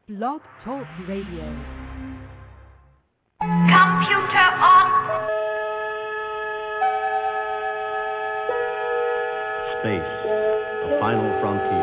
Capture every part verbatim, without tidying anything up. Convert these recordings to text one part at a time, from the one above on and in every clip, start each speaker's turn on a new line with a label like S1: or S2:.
S1: Blog Talk Radio.
S2: Computer on.
S3: Space, the final frontier.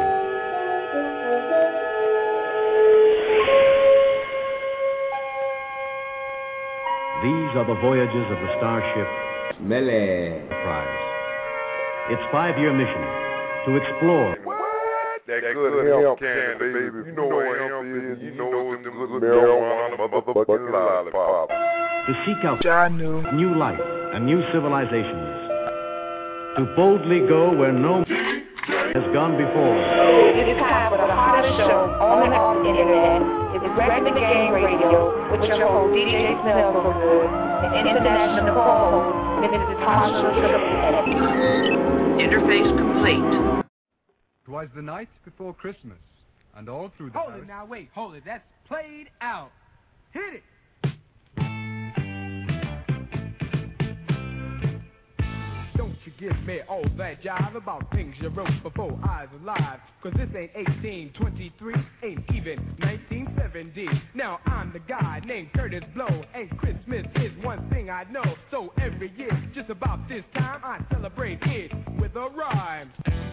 S3: These are the voyages of the starship Enterprise. Its five-year mission to explore.
S4: That, that good, good hemp candy, baby. baby. You know what hemp is. You know it's them good marijuana, motherfucking lollipops.
S3: To seek out
S5: I knew.
S3: new life and new civilizations. To boldly go where no has gone before.
S2: It is time for the hottest show on and off the internet. It's Wrecking the Game Radio with your host, D J Smell So Good, and international co-host, Missus Tasha Triple. Interface complete.
S6: 'Twas the night before Christmas, and all through the
S5: Hold
S6: house...
S5: it now, wait, hold it. That's played out. Hit it. Don't you give me all that jive about things you wrote before I was alive. Cause this ain't eighteen twenty-three, ain't even nineteen seventy. Now I'm the guy named Curtis Blow, and Christmas is one thing I know. So every year, just about this time, I celebrate it with a rhyme.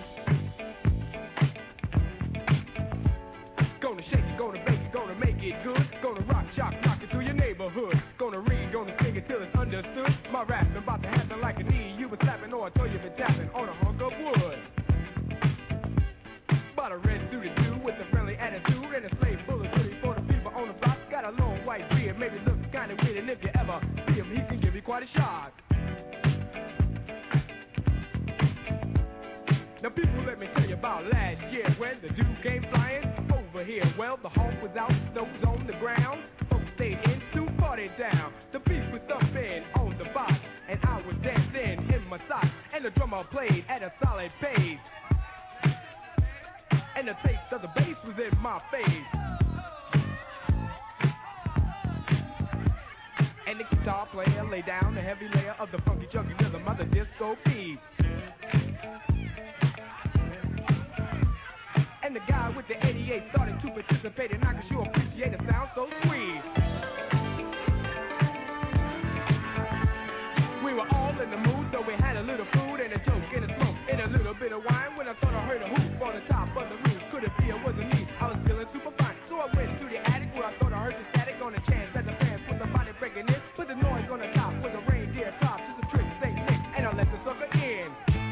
S5: Gonna shake it, gonna bake it, gonna make it good. Gonna rock, shock, rock it through your neighborhood. Gonna read, gonna sing it till it's understood. My rap about to happen like a knee you been slapping, or I told you been tapping on a hunk of wood. Bought a red suited dude with a friendly attitude and a slave full of goodies for the people on the block. Got a long white beard, maybe looks kinda weird, and if you ever see him, he can give you quite a shock. Now people, let me tell you about last year when the dude came flying over here. Well, the hawk was out, snow was on the ground. Folks stayed in to party down. The beat was thumping on the box, and I was dancing in my socks. And the drummer played at a solid pace, and the taste of the bass was in my face. And the guitar player laid down the heavy layer of the funky chunky rhythm of the disco beat. And the guy with the eighty-eight started to participate, and I could sure appreciate the sound so sweet. We were all in the mood, so we had a little food and a joke and a smoke and a little bit of wine. When I thought I heard a hoop on the top of the roof, could it be it wasn't me? I was feeling super fine, so I went to the attic where I thought I heard the static on the chance that the fans put the body breaking in. Put the noise on the top with a reindeer top, just a trick, say Nick, and I let the sucker in.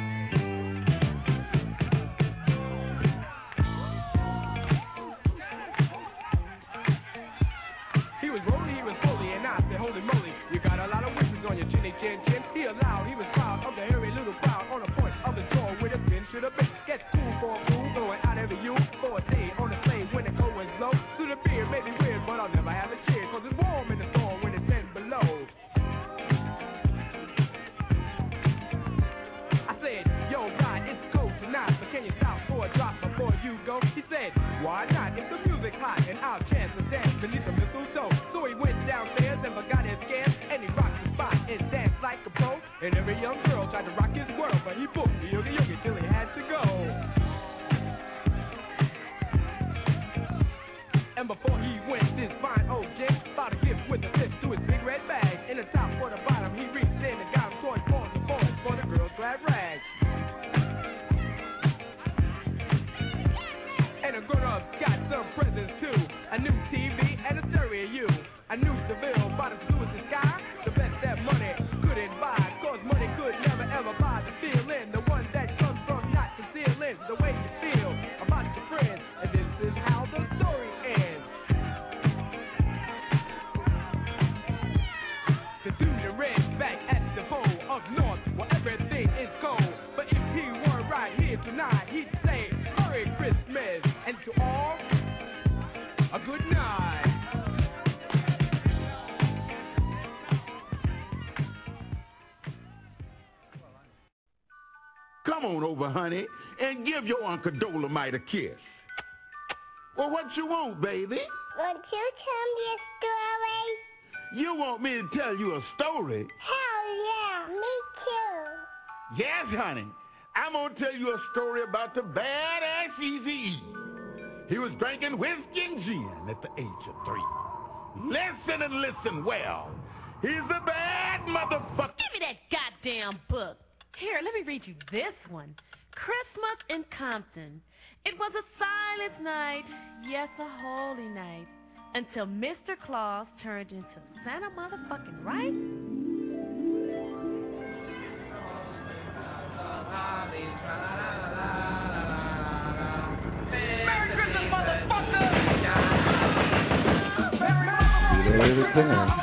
S5: He was rolling, he was holy, and I said, holy moly, you got a lot of wishes on your chinny chin chin. He allowed, he was proud of the hairy little crowd on the point of the door where the pin should have been. Get cool for a fool, going out every you for a day on the slave when the cold was low. Through the beer may be weird, but I'll never have a cheer, cause it's warm in the storm when it's ten below. I said, yo, God, it's cold tonight, but can you stop for a drop before you go? He said, why not? If the music's hot and our chance to dance beneath the mistletoe. So he went downstairs and forgot his scams, and he rocked the spot and danced like a pro. And every young girl tried to rock his world, but he booked the yogi yogi till he had to go. And before he went, this fine old gent bought a gift with a zip to his big red bag. In the top or the bottom, he reached in and got him toy for the boys for the girls' glad rags. And the grown-ups got some presents too. A new T V and a stereo. A new Seville bought as blue as the sky. The best that money couldn't buy. Cause money could never ever buy the feeling. The one that comes from not concealing the way you feel about your friends. And this is how the story ends. The dude in red back at the pole up north where everything is cold. But if he were right here tonight, he'd say Merry Christmas. And to all, a good night.
S7: Come on over, honey, and give your Uncle Dolomite a kiss. Well, what you want, baby?
S8: Won't you tell me a story?
S7: You want me to tell you a story?
S8: Hell yeah, me too.
S7: Yes, honey. I'm going to tell you a story about the badass Eazy-E. He was drinking whiskey and gin at the age of three. Listen and listen well. He's a bad motherfucker.
S1: Give me that goddamn book. Here, let me read you this one. Christmas in Compton. It was a silent night, yes, a holy night, until Mister Claus turned into Santa motherfucking right.
S5: Merry Christmas, motherfucker!
S9: Merry Christmas.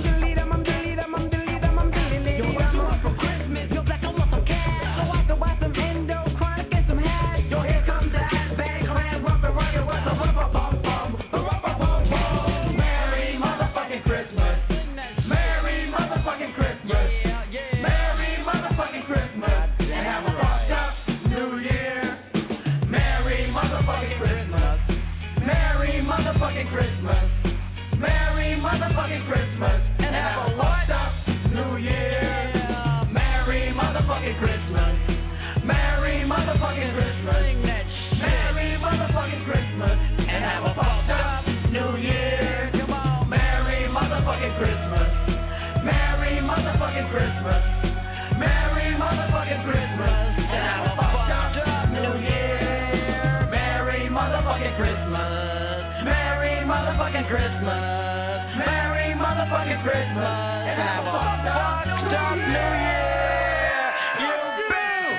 S5: Yo, black, I want some cash. So I can buy some
S10: motherfucking Christmas. Merry motherfucking Christmas. And have a fucked up New Year. You boo.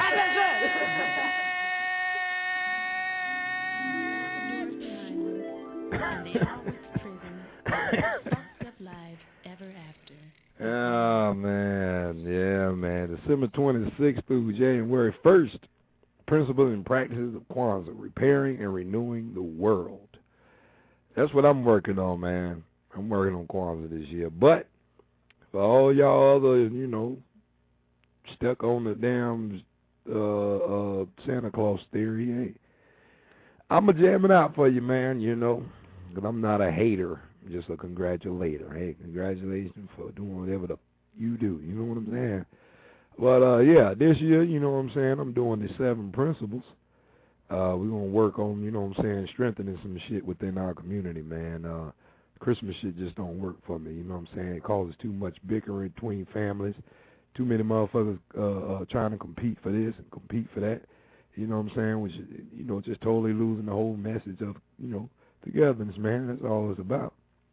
S11: Oh, man. Yeah, man. December twenty-sixth through January first. Principles and practices of Kwanzaa, repairing and renewing the world. That's what I'm working on, man. I'm working on Kwanzaa this year. But for all y'all others, you know, stuck on the damn uh, uh, Santa Claus theory, hey, I'm going to jam it out for you, man, you know, because I'm not a hater, just a congratulator. Hey, congratulations for doing whatever the you do. You know what I'm saying? But, uh, yeah, this year, you know what I'm saying, I'm doing the seven principles. Uh, we're going to work on, you know what I'm saying, strengthening some shit within our community, man. Uh, Christmas shit just don't work for me, you know what I'm saying? It causes too much bickering between families, too many motherfuckers uh, uh, trying to compete for this and compete for that, you know what I'm saying, which, you know, just totally losing the whole message of, you know, togetherness, man. That's all it's about.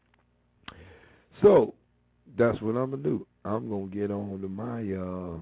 S11: So, that's what I'm going to do. I'm going to get on to my, uh,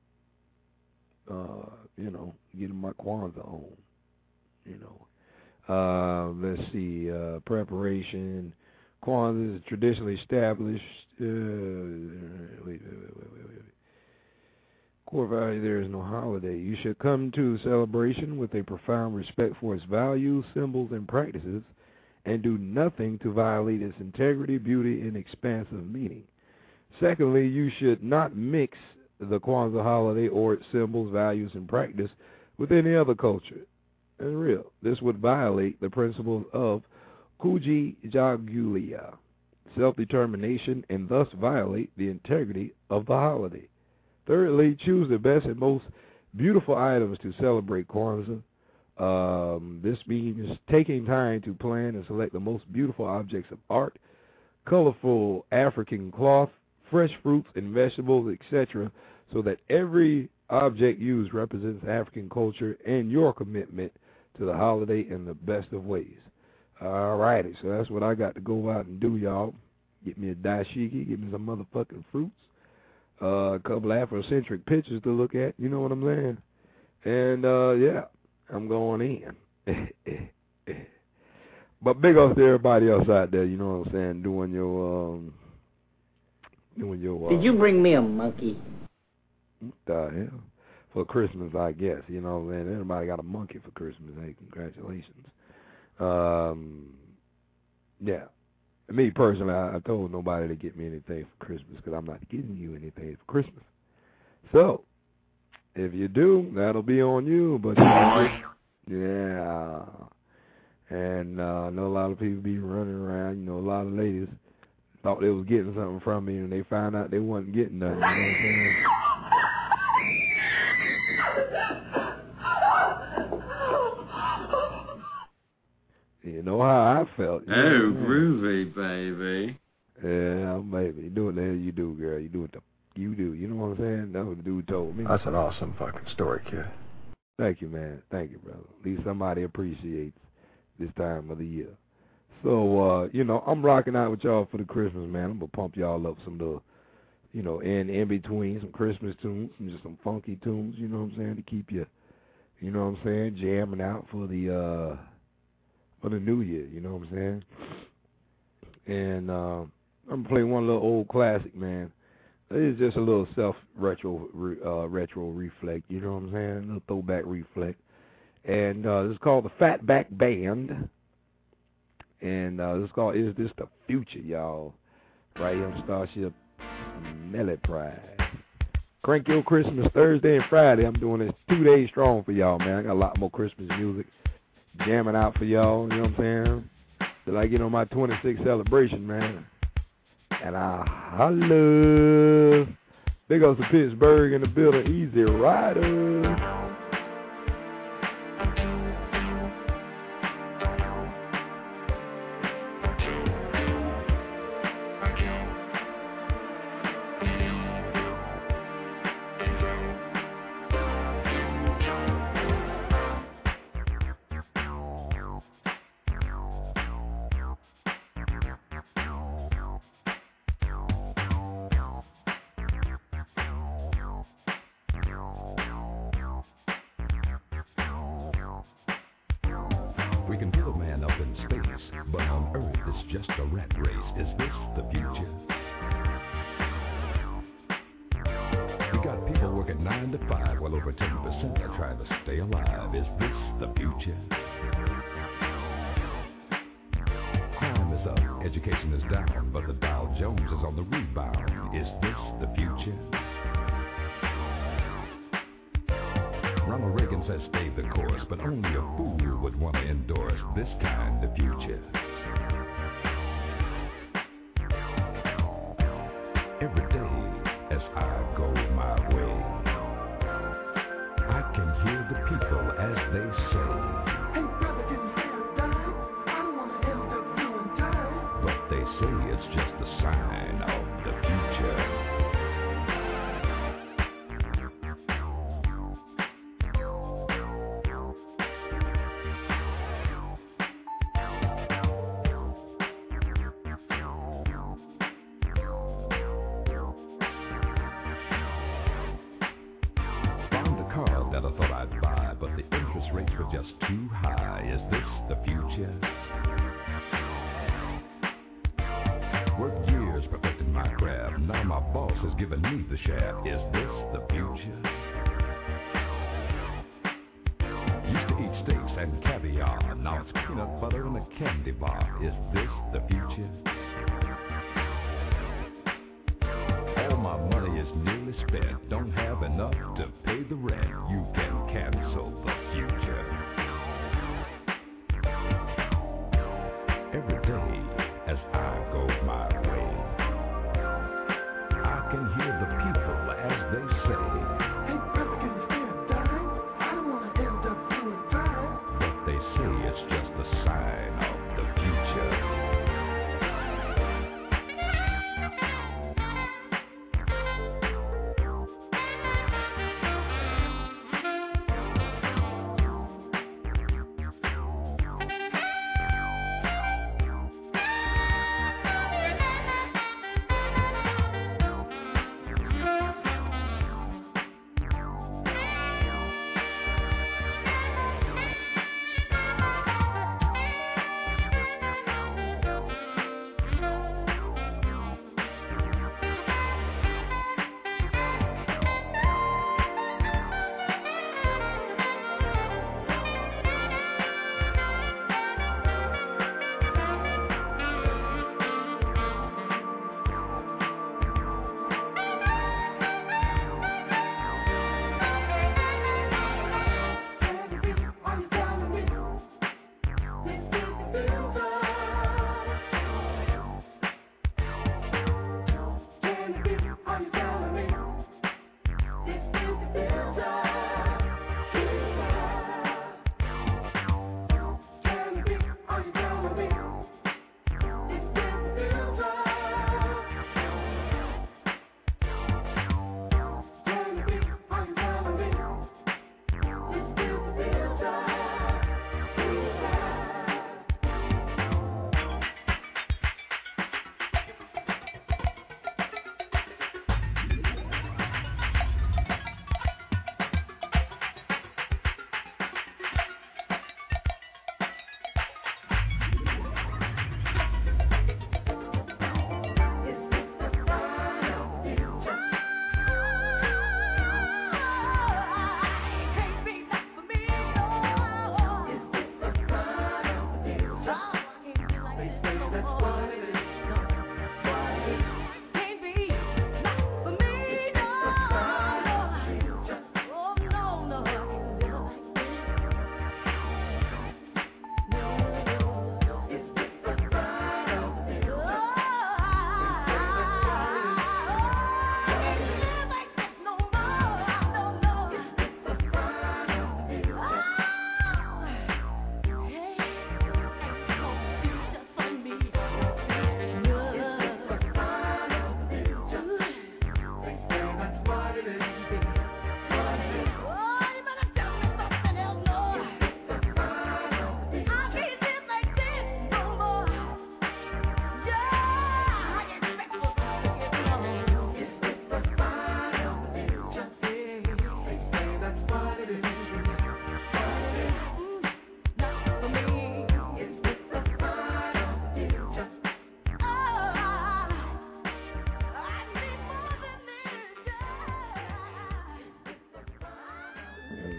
S11: uh, you know, getting my Kwanzaa on, you know. Uh, let's see, uh, preparation. Kwanzaa is traditionally established. Uh, wait, wait, wait, wait, wait, wait. Core value, there is no holiday. You should come to celebration with a profound respect for its values, symbols, and practices, and do nothing to violate its integrity, beauty, and expansive meaning. Secondly, you should not mix the Kwanzaa holiday or its symbols, values, and practice with any other culture. And real, this would violate the principles of Kujichagulia, self-determination, and thus violate the integrity of the holiday. Thirdly, choose the best and most beautiful items to celebrate Kwanzaa. Um, this means taking time to plan and select the most beautiful objects of art, colorful African cloth, fresh fruits and vegetables, et cetera, so that every object used represents African culture and your commitment to the holiday in the best of ways. All righty, so that's what I got to go out and do, y'all. Get me a dashiki, get me some motherfucking fruits, uh, a couple Afrocentric pictures to look at, you know what I'm saying? And, uh, yeah, I'm going in. But big ups to everybody else out there, you know what I'm saying, doing your, um, doing your, uh,
S12: Did you bring me a monkey?
S11: What the hell? For Christmas, I guess, you know what I'm saying? Everybody got a monkey for Christmas, hey, congratulations. Um, yeah. Me personally, I, I told nobody to get me anything for Christmas because I'm not getting you anything for Christmas. So, if you do, that'll be on you. But yeah, and uh, I know a lot of people be running around. You know, a lot of ladies thought they was getting something from me, and they found out they wasn't getting nothing. You know what I'm saying? You know how I felt. You
S13: oh, groovy, baby.
S11: Yeah, baby. You do what the hell you do, girl. You do what the you do. You know what I'm saying? That's what the dude told me.
S9: That's an awesome fucking story, kid.
S11: Thank you, man. Thank you, brother. At least somebody appreciates this time of the year. So, uh, you know, I'm rocking out with y'all for the Christmas, man. I'm going to pump y'all up some little, you know, in, in between, some Christmas tunes, some just some funky tunes, you know what I'm saying, to keep you, you know what I'm saying, jamming out for the, uh, for the new year, you know what I'm saying? And uh, I'm playing one little old classic, man. It's just a little self-retro uh, retro reflect, you know what I'm saying? A little throwback reflect. And uh, this is called the Fatback Band. And uh, this is called Is This the Future, y'all? Right here on Starship Melly Prize. Crank Your Christmas Thursday and Friday. I'm doing this two days strong for y'all, man. I got a lot more Christmas music jamming out for y'all, you know what I'm saying? Till I get on my twenty-sixth celebration, man. And I holla. Big ups to Pittsburgh in the building. Easy Rider.
S12: but on Earth it's just a rat race. Is this the future? You got people working nine to five, while over ten percent are trying to stay alive. Is this the future? Crime is up, education is down, but the Dow Jones is on the rebound. Is this the future? Ronald Reagan says stay the course, but only a fool would want to endorse this kind of future. Every day as I go my way, I can hear the people as they say, hey brother, can you say I'm dying? I don't want to end up doing time. But they say it's just a sign of the future. Too high. Is this the future? Worked years perfecting my craft. Now my boss has given me the shaft. Is this the future? Used to eat steaks and caviar. Now it's peanut butter and a candy bar. Is this the future? All my money is nearly spent. Don't have enough to pay the rent. You can cancel the future. Every day as I go my way, I can hear the people as they say, hey brother, can you stay a dime? I don't want to end up doing time. But they say it's just a sign of the future.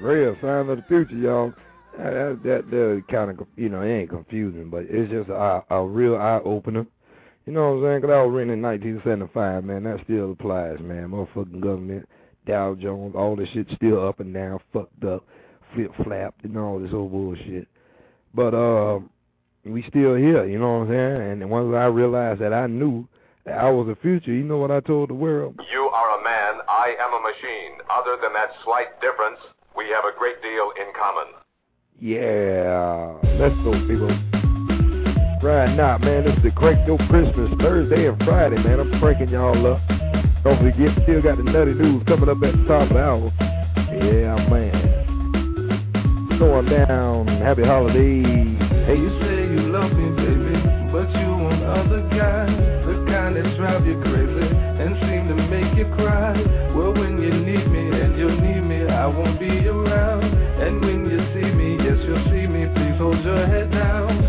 S11: real. Signs of the future, y'all. That, that, that kind of, you know, it ain't confusing, but it's just a, a real eye-opener. You know what I'm saying? Because that was written in nineteen seventy-five, man. That still applies, man. Motherfucking government, Dow Jones, all this shit still up and down, fucked up, flip-flapped, and all this old bullshit. But uh, we still here, you know what I'm saying? And once I realized that I knew that I was the future, you know what I told the world?
S14: You are a man, I am a machine. Other than that slight difference, we have a great deal in common.
S11: Yeah, let's go, people. Right now, man, this is the Crank Dope Christmas, Thursday and Friday, man. I'm pranking y'all up. Don't forget, still got the nutty news coming up at the top of the hour. Yeah, man. Going down, happy holidays.
S15: Hey, you say you love me, baby, but you want other guys, the kind that drive you crazy and seem to make you cry. Well, when you need me and you need me, I won't be around. And when you see me, yes, you'll see me, please hold your head down.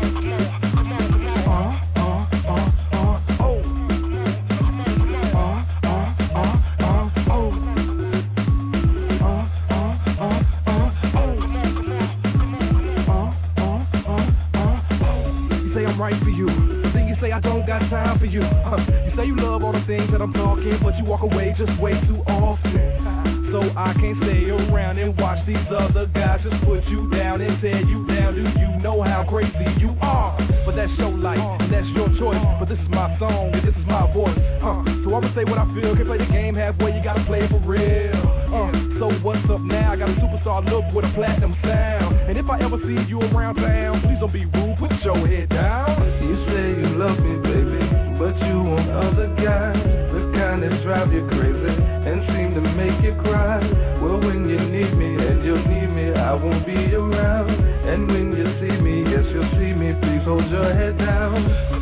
S5: Right for you, but then you say I don't got time for you. Uh, you say you love all the things that I'm talking, but you walk away just way too often. So I can't stay around and watch these other guys just put you down and tear you down. Do you know how crazy you are? But that's your life, and that's your choice. But this is my song, and this is my voice. Uh, so I'ma say what I feel. Can't play the game halfway, you gotta play it for real. Uh, so what's up now? I got a superstar look with a platinum sound. And if I ever see you around town, please don't be rude, put your head down.
S15: You say you love me, baby, but you want other guys, the kind that drive you crazy and seem to make you cry. Well, when you need me and you need me, I won't be around. And when you see me, yes, you'll see me, please hold your head down.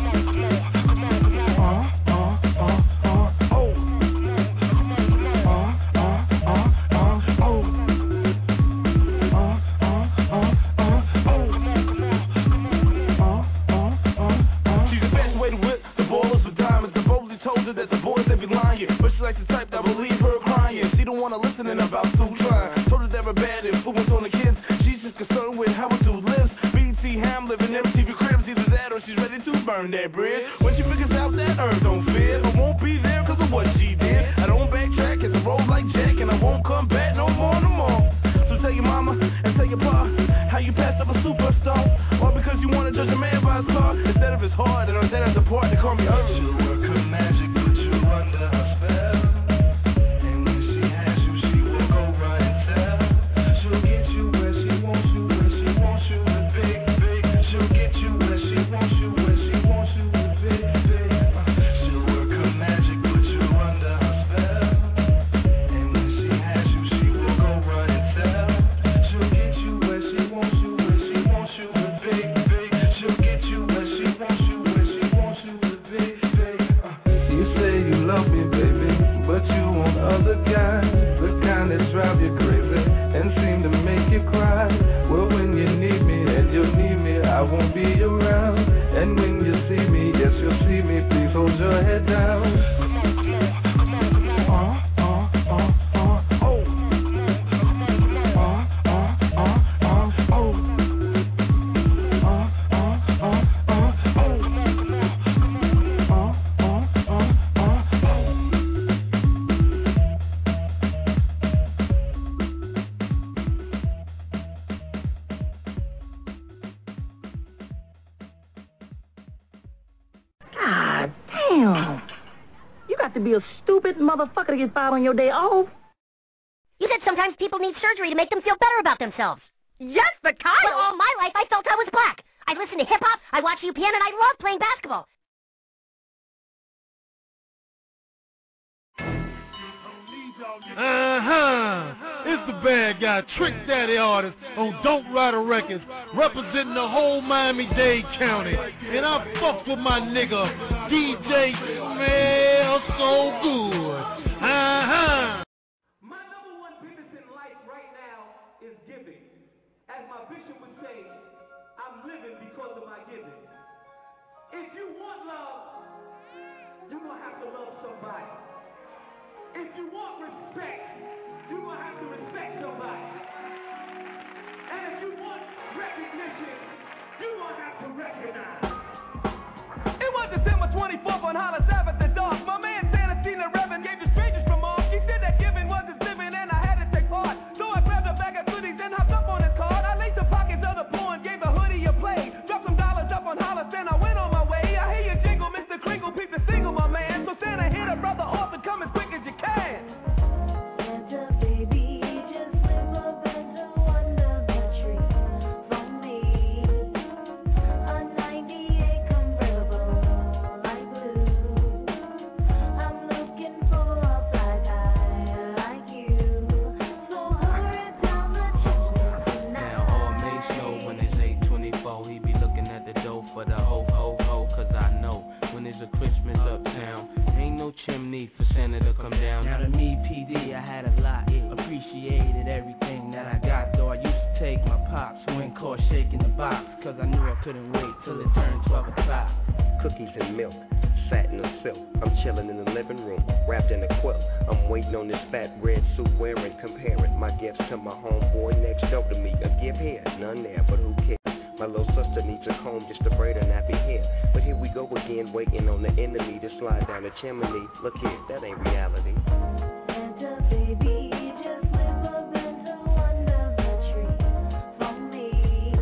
S5: Like the type that believe her crying. She don't wanna listen and about to trying. Told her they're a bad influence on the kids. She's just concerned with how a dude lives. B T Hamlet and M T V Cribs, either that or she's ready to burn that bridge. When she figures out that earth don't fit, I won't be there cause of what she did. I don't backtrack, it's a road like Jack, and I won't come back no more, no more. So tell your mama and tell your pa how you passed up a superstar. All because you wanna judge a man by his car instead of his heart, and on that as a part, they call me Earth.
S15: She'll work her magic, put you under her spell.
S16: Motherfucker to get fired on your day off.
S17: You said sometimes people need surgery to make them feel better about themselves.
S16: Yes, but Kyle...
S17: Well, all my life I felt I was black. I listened to hip-hop, I watched U P N, and I loved playing basketball.
S18: Uh-huh. It's the bad guy, Trick Daddy Artist on Don't Rider Records, representing the whole Miami-Dade County. And I fuck with my nigga, D J Smells So Good. Uh-huh.
S5: My number one business in life right now is giving. As my bishop would say, I'm living because of my giving. If you want love, you're going to have to love somebody. If you want respect, you're going to have to respect somebody. twenty-fourth on Hollis Ave at the dark. My man Santa seen the Reverend gave the strangers from off. He said that giving was his living and I had to take part. So I grabbed a bag of goodies and hopped up on his card. I laced the pockets of the poor and gave the hoodie a play. Dropped some dollars up on Hollis and I went on my way. I hear you jingle, Mister Kringle, peep the single, my man. So Santa hit a brother off and come as quick as you can.
S19: Santa baby, just slip a Santa under the tree for me. A ninety-eight convertible, light blue. I'm looking for a fly guy like you. So hurry down the chimney tonight.
S20: Now all Mace know when it's eight twenty-four, he be looking at the dough for the ho ho ho. Cause I know when there's a Christmas uptown, ain't no chimney for Santa to come down. Now to me, P D, I had a lot, appreciated everything that I got. Though I used to take my pops when caught shaking the box, cause I knew I couldn't wait till it turned twelve o'clock.
S21: Cookies and milk, satin or silk. I'm chilling in the living room, wrapped in a quilt. I'm waiting on this fat red suit wearing, comparing my gifts to my homeboy next door to me. A gift here, none there, but who cares? My little sister needs a comb just to braid her nappy hair. But here we go again, waiting on the enemy to slide down the chimney. Look here, that ain't reality.
S19: Santa baby, just slip a Santa under the tree for me.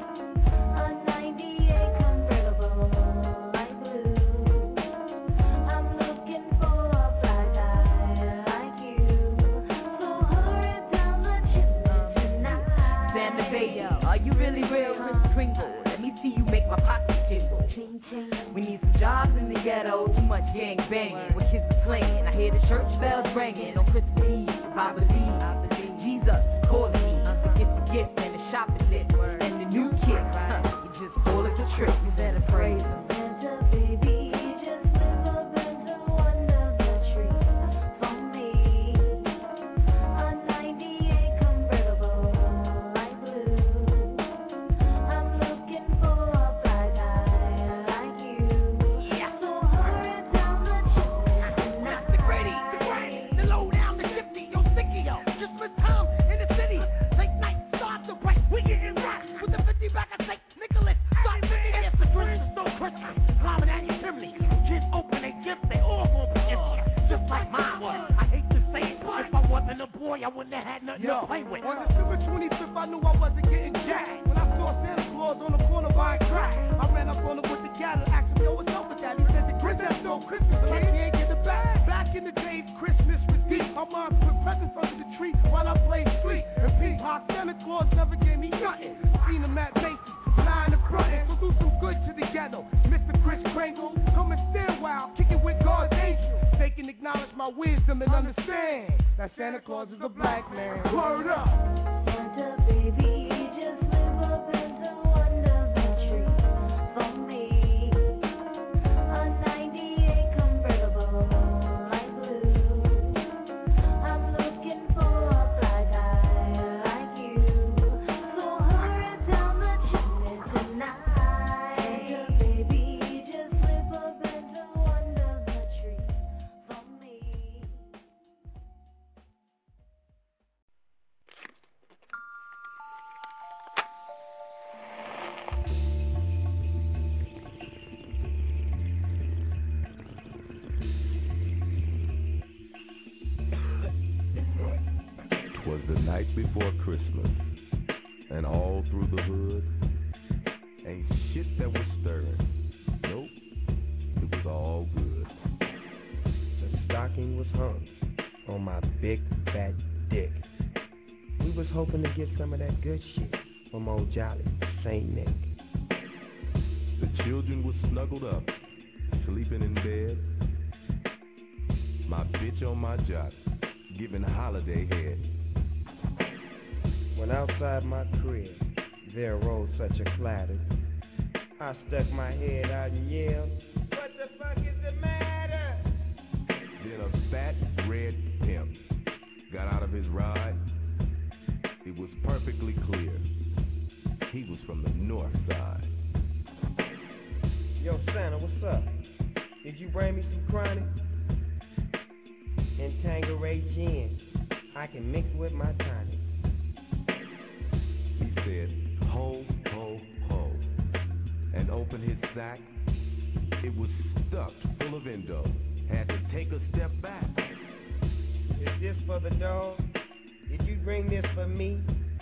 S19: A ninety-eight convertible, light blue. I'm looking for a fly guy like you. So hurry down the chimney tonight.
S22: Santa baby, are you really real, Mister Kringle? Let me see you make my pockets jingle. We need some jobs in the ghetto, too much gang banging, with kids are playing. I hear the church bells ringing on Christmas Eve. I believe Jesus calling me to get the gift and the shopping list and the new kit. Huh, you just call it the trick. You better praise him.
S19: Santa baby, just slip a Santa under the tree for me. A ninety-eight convertible, light blue. I'm looking for a fly guy like you. So hurry down the chimney tonight.
S10: The Grady, the Grady, the low down, the shifty, yo, sticky, yo. Christmas time in the city. Late night starts to break. We getting rocks with the fifty back of Saint Nicholas. Start fifty if the drinks are so Christmas. Climbing at your chimney. Kids open their gifts, they all gonna be empty. Just like mine was. I hate to say it, but if I wasn't a boy, I wouldn't have had nothing
S5: Yo,
S10: to play with.
S5: on December twenty-fifth, I knew I wasn't getting jacked. When I saw Santa Claus on the corner buying crack, I ran up on him with the cattle, asked him, yo, what's up with that? He said, the Christmas stole Christmas, and like he ain't get the bag. Back in the days, Christmas was deep. My mom put presents under the tree while I played sleep. And P-Pop, Santa Claus never gave me nothing. Seen him at Macy's, lying in front, so do some good to the ghetto. Mister Chris Kringle, come and stand wild, kick it with God's angels. They can acknowledge my wisdom and understand that Santa Claus is a black man. Word up!
S19: Santa baby, just slip a Santa under the tree for me. A ninety-eight convertible, light blue. I'm looking for a fly guy like you. So hurry down the chimney tonight. Santa baby, just slip a Santa under the tree for me.
S12: Twas the night before Christmas, and all through the hood, ain't shit that was stirring. Nope, it was all good.
S21: The stocking was hung on my big fat dick. We was hoping to get some of that good shit from old Jolly Saint Nick.
S12: The children were snuggled up, sleeping in bed. My bitch on my job, giving holiday head.
S21: When outside my crib, there rose such a clatter. I stuck my head out and yelled, "What the fuck is the matter?"
S12: Then a fat red pimp got out of his ride. It was perfectly clear he was from the north side.
S21: Yo, Santa, what's up? Did you bring me some chronic? And Tanqueray gin, I can mix with my tonic.
S12: He said, ho, ho, ho, and opened his sack. It was
S3: stuck, full of endo. Had to take a step back.
S4: Is this for the dog? Did you bring this for me?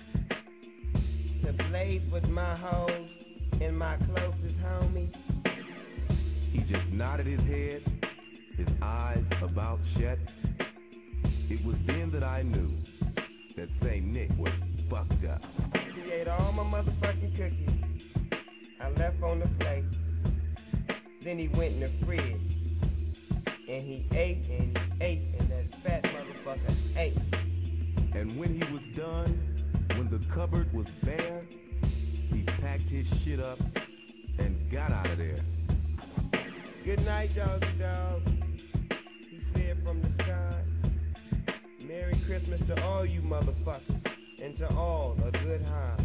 S4: To blaze with my hoes and my closest homies?
S3: He just nodded his head, his eyes about shut. It was then that I knew that Saint Nick was fucked up.
S4: He ate all my motherfucking cookies. I left on the plate. Then he went in the fridge. And he ate and he ate and that fat motherfucker ate.
S3: And when he was done, when the cupboard was bare, he packed his shit up and got out of there.
S4: Good night, doggy dog. He said from the sky. Merry Christmas to all you motherfuckers and to all a good high.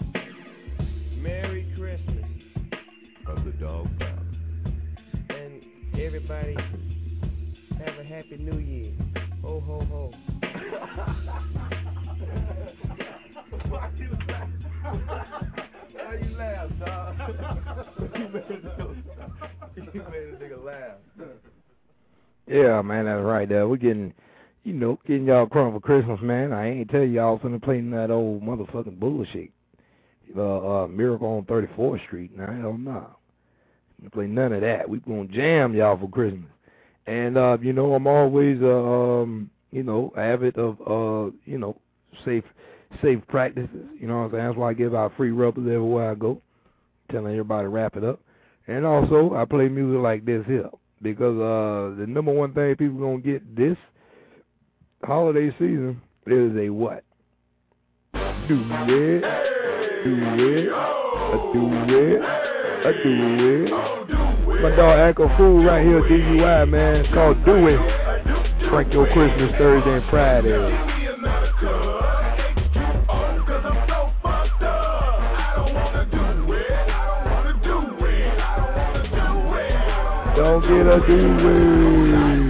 S4: Merry Christmas.
S3: Of the dog pound.
S4: And everybody have a happy new year. Ho ho ho.
S3: Why you laugh? Why you laugh, dog? You made a nigga, you made a nigga laugh.
S11: Yeah, man, that's right there. We're getting, you know, getting y'all crunk for Christmas, man. I ain't tell y'all finna play that old motherfucking bullshit. Uh, uh, Miracle on thirty-fourth Street. Now, hell no. Nah. We play none of that. We gonna jam y'all for Christmas. And, uh, you know, I'm always, uh, um, you know, avid of, uh, you know, safe safe practices. You know what I'm saying? That's why I give out free rubbers everywhere I go, telling everybody to wrap it up. And also, I play music like this here because uh, the number one thing people going to get this holiday season is a what? Do it, do it, a do it, a do it. My dog Echo Fool right here, D U I, man. It's called Do It. Frank Your Christmas Thursday and Friday. Don't get a do it.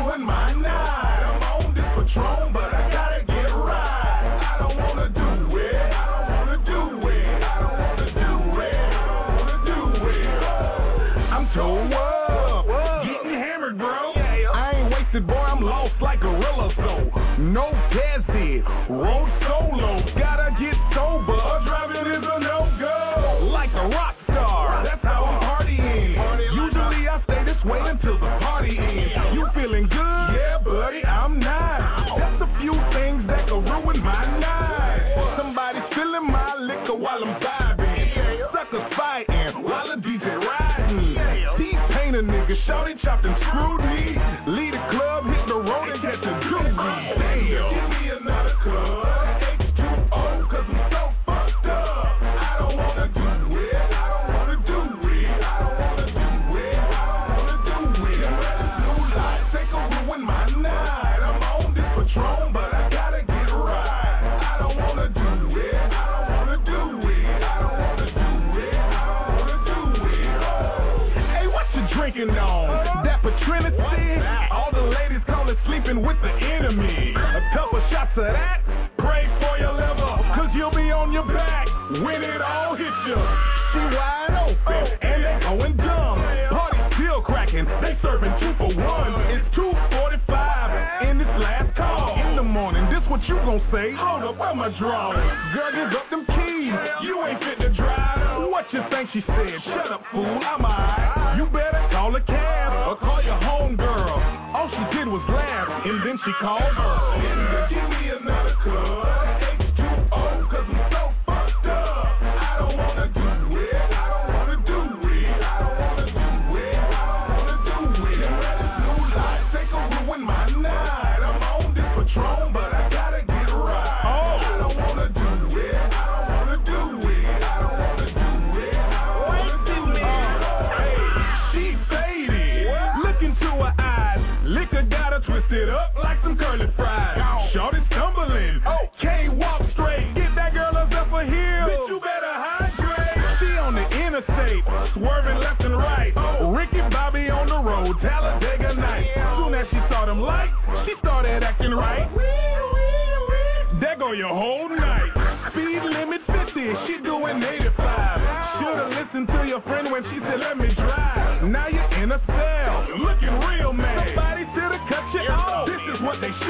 S7: Boy, I'm lost like gorilla, so no Desi, road solo, gotta get sober, driving is a no-go, like a rock star, that's how I'm partying, usually I stay this way until the party ends, you feeling good? Yeah, buddy, I'm not, that's a few things that could ruin my night, somebody spilling my liquor while I'm vibing, suckers fighting while the D J riding, T-Pain a nigga, shorty chopped and screwed me, lead a club, hit the road and catch a groovy. Damn. Give me another club. H two O, cause I'm so fucked up. I don't wanna do it. I don't wanna do it. I don't wanna do it. I don't wanna do it. New life, take a ruin my night. I'm on this Patron, but I gotta get right. I don't wanna do it. I don't wanna do it. I don't wanna do it. I don't wanna do it. Hey, what you drinking on? That Patrinity? All the ladies call it sleeping with the enemy. A couple shots of that, pray for your liver, cause you'll be on your back when it all hits you. She wide open, and they going dumb. Party still cracking, they serving two for one. It's two forty-five in this last call. In the morning, this what you gon' say? Hold up, where my drawers? Girl, give up them keys, you ain't fit to drive. What you think she said? Shut up, fool, I'm alright. You better call a cab or call your home girl. All she did was laugh, and then she called her. Give me another club. H two O, cause I'm so fucked up. I don't wanna do it. I don't wanna do it. I don't wanna do it. I don't wanna do it. New life, take a ruin my night. I'm on this Patron, but I gotta get right. Oh. I don't wanna do it. I don't wanna do it. I don't wanna do it. I don't wanna do it. Hey, she faded. Look into her eyes. Liquor got her twisted up like some curly fries. Shorty stumbling, can't walk straight. Get that girl up for heel. Bitch, you better hydrate. She on the interstate, swerving left and right. Ricky Bobby on the road, Talladega night. Soon as she saw them lights, she started acting right. There go your whole night. Speed limit fifty, she doing eighty-five. Should've listened to your friend when she said let me drive. Now you're in a cell.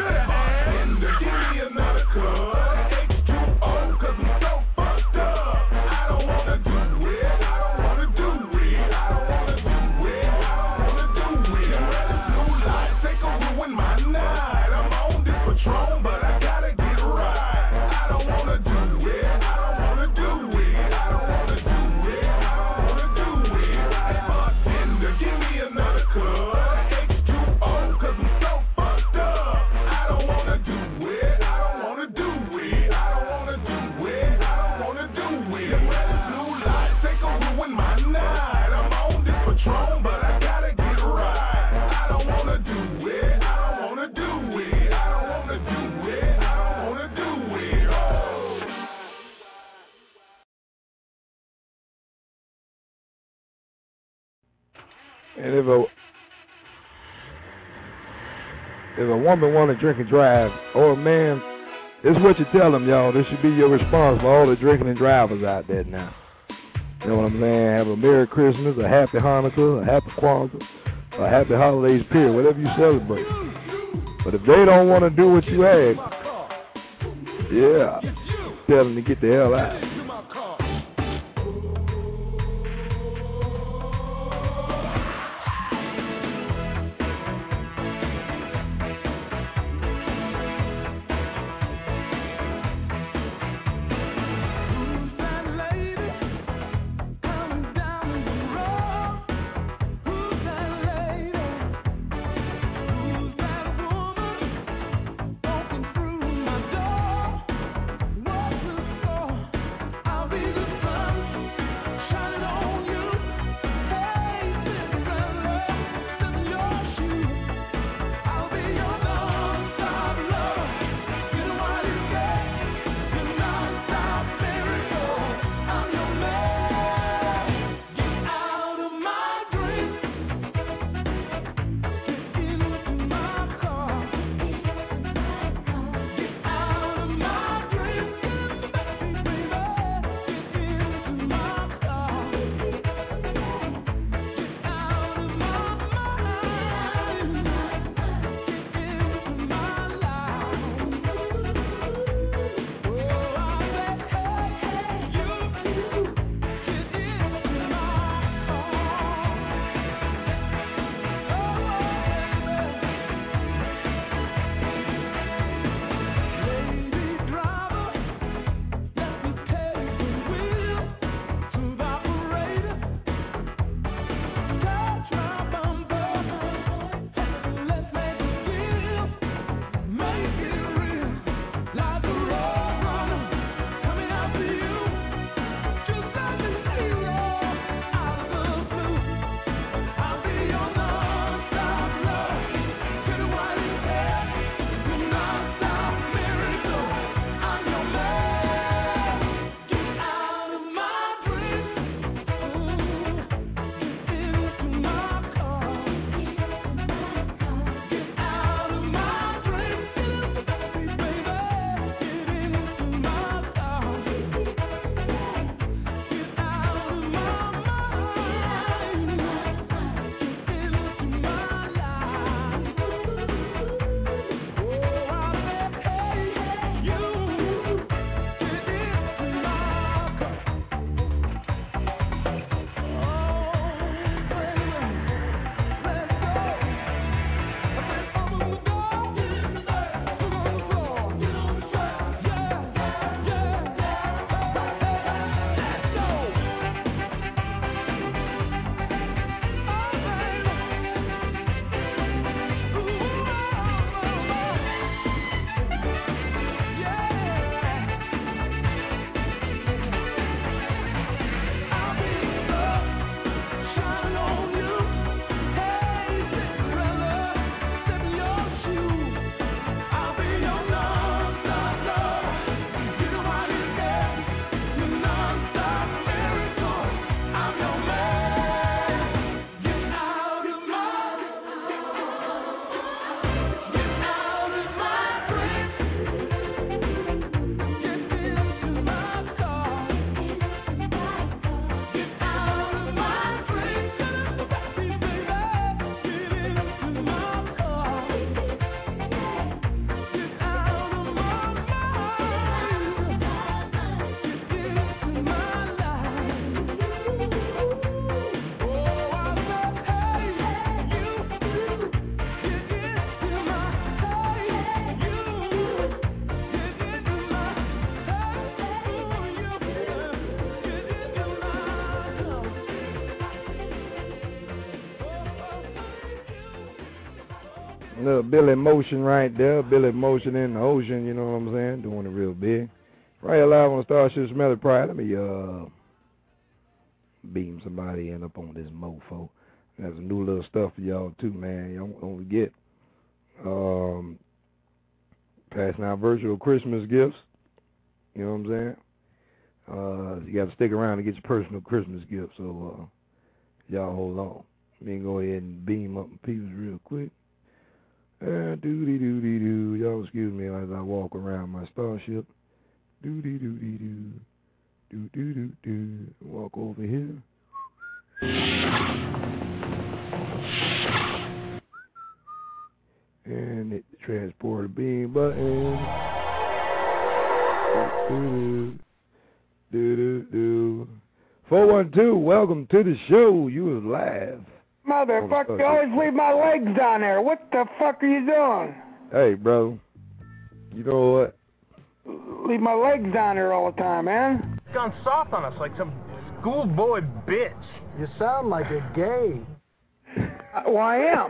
S7: Bartender, give me another cup. H two O, cause I'm so fucked up. I don't wanna do it, I don't wanna do it, I don't wanna do it, I don't wanna do it. This new life, take a ruin my night. I'm on this Patron, but I gotta get right. I don't wanna do it, I don't wanna do it, I don't wanna do it, I don't wanna do it. Bartender, give me another cup. H two O, cause I'm so fucked up. I don't wanna do it, I don't wanna do it, I don't wanna do it, I don't wanna do it. This new life, take a ruin my night. I'm on this Patron, but I gotta get right. I don't wanna do it, I don't wanna do it, I don't wanna do it, I don't wanna do it. Oh.
S11: And if a if a woman want to drink and drive, or a man, this is what you tell them, y'all. This should be your response for all the drinking and drivers out there now. You know what I'm saying? Have a Merry Christmas, a Happy Hanukkah, a Happy Kwanzaa, a Happy Holidays, period, whatever you celebrate. But if they don't want to do what you ask, yeah, tell them to get the hell out. Little Billy Motion right there. Billy Motion in the ocean, you know what I'm saying? Doing it real big. Right here live on Starship Smelly Pride. Let me uh beam somebody in up on this mofo. Got some new little stuff for y'all too, man. Y'all don't forget. Um, passing out virtual Christmas gifts. You know what I'm saying? Uh, you got to stick around to get your personal Christmas gift. So uh, y'all hold on. Let me go ahead and beam up my pieces real quick. Uh, doody doody doo. Y'all excuse me as I walk around my starship. Doody doody doo. Do do do do. Walk over here. And hit the transporter beam button. Do do do do. Four one two. Welcome to the show. You was live.
S2: Motherfucker, you always leave my legs down there. What the fuck are you doing?
S11: Hey, bro. You know what?
S2: Leave my legs down there all the time, man.
S6: Gone soft on us like some schoolboy bitch.
S2: You sound like a gay. Uh, well, I am.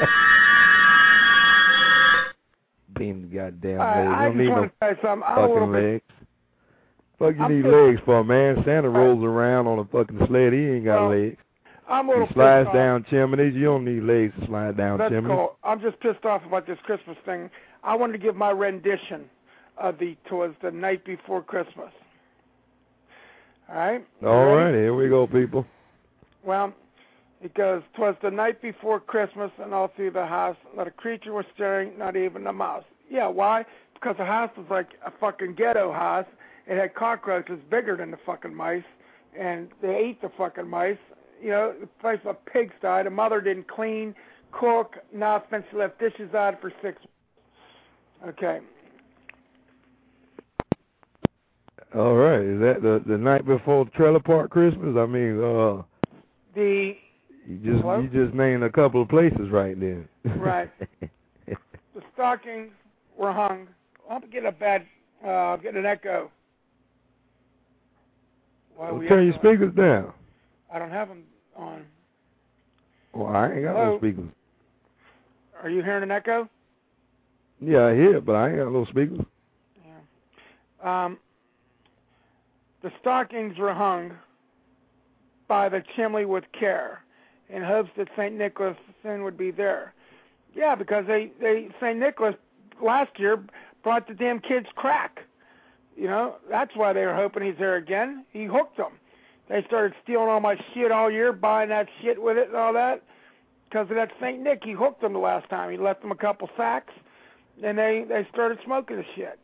S11: Beam the goddamn
S2: Uh,
S11: legs.
S2: I
S11: You don't
S2: just
S11: need
S2: want
S11: no
S2: to say something. I'm a
S11: fucking
S2: little bit.
S11: legs. Fuck you
S2: I'm
S11: need
S2: just-
S11: legs for, man. Santa rolls around on a fucking sled. He ain't got
S2: Well,
S11: legs.
S2: I'm a
S11: He
S2: little
S11: slides
S2: pissed off.
S11: down chimneys. You don't need legs to slide down
S2: That's
S11: chimneys.
S2: cool. I'm just pissed off about this Christmas thing. I wanted to give my rendition of the "Twas the Night Before Christmas." All right?
S11: All
S2: Ready?
S11: right, here we go, people.
S2: Well, it goes, "'Twas the night before Christmas, and all through the house, not a creature was stirring, not even a mouse." Yeah, why? Because the house was like a fucking ghetto house. It had cockroaches bigger than the fucking mice, and they ate the fucking mice. You know, the place was a pigsty. The mother didn't clean, cook, nothing. She left dishes out for six months. Okay.
S11: All right, is that the the night before Trailer Park Christmas? I mean, uh,
S2: The
S11: you just
S2: Hello?
S11: you just named a couple of places right there.
S2: Right. The stockings were hung. I'm getting a bad, uh, I'm getting an echo. Why are
S11: Well,
S2: we
S11: turn your
S2: echoing?
S11: speakers down.
S2: I don't have them on.
S11: Well, I ain't got
S2: Hello?
S11: no speakers.
S2: Are you hearing an echo?
S11: Yeah, I hear it, but I ain't got no speakers.
S2: Um, the stockings were hung by the chimney with care in hopes that Saint Nicholas soon would be there. Yeah, because they, they Saint Nicholas last year brought the damn kids crack. You know, that's why they were hoping he's there again. He hooked them. They started stealing all my shit all year, buying that shit with it and all that. Because of that Saint Nick, he hooked them the last time. He left them a couple sacks, and they, they started smoking the shit.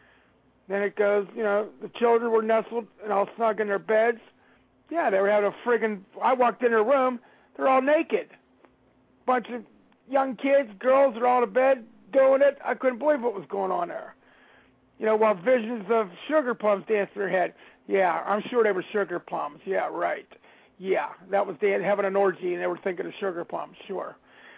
S2: Then it goes, you know, the children were nestled and all snug in their beds. Yeah, they were having a friggin', I walked in their room, they're all naked. Bunch of young kids, girls are all in bed doing it. I couldn't believe what was going on there. You know, while visions of sugar plums danced through their head. Yeah, I'm sure they were sugar plums. Yeah, right. Yeah, that was they having an orgy and they were thinking of sugar plums, sure.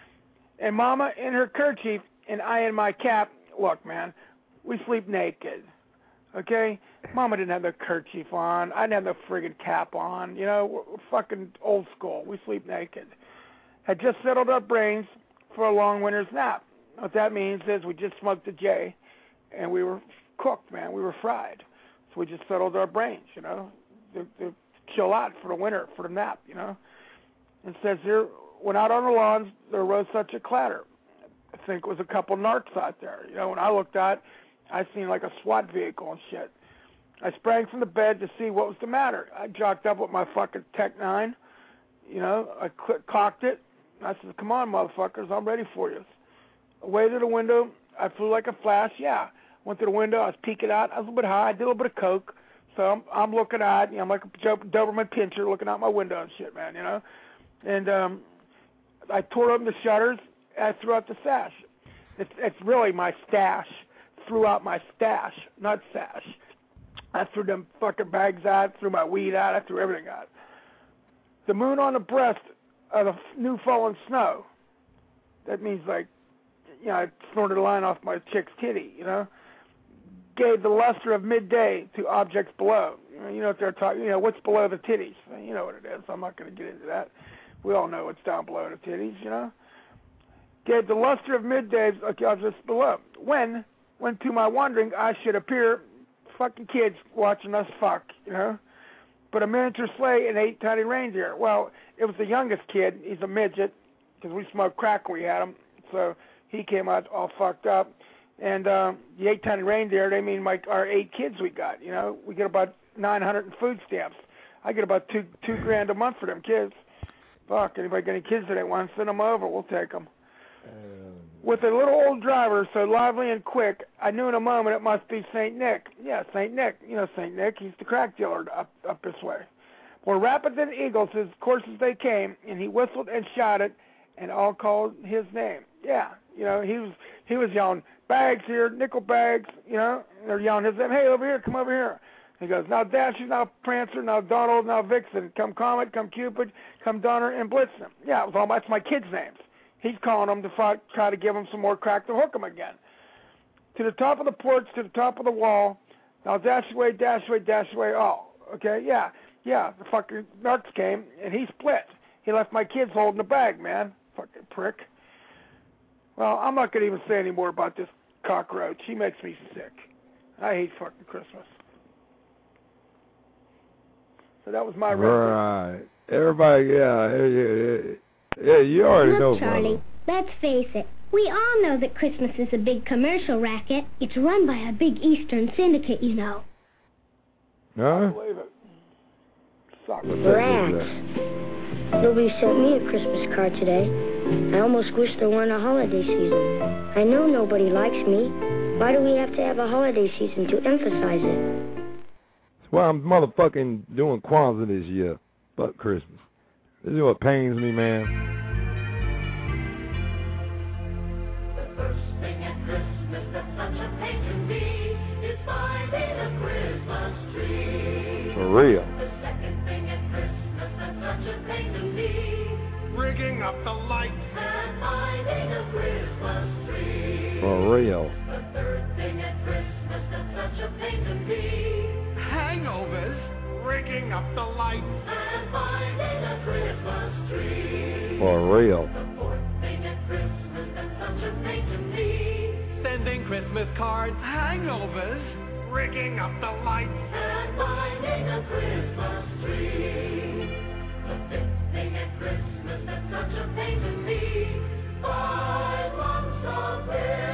S2: And Mama in her kerchief and I in my cap. Look, man, we sleep naked. Okay? Mama didn't have the kerchief on. I didn't have the friggin' cap on. You know, we're, we're fucking old school. We sleep naked. Had just settled our brains for a long winter's nap. What that means is we just smoked a J and we were cooked, man. We were fried. So we just settled our brains, you know, to, to chill out for the winter, for the nap, you know. It says here, when out on the lawns, there arose such a clatter. I think it was a couple narcs out there. You know, when I looked out, I seen like a SWAT vehicle and shit. I sprang from the bed to see what was the matter. I jocked up with my fucking Tech nine. You know, I cl- cocked it. I said, come on, motherfuckers, I'm ready for you. Away to the window, I flew like a flash, yeah. Went to the window, I was peeking out. I was a little bit high, I did a little bit of coke. So I'm, I'm looking out, you know, I'm like a Jo- Doberman pincher looking out my window and shit, man, you know. And um, I tore open the shutters, and I threw out the sash. It's, it's really my stash. Threw out my stash, not sash. I threw them fucking bags out, threw my weed out, I threw everything out. The moon on the breast of the new fallen snow. That means like, you know, I snorted a line off my chick's kitty, you know. Gave the luster of midday to objects below. You know what they're talking, you know, what's below the titties? You know what it is. I'm not going to get into that. We all know what's down below the titties, you know. gave the luster of middays, okay, I'll just below. When, when to my wondering, I should appear, fucking kids watching us fuck, you know? But a miniature sleigh and eight tiny reindeer. Well, it was the youngest kid. He's a midget, because we smoked crack when we had him. So he came out all fucked up. And uh, the eight tiny reindeer, they mean like our eight kids we got, you know? We get about nine hundred in food stamps. I get about two two grand a month for them kids. Fuck, anybody got any kids that want to send them over, we'll take them. Um, With a little old driver so lively and quick, I knew in a moment it must be Saint Nick. Yeah, Saint Nick. You know Saint Nick. He's the crack dealer up up this way. More rapid than eagles, his courses they came, and he whistled and shouted, and all called his name. Yeah, you know he was he was yelling bags here, nickel bags. You know, and they're yelling his name. Hey, over here, come over here. He goes, now Dasher, now Prancer, now Donald, now Vixen. Come Comet, come Cupid, come Donner, and Blitzen. Yeah, it was all that's my kids' names. He's calling them to fight, try to give them some more crack to hook them again. To the top of the porch, to the top of the wall. Now dash away, dash away, dash away, all. Okay, yeah, yeah. The fucking narcs came, and he split. He left my kids holding the bag, man. Fucking prick. Well, I'm not going to even say any more about this cockroach. He makes me sick. I hate fucking Christmas. So that was my record.
S11: Right. Everybody, yeah, yeah, yeah. Yeah, you already
S1: Look,
S11: know,
S1: Charlie,
S11: brother.
S1: let's face it. We all know that Christmas is a big commercial racket. It's run by a big Eastern syndicate, you know.
S11: Huh?
S2: I believe it. Sucks.
S8: Rats. Nobody sent me a Christmas card today. I almost wish there weren't a holiday season. I know nobody likes me. Why do we have to have a holiday season to emphasize it?
S11: That's why I'm motherfucking doing Kwanzaa this year. Fuck Christmas. This is what pains me, man.
S10: The first thing at Christmas that's such a pain to me is finding a Christmas tree.
S11: For real.
S10: The second thing at Christmas that's such a pain to me,
S7: rigging up the lights
S10: and finding a Christmas tree.
S11: For real.
S10: The third thing at Christmas that's such a pain to me,
S7: hangovers, rigging up the lights
S10: and finding a Christmas tree.
S11: For real.
S10: The fourth thing at Christmas that's such a pain to me,
S7: sending Christmas cards, hangovers, rigging up the lights
S10: and finding a Christmas tree. The fifth thing at Christmas that's such a pain to me, five lumps of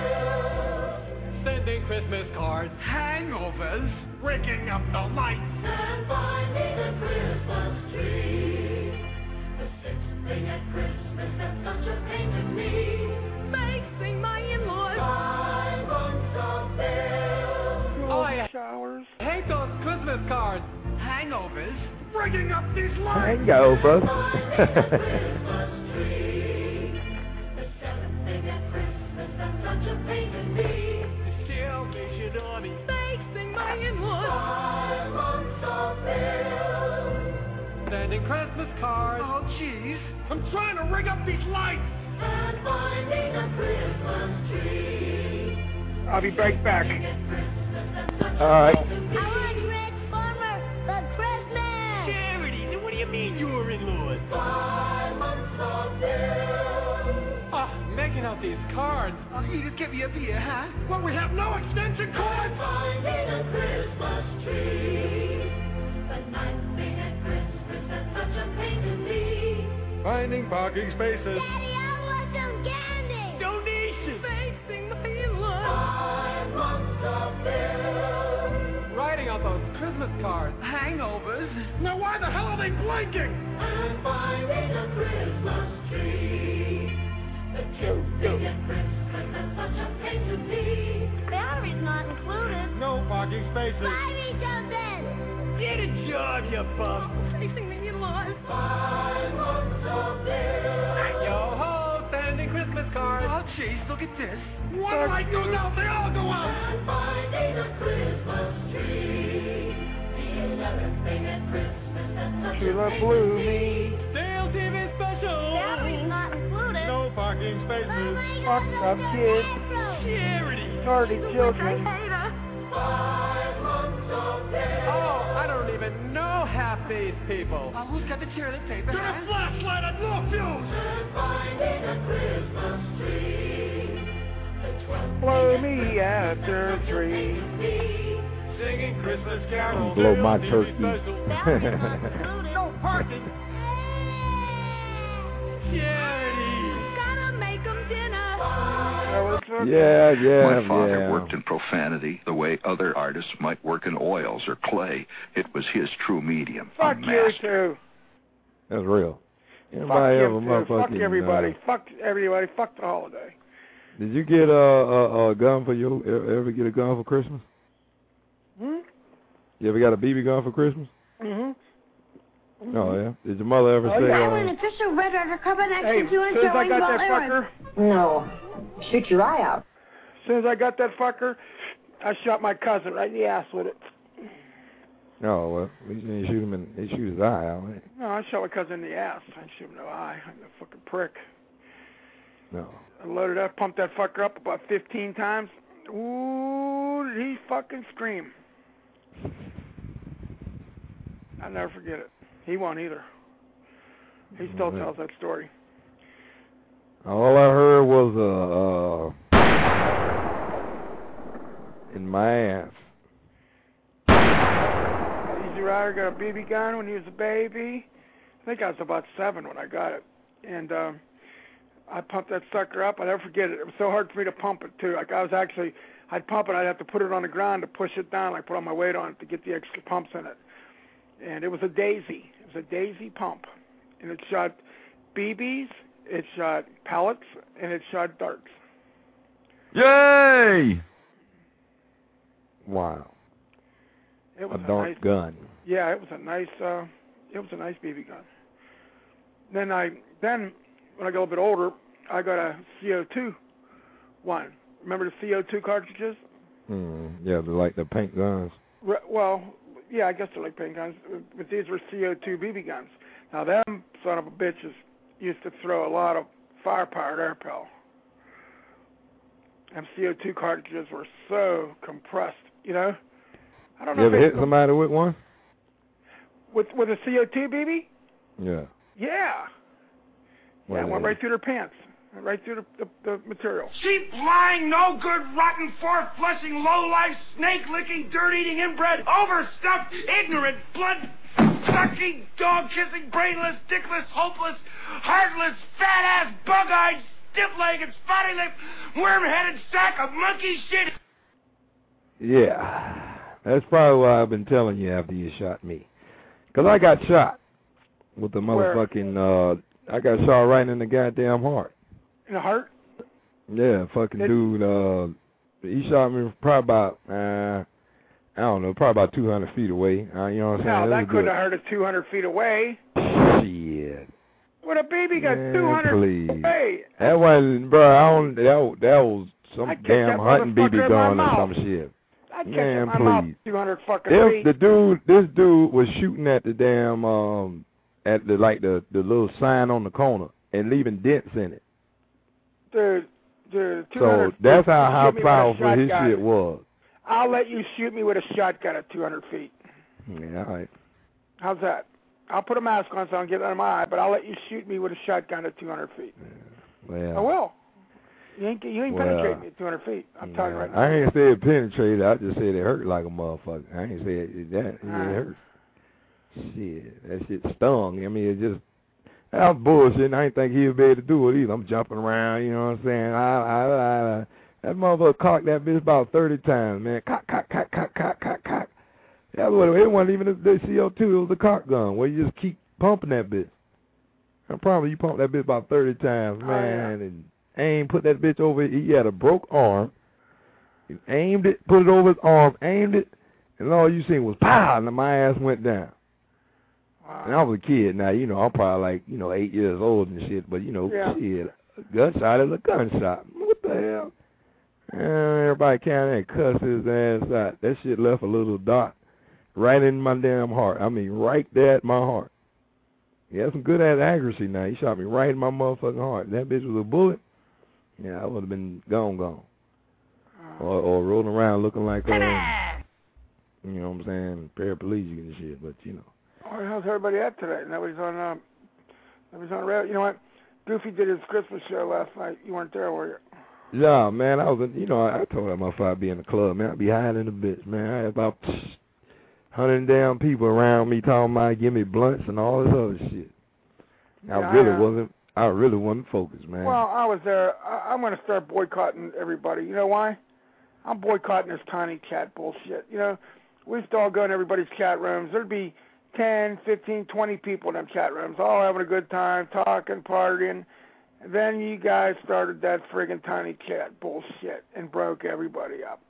S10: bills,
S7: sending Christmas cards, hangovers, rigging up the lights
S10: and finding a Christmas tree. The sixth thing at Christmas that's such a pain to me, facing my in-laws, five months of bills.
S7: Oh, I
S2: showers.
S7: hate those Christmas cards, hangovers, rigging up these lights.
S11: Hangovers.
S10: Christmas tree. The seventh thing at Christmas that's such a pain to me,
S7: still me should on me.
S10: my in-laws, five months of bills,
S7: sending Christmas cards. Oh, jeez. I'm trying to rig up these lights
S10: and finding a Christmas tree.
S2: I'll be right back.
S11: All right.
S1: I want Red Farmer for Christmas.
S7: Charity, what do you mean you're in-laws?
S10: Five months of bills.
S7: Oh, making out these cards. Oh, you just give me a beer, huh? Well, we have no extension cords.
S10: Finding a Christmas tree. The ninth thing at Christmas that's such a pain to me,
S7: finding parking spaces.
S1: Daddy, I want some candy.
S7: Donations.
S10: Facing my in-laws. Five months of bills.
S7: Writing out those Christmas cards. Hangovers. Now why the hell are they blinking?
S10: And finding a Christmas tree. The tenth thing at Christmas that's such a pain to me,
S1: Battery's not included.
S7: No parking spaces.
S1: Buy me something.
S7: Get a job, you bum.
S10: facing the in-laws. Five months of bills.
S7: Yo ho, sending Christmas cards. Oh, jeez, look at this. One light goes out, they all go out.
S10: And finding a Christmas tree. The eleventh thing at Christmas that's such
S2: True
S10: a
S2: love
S10: pain
S2: blew
S10: to
S2: me.
S7: Sale T V special.
S1: Battery's not included.
S7: No parking spaces.
S2: Fucked up kids.
S7: Charity.
S2: Tardy children.
S10: Five months of bills.
S7: Oh, I don't even know
S5: half-faced people.
S10: Uh, who's got the toilet paper?
S5: Turn a flashlight on your fuse.
S10: Finding a Christmas tree.
S2: Blow me after three.
S5: Singing Christmas carols.
S11: Blow my turkey.
S5: No parking. Charity.
S10: Gotta make 'em dinner.
S11: Yeah, yeah,
S9: My father
S11: yeah.
S9: worked in profanity the way other artists might work in oils or clay. It was his true medium. a
S2: Fuck you
S9: master.
S2: too.
S11: That's real.
S2: Fuck
S11: Anybody
S2: him
S11: ever
S2: too.
S11: motherfucking,
S2: Fuck everybody.
S11: uh,
S2: Fuck everybody. Fuck the holiday.
S11: did you get a, a, a gun for your, ever get a gun for Christmas?
S2: Hmm?
S11: You ever got a B B gun for Christmas?
S2: Mm-hmm.
S11: Oh, yeah. Did your mother ever
S2: Oh,
S11: say,
S2: yeah.
S11: uh,
S8: An official Red Ryder Cup and
S2: Hey,
S8: action
S2: as
S8: to
S2: soon as I got that fucker,
S8: No. Shoot your eye out.
S2: as soon as I got that fucker, I shot my cousin right in the ass with it.
S11: oh, well, at least you didn't shoot him in, they shoot his eye out, right?
S2: No, I shot my cousin in the ass. I didn't shoot him in the eye. I'm a fucking prick.
S11: No.
S2: I loaded up, pumped that fucker up about fifteen times. Ooh, did he fucking scream. I'll never forget it. He won't either. He still
S11: Mhm.
S2: tells that story.
S11: All I heard was, uh, uh, in my ass.
S2: Easy Rider got a B B gun when he was a baby. I think I was about seven when I got it. And um, I pumped that sucker up. I'll never forget it. It was so hard for me to pump it, too. Like, I was actually, I'd pump it. I'd have to put it on the ground to push it down. Like, put all my weight on it to get the extra pumps in it. And it was a Daisy. It was a Daisy pump. And it shot B Bs, it shot pellets, and it shot darts.
S11: Yay! Wow.
S2: It was
S11: a
S2: a
S11: dart
S2: nice,
S11: gun.
S2: Yeah, it was a nice, uh, it was a nice B B gun. Then I, then when I got a little bit older, I got a C O two one. Remember the C O two cartridges?
S11: Mm, yeah, they're like the paint guns.
S2: Re- well, yeah, I guess they're like paint guns, but these were C O two B B guns. Now, them son of a bitches used to throw a lot of firepower at air pal. Them C O two cartridges were so compressed, you know? I don't know
S11: You
S2: if
S11: ever
S2: they-
S11: hit somebody with one?
S2: With, with a C O two B B?
S11: Yeah.
S2: Yeah.
S11: What
S2: Yeah, it
S11: is
S2: went
S11: it?
S2: right through their pants. Went right through the, the, the material.
S10: Cheap, lying, no good, rotten, four-flushing, low-life, snake-licking, dirt-eating, inbred, overstuffed, ignorant, blood-sucking, dog-kissing, brainless, dickless, hopeless, heartless, fat-ass, bug-eyed, stiff-legged, spotty-lipped, worm-headed sack of monkey shit.
S11: Yeah. That's probably why I've been telling you after you shot me. Because I got shot with the
S2: Where?
S11: motherfucking, uh, I got shot right in the goddamn heart.
S2: In the heart?
S11: Yeah, fucking
S2: It-
S11: dude, uh, he shot me probably about, uh, I don't know, probably about two hundred feet away. Uh, you know what I'm saying?
S2: No,
S11: It
S2: that
S11: was
S2: couldn't
S11: good.
S2: have hurt it two hundred feet away.
S11: Shit.
S2: With a baby got
S11: Man,
S2: two hundred
S11: please.
S2: feet away.
S11: That wasn't, bro, I don't, that, that was some
S2: I kicked
S11: damn
S2: that
S11: hunting B B
S2: motherfucker in my
S11: gun or
S2: mouth.
S11: some shit.
S2: I kicked
S11: Man,
S2: it in my mouth
S11: please.
S2: two hundred fucking
S11: If
S2: feet.
S11: the dude, this dude was shooting at the damn, um, at the, like the, the little sign on the corner and leaving dents in it.
S2: Dude, dude, two
S11: So
S2: hundred feet.
S11: that's how
S2: You
S11: high
S2: shoot me with a
S11: powerful his
S2: shotgun.
S11: shit was.
S2: I'll let you shoot me with a shotgun at two hundred feet.
S11: Yeah, all right.
S2: How's that? I'll put a mask on so I don't get it out of my eye, but I'll let you shoot me with a shotgun at two hundred feet.
S11: Well,
S2: I will. You ain't, you ain't
S11: Well,
S2: penetrating me at two hundred feet. I'm telling you right now.
S11: I ain't say it penetrated. I just said it hurt like a motherfucker. I ain't say it, that it
S2: Alright.
S11: hurt. Shit, that shit stung. I mean, it just that was bullshit. And I didn't think he'd be able to do it either. I'm jumping around, you know what I'm saying? I, I, I, that motherfucker cocked that bitch about thirty times, man. Cock, cock, cock, cock, cock, cock, cock. That was it. Wasn't even the C O two. It was the cock gun where you just keep pumping that bitch. I promise you, pump that bitch about thirty times, man.
S2: Oh, yeah.
S11: And aimed, put that bitch over. He had a broke arm. He aimed it, put it over his arm, aimed it, and all you seen was pow, and my ass went down.
S2: Wow.
S11: And I was a kid. Now, you know, I'm probably like, you know, eight years old and shit, but, you know,
S2: Yeah.
S11: shit, a gunshot is a gunshot. What the hell? And everybody came in and cussed his ass out. That shit left a little dot right in my damn heart. I mean, right there at my heart. He had some good ass accuracy now. He shot me right in my motherfucking heart. That bitch was a bullet. Yeah, I would have been gone, gone. Or, or rolling around looking like, uh, you know what I'm saying, paraplegic and shit, but, you know.
S2: Where the hell's everybody at today? Nobody's on. Um, nobody's on the radio. You know what? Goofy did his Christmas show last night. You weren't there, were you?
S11: Yeah, man. I was. In, you know, I told him if I'd be in the club, man, I'd be hiding in the bitch, man. I had about hundred damn people around me talking about give me blunts and all this other shit. I
S2: Yeah,
S11: really
S2: I, uh,
S11: wasn't. I really wasn't focused, man.
S2: Well, I was there. I, I'm going to start boycotting everybody. You know why? I'm boycotting this tiny chat bullshit. You know, we used to all go in everybody's chat rooms. There'd be ten, fifteen, twenty people in them chat rooms, all having a good time, talking, partying. And then you guys started that friggin' tiny chat bullshit and broke everybody up.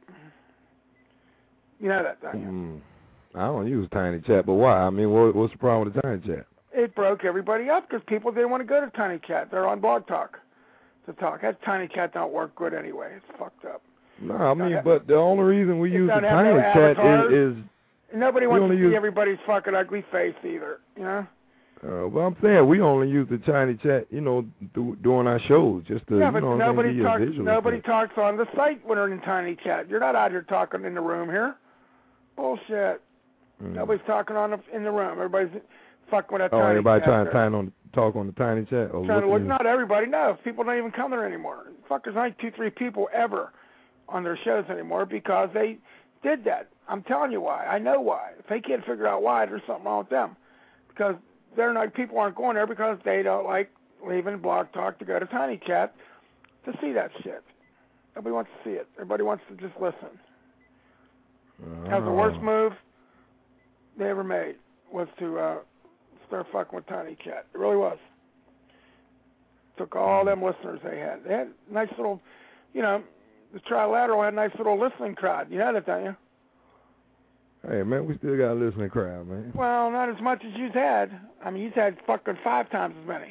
S2: You know that, don't you?
S11: Mm, I don't use Tiny Chat, but why? I mean, what, what's the problem with the Tiny Chat?
S2: It broke everybody up because people didn't want to go to Tiny Chat. They're on Blog Talk to talk. That Tiny Chat don't work good anyway. It's fucked up.
S11: No, I mean,
S2: have-
S11: but the only reason we
S2: It
S11: use the
S2: don't have no
S11: Tiny Chat
S2: avatars.
S11: is, is
S2: And nobody
S11: we
S2: wants to
S11: only
S2: see
S11: use-
S2: everybody's fucking ugly face either, you know?
S11: Uh, well, I'm saying we only use the Tiny Chat, you know, th- during our shows, just to,
S2: yeah,
S11: you
S2: but
S11: know,
S2: nobody
S11: give you a
S2: talks.
S11: visual
S2: Nobody
S11: effect.
S2: talks on the site when they're in Tiny Chat. You're not out here talking in the room here. Bullshit.
S11: Mm.
S2: Nobody's talking on the, in the room. Everybody's fucking with that
S11: Oh,
S2: Tiny
S11: everybody
S2: Chat
S11: trying
S2: there.
S11: to time on talk on the Tiny Chat. Or
S2: Trying to
S11: what
S2: look.
S11: is-
S2: Not everybody. No, people don't even come there anymore. Fuck, there's only two, three people ever on their shows anymore because they did that. I'm telling you why. I know why. If they can't figure out why, there's something wrong with them. Because they're not. People aren't going there because they don't like leaving Blog Talk to go to Tiny Chat to see that shit. Nobody wants to see it. Everybody wants to just listen. That was the worst move they ever made was to uh, start fucking with Tiny Chat. It really was. Took all them listeners they had. They had nice little, you know, the Trilateral had a nice little listening crowd. You know that, don't you?
S11: Hey, man, we still got a listening crowd, man.
S2: Well, not as much as you've had. I mean, you've had fucking five times as many.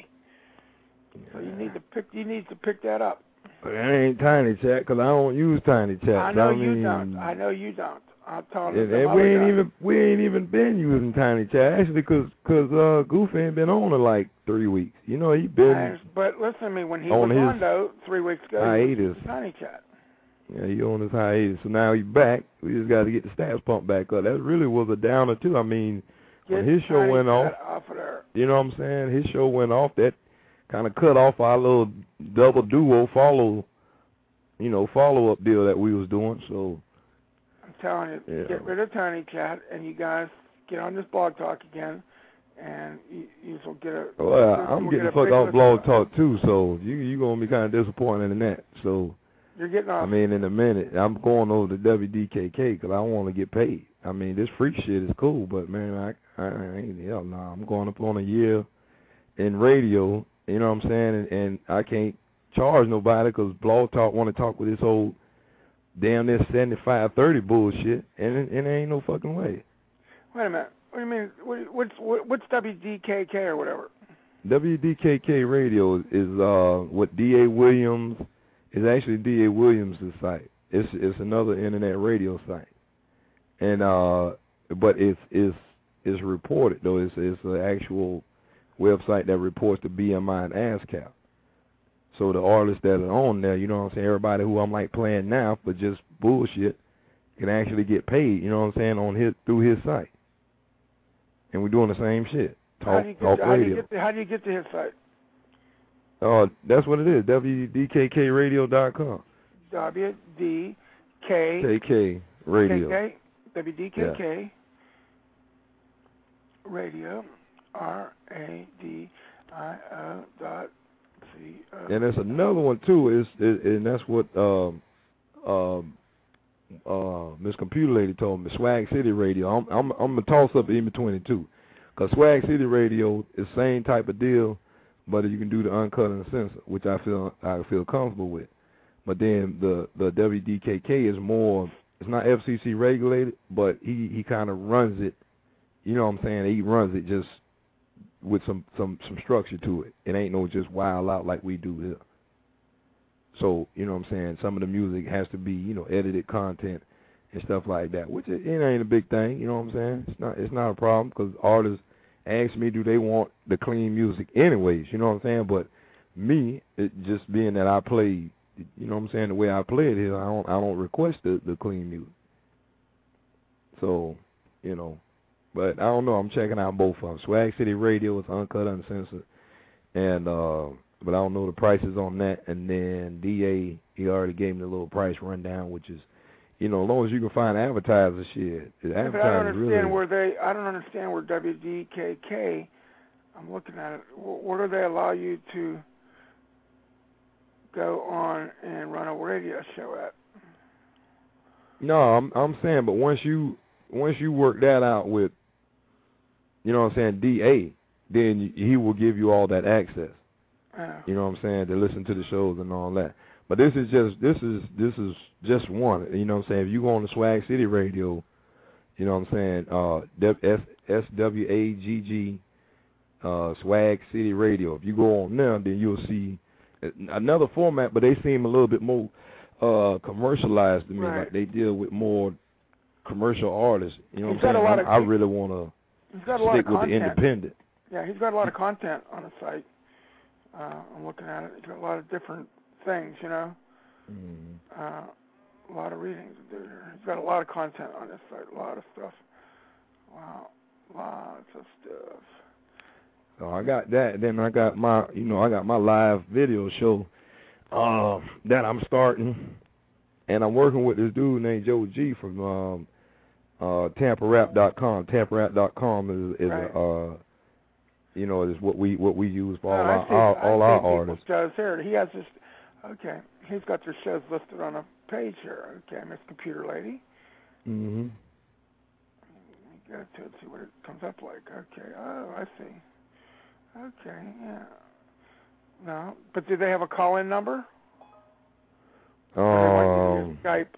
S2: So you need to pick. You need to pick that up.
S11: But it ain't Tiny Chat, because I don't use Tiny Chat.
S2: I know
S11: mean,
S2: you don't. I know you don't. I'm telling
S11: And,
S2: you.
S11: and we ain't even we ain't even been using Tiny Chat actually, cause cause uh, Goofy ain't been on in like three weeks. You know he been
S2: I, but listen to me. When he
S11: on
S2: was
S11: his
S2: on though, three weeks ago,
S11: hiatus.
S2: he was Tiny Chat.
S11: Yeah, he on his hiatus. So now he's back. We just got to get the stats pumped back up. That really was a downer too. I mean,
S2: Get
S11: when his show
S2: Tiny
S11: went off,
S2: Chat off of there.
S11: you know what I'm saying? His show went off. That kind of cut off our little double duo follow, you know, follow up deal that we was doing. So.
S2: I'm telling you,
S11: Yeah.
S2: get rid of Tiny Chat, and you guys get on this Blog Talk again, and you, you will get a.
S11: Well,
S2: you'll
S11: I'm
S2: get
S11: getting
S2: a
S11: fucked
S2: big
S11: off
S2: listen.
S11: Blog Talk too, so you you gonna be kind of disappointed in that. So.
S2: You're getting off.
S11: I mean, in a minute, I'm going over to W D K K because I want to get paid. I mean, this freak shit is cool, but man, I, I, I ain't hell no. Nah. I'm going up on a year in radio. You know what I'm saying? And, and I can't charge nobody because Blog Talk want to talk with this old damn near seventy-five thirty bullshit, and it, and there ain't no fucking way.
S2: Wait a minute. What do you mean? What, what's what, what's W D K K or whatever?
S11: W D K K Radio is uh what D A Williams. It's actually D A Williams' site. It's it's another internet radio site, and uh, but it's it's it's reported though. It's it's an actual website that reports to B M I and ASCAP. So the artists that are on there, you know what I'm saying, everybody who I'm like playing now for just bullshit can actually get paid. You know what I'm saying, on his through his site, and we're doing the same shit.
S2: How
S11: Talk
S2: do you get
S11: talk
S2: to, how do you
S11: radio.
S2: get to, how do you get to his site?
S11: Uh, that's what it is. W D K K radio dot com.
S2: W D K
S11: K K Radio.
S2: K K, W D K K Radio, R A D I O dot C O.
S11: And there's another one too. Is is and that's what um um uh Miss Computer Lady told me. Swag City Radio. I'm I'm I'm gonna toss up in between the two, cause Swag City Radio is the same type of deal, but you can do the uncut and the censor, which I feel I feel comfortable with. But then the the W D K K is more. It's not F C C regulated, but he he kind of runs it. You know what I'm saying? He runs it just with some some some structure to it. It ain't no just wild out like we do here. So, you know what I'm saying, some of the music has to be, you know, edited content and stuff like that, which it, it ain't a big thing, you know what I'm saying? It's not it's not a problem, because artists ask me, do they want the clean music anyways, you know what I'm saying? But me, it just being that I play, you know what I'm saying, the way I play it here, I don't I don't request the, the clean music. So, you know, But I don't know. I'm checking out both of them. Swag City Radio is uncut, uncensored, and uh, but I don't know the prices on that. And then D A, he already gave me the little price rundown, which is, you know, as long as you can find advertisers, shit. The
S2: Yeah, but I don't
S11: advertisers
S2: understand
S11: really.
S2: where they. I don't understand where W D K K. I'm looking at it. Wh- Where do they allow you to go on and run a radio show at?
S11: No, I'm I'm saying, but once you once you work that out with, you know what I'm saying, D A, then y- he will give you all that access.
S2: Uh,
S11: You know what I'm saying, to listen to the shows and all that. But this is just this is this is just one. You know what I'm saying? If you go on the Swag City Radio, you know what I'm saying, uh W- S S W A G G uh Swag City Radio. If you go on there, then you'll see another format, but they seem a little bit more uh commercialized to me.
S2: Right.
S11: Like they deal with more commercial artists. You know
S2: He's
S11: what I'm
S2: got a
S11: saying?
S2: lot
S11: I,
S2: of
S11: I
S2: peop-
S11: really want to
S2: He's got a lot
S11: stick
S2: of
S11: with the
S2: content.
S11: independent.
S2: Yeah, he's got a lot of content on his site. Uh, I'm looking at it. He's got a lot of different things, you know.
S11: Mm.
S2: Uh, a lot of readings to do here. He's got a lot of content on his site. A lot of stuff. Wow, lots of stuff.
S11: So I got that. Then I got my, you know, I got my live video show uh, that I'm starting, and I'm working with this dude named Joe G from um, uh, Tampa Rap dot com. Tampa Rap dot com is, is
S2: Right.
S11: a, uh, you know, is what we what we use for all
S2: No, I
S11: our,
S2: see-
S11: our
S2: I
S11: all
S2: see
S11: our
S2: people's
S11: artists.
S2: shows here. He has this. Okay, he's got their shows listed on a page here. Okay, Miss Computer Lady.
S11: Mm-hmm.
S2: Go to it, see what it comes up like. Okay. Oh, I see. Okay. Yeah. No, but do they have a call-in number? Or they want you to
S11: Um,
S2: use Skype.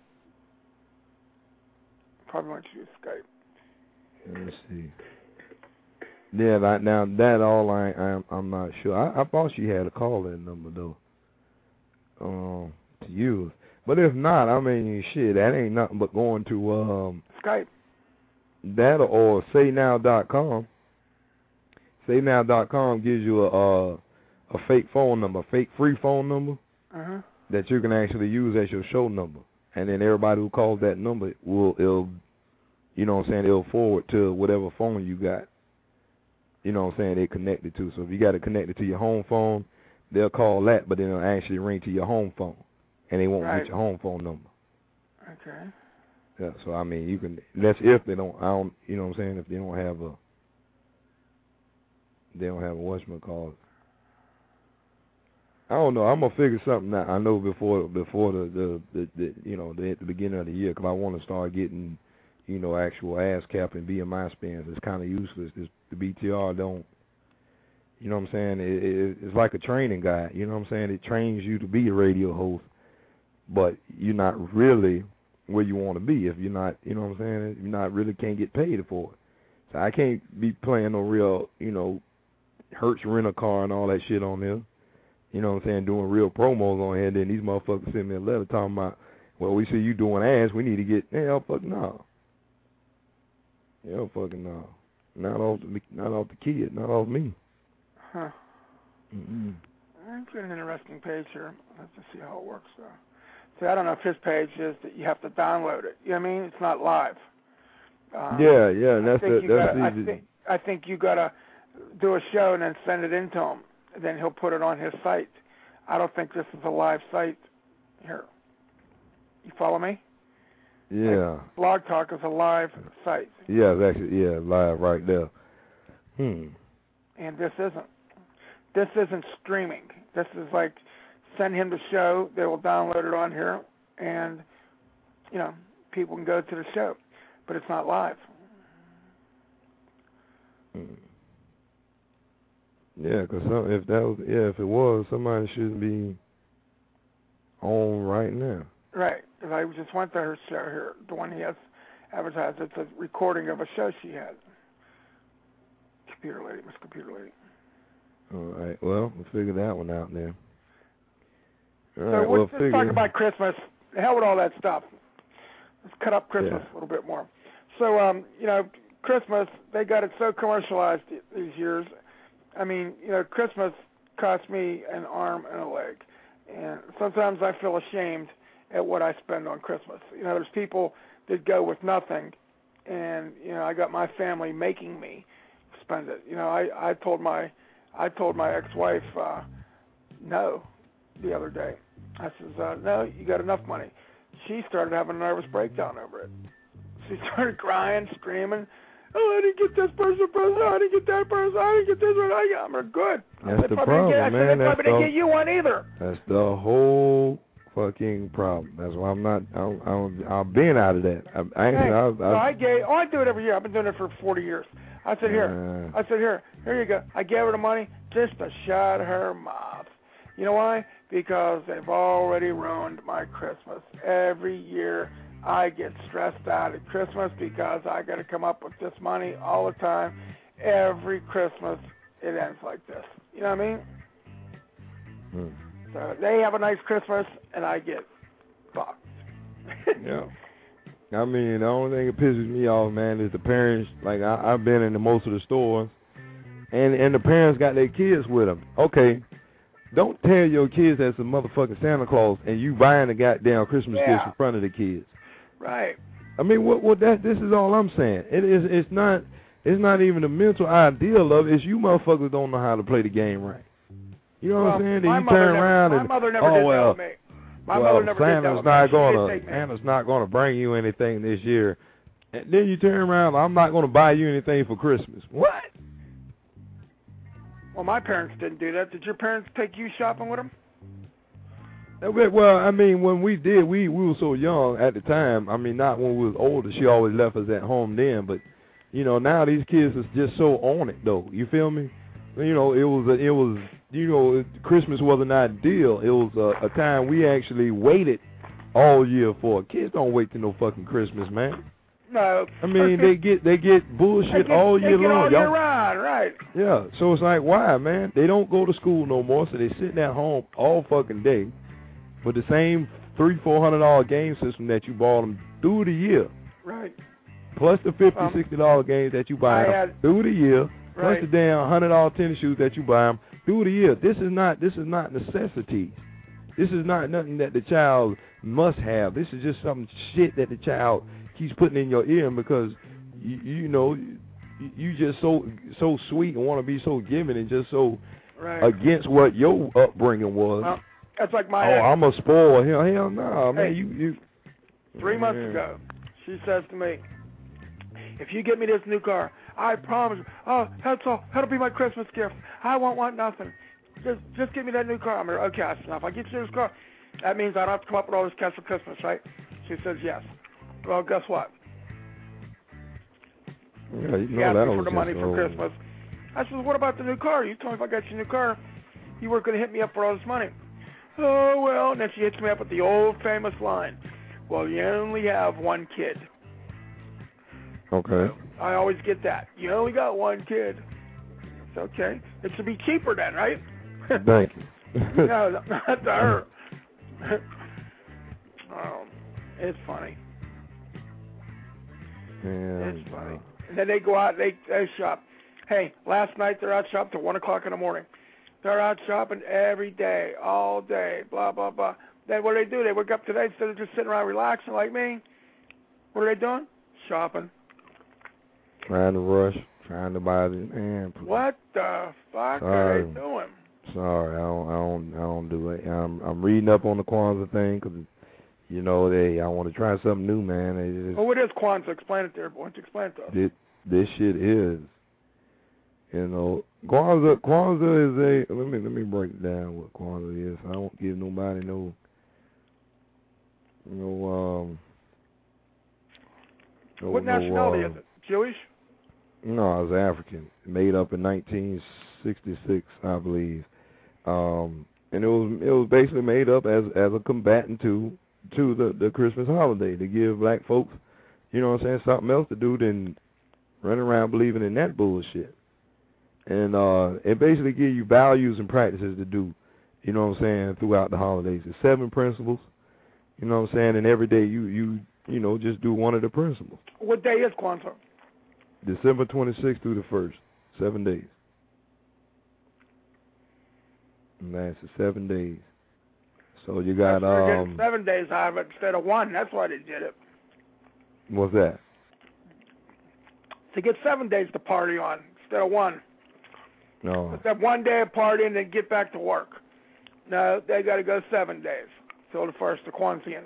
S2: Probably want you to use Skype.
S11: let me see. Yeah, that, now that all I I'm I'm not sure. I, I thought she had a call-in number though, um, to use. But if not, I mean, shit, that ain't nothing but going to um
S2: Skype.
S11: that or say now dot com. say now dot com gives you a a, a fake phone number, a fake free phone number
S2: Uh-huh.
S11: that you can actually use as your show number, and then everybody who calls that number will it'll, you know what I'm saying, it'll forward to whatever phone you got. You know what I'm saying, they connected to. So if you got it connected to your home phone, they'll call that, but then it'll actually ring to your home phone, and they won't
S2: Right.
S11: get your home phone number.
S2: Okay.
S11: Yeah, so I mean, you can. That's if they don't. I don't. You know what I'm saying? If they don't have a, they don't have a whatchamacallit. I don't know. I'm gonna figure something out. I know before before the the, the, the you know the, at the beginning of the year, because I want to start getting, you know, actual ASCAP and B M I spins. It's kind of useless. This, the B T R don't. You know what I'm saying? It, it, it's like a training guide. You know what I'm saying? It trains you to be a radio host, but you're not really where you want to be if you're not. You know what I'm saying? You're not really can't get paid for it. So I can't be playing no real, you know, Hertz Rent-A-Car and all that shit on there. You know what I'm saying? Doing real promos on here. And then these motherfuckers send me a letter talking about, well, we see you doing ads. We need to get, hell, fuck no. Hell, fucking no. Not off the, not off the kid. Not off me.
S2: Huh.
S11: Mm-mm.
S2: I've got an interesting page here. Let's just see how it works, though. See, I don't know if his page is that you have to download it. You know what I mean? It's not live. Um,
S11: Yeah, yeah,
S2: I
S11: that's
S2: think
S11: the,
S2: you
S11: that's
S2: gotta, I
S11: easy.
S2: think I think you gotta do a show and then send it in to him. Then he'll put it on his site. I don't think this is a live site. Here, you follow me?
S11: Yeah.
S2: Blog Talk is a live site,
S11: Yeah, it's actually, yeah, live right there. Hmm.
S2: and this isn't. This isn't streaming. This is like send him the show. They will download it on here, and you know people can go to the show, but it's not live.
S11: Hmm. Yeah, because if that was, yeah, if it was, somebody should be on right now.
S2: Right. Because I just went to her show here, the one he has advertised. It's a recording of a show she had. Computer Lady, Miss Computer Lady.
S11: All right. Well, we'll figure that one out then. All
S2: so
S11: right.
S2: let's
S11: Well,
S2: just
S11: figure.
S2: talk about Christmas. The hell with all that stuff. Let's cut up Christmas
S11: Yeah.
S2: a little bit more. So, um, you know, Christmas, they got it so commercialized these years. I mean, you know, Christmas cost me an arm and a leg. And sometimes I feel ashamed at what I spend on Christmas. You know, there's people that go with nothing and you know I got my family making me spend it. You know, I I told my I told my ex-wife uh, no the other day. I says uh, no, you got enough money. She started having a nervous breakdown over it. She started crying, screaming. Oh, I didn't get this person a present. I didn't get that person. I didn't get this one. I got. I'm good.
S11: That's
S2: I
S11: the
S2: probably
S11: problem,
S2: didn't get, I
S11: man.
S2: said, they
S11: That's
S2: probably didn't
S11: the,
S2: get you one either.
S11: That's the whole fucking problem. That's why I'm not. I'm. I'm, I'm being out of that. I, I,
S2: Hey,
S11: I, I,
S2: so I gave. Oh, I do it every year. I've been doing it for forty years. I said here.
S11: Uh,
S2: I said here. Here you go. I gave her the money just to shut her mouth. You know why? Because they've already ruined my Christmas. Every year I get stressed out at Christmas because I got to come up with this money all the time. Every Christmas it ends like this. You know what I mean?
S11: hmm.
S2: So they have a nice Christmas and I get fucked.
S11: Yeah. I mean, the only thing that pisses me off, man, is the parents. Like, I, I've been in the most of the stores, and and the parents got their kids with them. Okay, don't tell your kids that's a motherfucking Santa Claus, and you buying the goddamn Christmas
S2: Yeah.
S11: gifts in front of the kids.
S2: Right.
S11: I mean, what what that? This is all I'm saying. It is. It's not. It's not even the mental ideal of it. It's you motherfuckers don't know how to play the game right. You know
S2: well,
S11: what I'm saying? Then
S2: my
S11: you
S2: mother
S11: turn
S2: never,
S11: around
S2: my
S11: and
S2: mother never
S11: oh
S2: did
S11: well.
S2: that with me. My
S11: well,
S2: mother never did that
S11: Santa's
S2: with
S11: not
S2: me. She
S11: gonna
S2: did take me.
S11: Santa's not gonna bring you anything this year. And then you turn around, I'm not gonna buy you anything for Christmas. What?
S2: Well, my parents didn't do that. Did your parents take you shopping with them?
S11: Well, I mean, when we did, we we were so young at the time. I mean, not when we was older. She always left us at home then. But you know, now these kids is just so on it, though. You feel me? You know, it was a, it was you know, Christmas wasn't ideal. It was a, a time we actually waited all year for. Kids don't wait till no fucking Christmas, man.
S2: No.
S11: I mean, they get they get bullshit
S2: They get,
S11: all
S2: they
S11: year
S2: get
S11: long.
S2: all year
S11: Y'all-
S2: round, right?
S11: Yeah, so it's like, why, man? They don't go to school no more, so they sitting at home all fucking day with the same three, four hundred dollar game system that you bought them through the year,
S2: Right.
S11: plus the fifty,
S2: Um,
S11: sixty dollar games that you buy
S2: I
S11: 'em
S2: had-
S11: through the year, plus
S2: Right.
S11: the damn hundred dollar tennis shoes that you buy them through the year. This is not this is not necessities. This is not nothing that the child must have. This is just some shit that the child keeps putting in your ear because you, you know you, you just so so sweet and want to be so giving and just so
S2: Right.
S11: against what your upbringing was.
S2: Well, that's like my
S11: oh,
S2: ex.
S11: I'm a spoil. Hell, hell no, man.
S2: Hey.
S11: You you.
S2: Three months
S11: Yeah.
S2: ago, she says to me, if you get me this new car, I promise, oh, that's all, that'll be my Christmas gift. I won't want nothing. Just just give me that new car. I'm like, okay, that's enough. I get you this car. That means I don't have to come up with all this cash for Christmas, right? She says yes. Well, guess what?
S11: Yeah, you
S2: She
S11: know
S2: asked
S11: that
S2: me for
S11: was
S2: the
S11: just
S2: money for
S11: old.
S2: Christmas. I said, what about the new car? You told me if I got you a new car, you weren't going to hit me up for all this money. Oh, well, and then she hits me up with the old famous line, well, you only have one kid.
S11: Okay.
S2: I always get that. You only got one kid. It's okay. It should be cheaper then, right?
S11: Thank you.
S2: No, not to her. um, it's funny.
S11: Yeah.
S2: It's funny. And then they go out, they they shop. Hey, last night they're out shopping till one o'clock in the morning. They're out shopping every day, all day, blah blah blah. Then what do they do? They wake up today instead of just sitting around relaxing like me. What are they doing? Shopping.
S11: Trying to rush, trying to buy the man.
S2: What the fuck
S11: Sorry.
S2: are they doing?
S11: Sorry, I don't, I don't, I don't do it. I'm, I'm reading up on the Kwanzaa thing because, you know, they, I want to try something new, man. They just,
S2: Well, what is Kwanzaa? Explain it there. Why don't you explain it to us?
S11: this, this shit is, you know, Kwanzaa. Kwanzaa is a. Let me, let me break down what Kwanzaa is. I don't give nobody no, no, um. No,
S2: What
S11: no,
S2: nationality
S11: um,
S2: is it? Jewish?
S11: No, I was African. Made up in nineteen sixty-six, I believe. Um, and it was it was basically made up as as a combatant to to the the Christmas holiday to give black folks, you know what I'm saying, something else to do than running around believing in that bullshit. And uh, it basically gives you values and practices to do, you know what I'm saying, throughout the holidays. It's seven principles, you know what I'm saying, and every day you you you know just do one of the principles.
S2: What day is Kwanzaa?
S11: December twenty-sixth through the first, seven days. And that's the seven days. So you got,
S2: They're
S11: um,
S2: getting seven days out of it instead of one. That's why they did it.
S11: what's that?
S2: to get seven days to party on instead of one.
S11: No.
S2: Let's have one day of party and then get back to work. No, they got to go seven days till the first, the Kwanzaaans.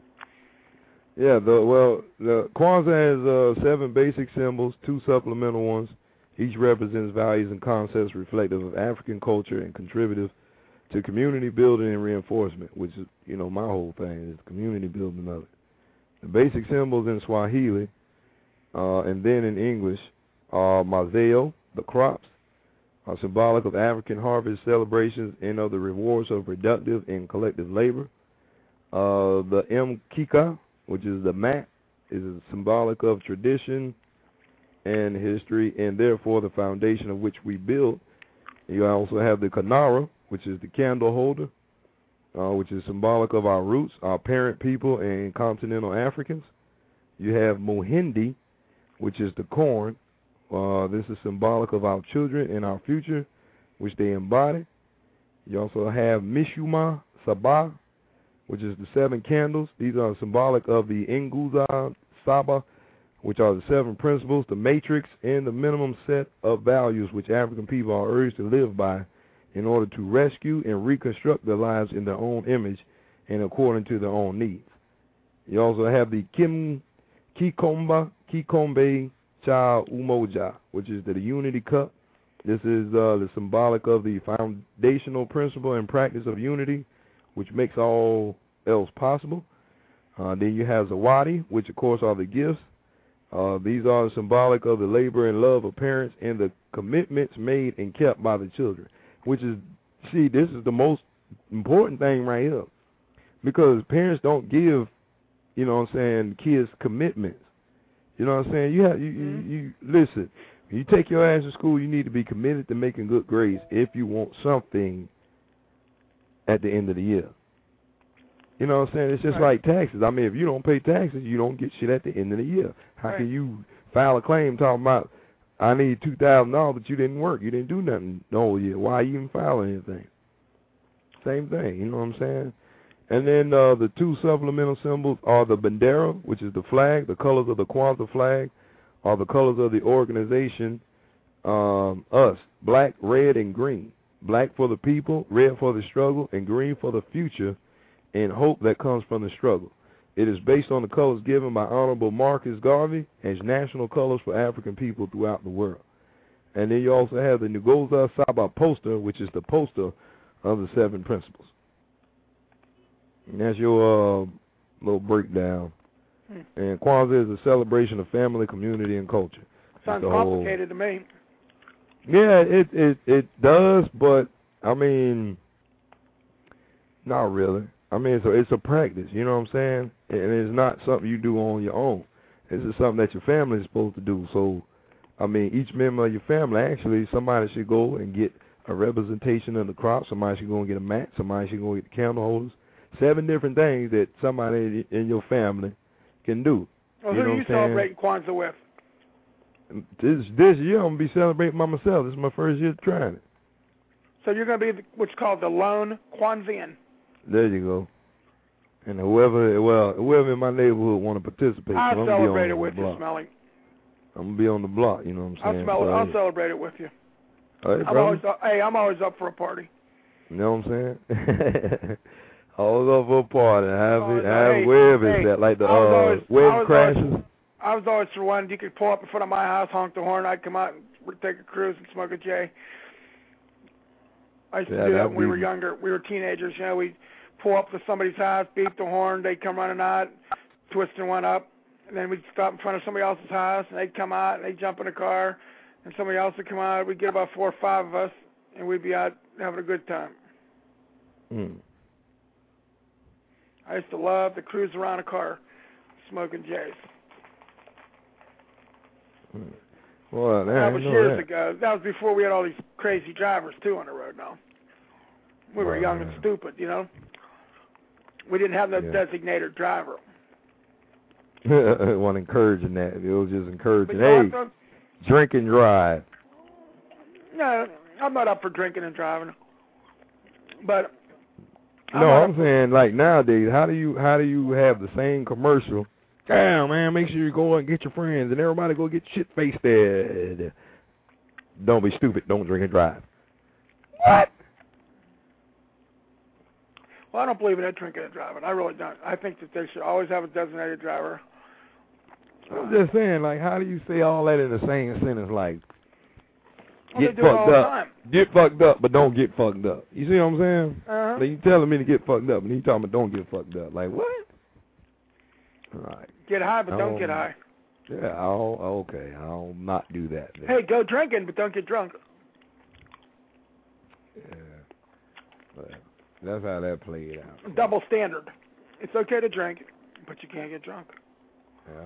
S11: Yeah, the well, the Kwanzaa has uh, seven basic symbols, two supplemental ones. Each represents values and concepts reflective of African culture and contributive to community building and reinforcement, which is, you know, my whole thing is community building of it. The basic symbols in Swahili uh, and then in English are mazao, the crops, are symbolic of African harvest celebrations and of the rewards of productive and collective labor. Uh, the Mkika, which is the mat, is symbolic of tradition and history, and therefore the foundation of which we build. You also have the Kanara, which is the candle holder, uh, which is symbolic of our roots, our parent people, and continental Africans. You have Muhindi, which is the corn. Uh, this is symbolic of our children and our future, which they embody. You also have Mishuma Saba, which is the seven candles. These are symbolic of the Nguza Saba, which are the seven principles, the matrix, and the minimum set of values which African people are urged to live by in order to rescue and reconstruct their lives in their own image and according to their own needs. You also have the Kim Kikomba, Kikombe Cha Umoja, which is the, the unity cup. This is uh, the symbolic of the foundational principle and practice of unity, which makes all else possible. Uh, then you have Zawadi, which of course are the gifts. Uh, these are symbolic of the labor and love of parents and the commitments made and kept by the children, which is, see, this is the most important thing right here, because parents don't give, you know what I'm saying, kids commitments. You know what I'm saying? You have, you, mm-hmm. you, you listen, when you take your ass to school, you need to be committed to making good grades if you want something at the end of the year. You know what I'm saying? It's just right. like taxes. I mean, if you don't pay taxes, you don't get shit at the end of the year. How right. can you file a claim talking about, I need two thousand dollars, but you didn't work. You didn't do nothing the whole year. Why are you even filing anything? Same thing, you know what I'm saying? And then uh, the two supplemental symbols are the bandera, which is the flag. The colors of the Kwanzaa flag are the colors of the organization, um, us, black, red, and green. Black for the people, red for the struggle, and green for the future and hope that comes from the struggle. It is based on the colors given by Honorable Marcus Garvey as national colors for African people throughout the world. And then you also have the Ngozi Saba poster, which is the poster of the seven principles. And that's your uh, little breakdown. Hmm. And Kwanzaa is a celebration of family, community, and culture.
S2: Sounds
S11: whole...
S2: complicated to me.
S11: Yeah, it, it, it does, but, I mean, not really. I mean, it's a, it's a practice, you know what I'm saying? And it's not something you do on your own. This is something that your family is supposed to do. So, I mean, each member of your family, actually, somebody should go and get a representation of the crop. Somebody should go and get a mat. Somebody should go and get the candle holders. Seven different things that somebody in your family can do.
S2: Well,
S11: you
S2: who
S11: know
S2: are you celebrating Kwanzaa with?
S11: This, this year, I'm going to be celebrating by myself. This is my first year trying it.
S2: So you're going to be what's called the lone Kwanzaan.
S11: There you go. And whoever, well, whoever in my neighborhood want to participate,
S2: I'll
S11: I'm
S2: celebrate
S11: be
S2: it
S11: on
S2: with
S11: the
S2: you,
S11: block.
S2: Smelly.
S11: I'm gonna be on the block. You know what I'm
S2: I'll
S11: saying?
S2: smell it.
S11: So,
S2: I'll celebrate it with you.
S11: All right,
S2: I'm
S11: brother.
S2: always, hey, I'm always up for a party.
S11: You know what I'm saying? Always up for a party. Have
S2: Oh,
S11: it,
S2: no,
S11: have
S2: hey,
S11: wherever
S2: hey,
S11: it's at, like the
S2: I was
S11: uh,
S2: always- I
S11: wedding
S2: was
S11: crashes.
S2: always- I was always for one. You could pull up in front of my house, honk the horn. I'd come out and take a cruise and smoke a J. I used to
S11: Yeah,
S2: do that
S11: that'd
S2: when we
S11: be-
S2: were younger. We were teenagers. You know, we'd pull up to somebody's house, beep the horn. They'd come running out, twisting one up, and then we'd stop in front of somebody else's house, and they'd come out and they'd jump in the car, and somebody else would come out. We'd get about four or five of us, and we'd be out having a good time.
S11: Hmm.
S2: I used to love to cruise around a car, smoking J's.
S11: Hmm. Well,
S2: That
S11: I
S2: was
S11: know
S2: years
S11: that.
S2: ago. That was before we had all these crazy drivers, too, on the road now. We were
S11: Right,
S2: young and
S11: right.
S2: stupid, you know. We didn't have no
S11: Yeah.
S2: designated driver.
S11: I wasn't encouraging that. It was just
S2: But
S11: encouraging,
S2: you know
S11: hey,
S2: what,
S11: drink and drive.
S2: no, I'm not up for drinking and driving. But I'm
S11: No,
S2: not
S11: I'm
S2: up for-
S11: saying like nowadays, how do you how do you have the same commercial Yeah, man, make sure you go and get your friends and everybody go get shit-faced there. Don't be stupid. Don't drink and drive. What?
S2: Well, I don't believe in that drinking and driving. I really don't. I think that they should always have a designated driver.
S11: I'm just saying, like, how do you say all that in the same sentence? Like,
S2: well,
S11: get
S2: they do it all
S11: fucked
S2: the
S11: up,
S2: time.
S11: get fucked up, but don't get fucked up. You see what I'm saying?
S2: Uh-huh.
S11: Like, you telling me to get fucked up, and you talking about don't get fucked up. Like, what? All right.
S2: Get high, but don't
S11: Um,
S2: get high.
S11: Yeah, I'll, okay, I'll not do that. Then.
S2: Hey, go drinking, but don't get drunk.
S11: Yeah. But that's how that played out.
S2: Double standard. It's okay to drink, but you can't get drunk.
S11: Yeah.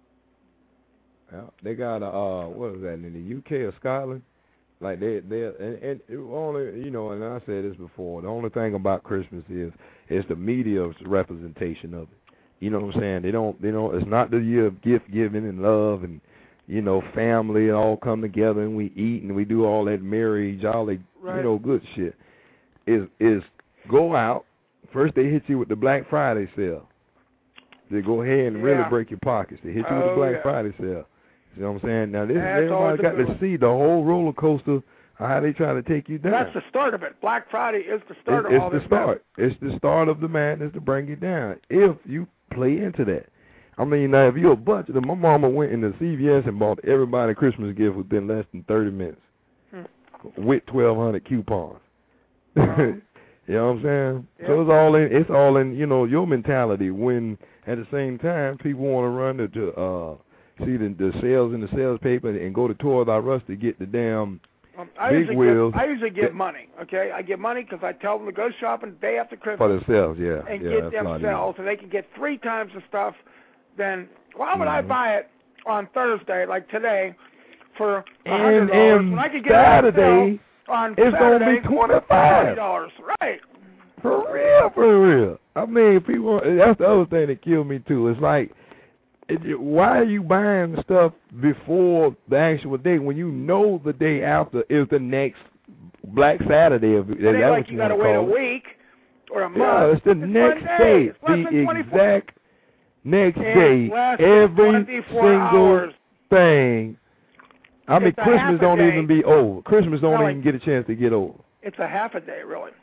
S11: Yeah. They got a, uh, what is that, in the U K or Scotland? Like, they, they, and, and it only, you know, and I said this before, the only thing about Christmas is, it's the media's representation of it. You know what I'm saying? They don't, they don't, it's not the year of gift giving and love and, you know, family all come together and we eat and we do all that merry, jolly,
S2: Right.
S11: you know, good shit. Is, is go out. First they hit you with the Black Friday sale. They go ahead and really
S2: Yeah.
S11: break your pockets. They hit you with
S2: Oh,
S11: the Black
S2: yeah.
S11: Friday sale. You know what I'm saying? Now, this
S2: That's
S11: everybody
S2: always a
S11: got
S2: good
S11: to
S2: one.
S11: see the whole roller coaster, how they try to take you down.
S2: That's the start of it. Black Friday is the start
S11: It's,
S2: of all
S11: it's
S2: this
S11: the start. It's the start of the madness to bring you down. If you play into that. I mean, now, if you're a bunch of them, my mama went into C V S and bought everybody a Christmas gift within less than thirty minutes
S2: Hmm.
S11: with twelve hundred coupons.
S2: Wow.
S11: You know what I'm saying?
S2: Yeah.
S11: So it's all in, it's all in, you know, your mentality. When at the same time people want to run to, to uh, see the, the sales in the sales paper and go to Toys R Us to get the damn
S2: Um, I,
S11: big
S2: usually
S11: wheels
S2: give, I usually give
S11: that-
S2: money, okay? I give money because I tell them to go shopping day after Christmas
S11: for themselves. Yeah,
S2: and
S11: yeah,
S2: get
S11: that's a lot
S2: themselves, and they can get three times the stuff. Then why would I
S11: Mhm.
S2: buy it on Thursday, like today, for a
S11: easier.
S2: hundred
S11: And,
S2: dollars
S11: and
S2: when I could get
S11: Saturday,
S2: it on
S11: it's
S2: Saturday
S11: gonna be
S2: for
S11: twenty-five.
S2: twenty dollars, right?
S11: For real, for real. I mean, people. That's the other thing that killed me too. It's like, it, why are you buying stuff before the actual day when you know the day after is the next Black Saturday? If, is
S2: It ain't
S11: that
S2: like
S11: what
S2: you
S11: you
S2: got to
S11: want to
S2: wait a
S11: call it?
S2: week or a month.
S11: Yeah, it's the next
S2: one
S11: day.
S2: day. It's less
S11: The
S2: than twenty-four
S11: exact next
S2: It's
S11: day.
S2: less than
S11: Every
S2: twenty-four
S11: single
S2: hours.
S11: thing. I mean,
S2: It's a half
S11: Christmas
S2: a
S11: don't
S2: day.
S11: even be over. Christmas don't
S2: No,
S11: even get a chance to get over.
S2: It's a half a day, really.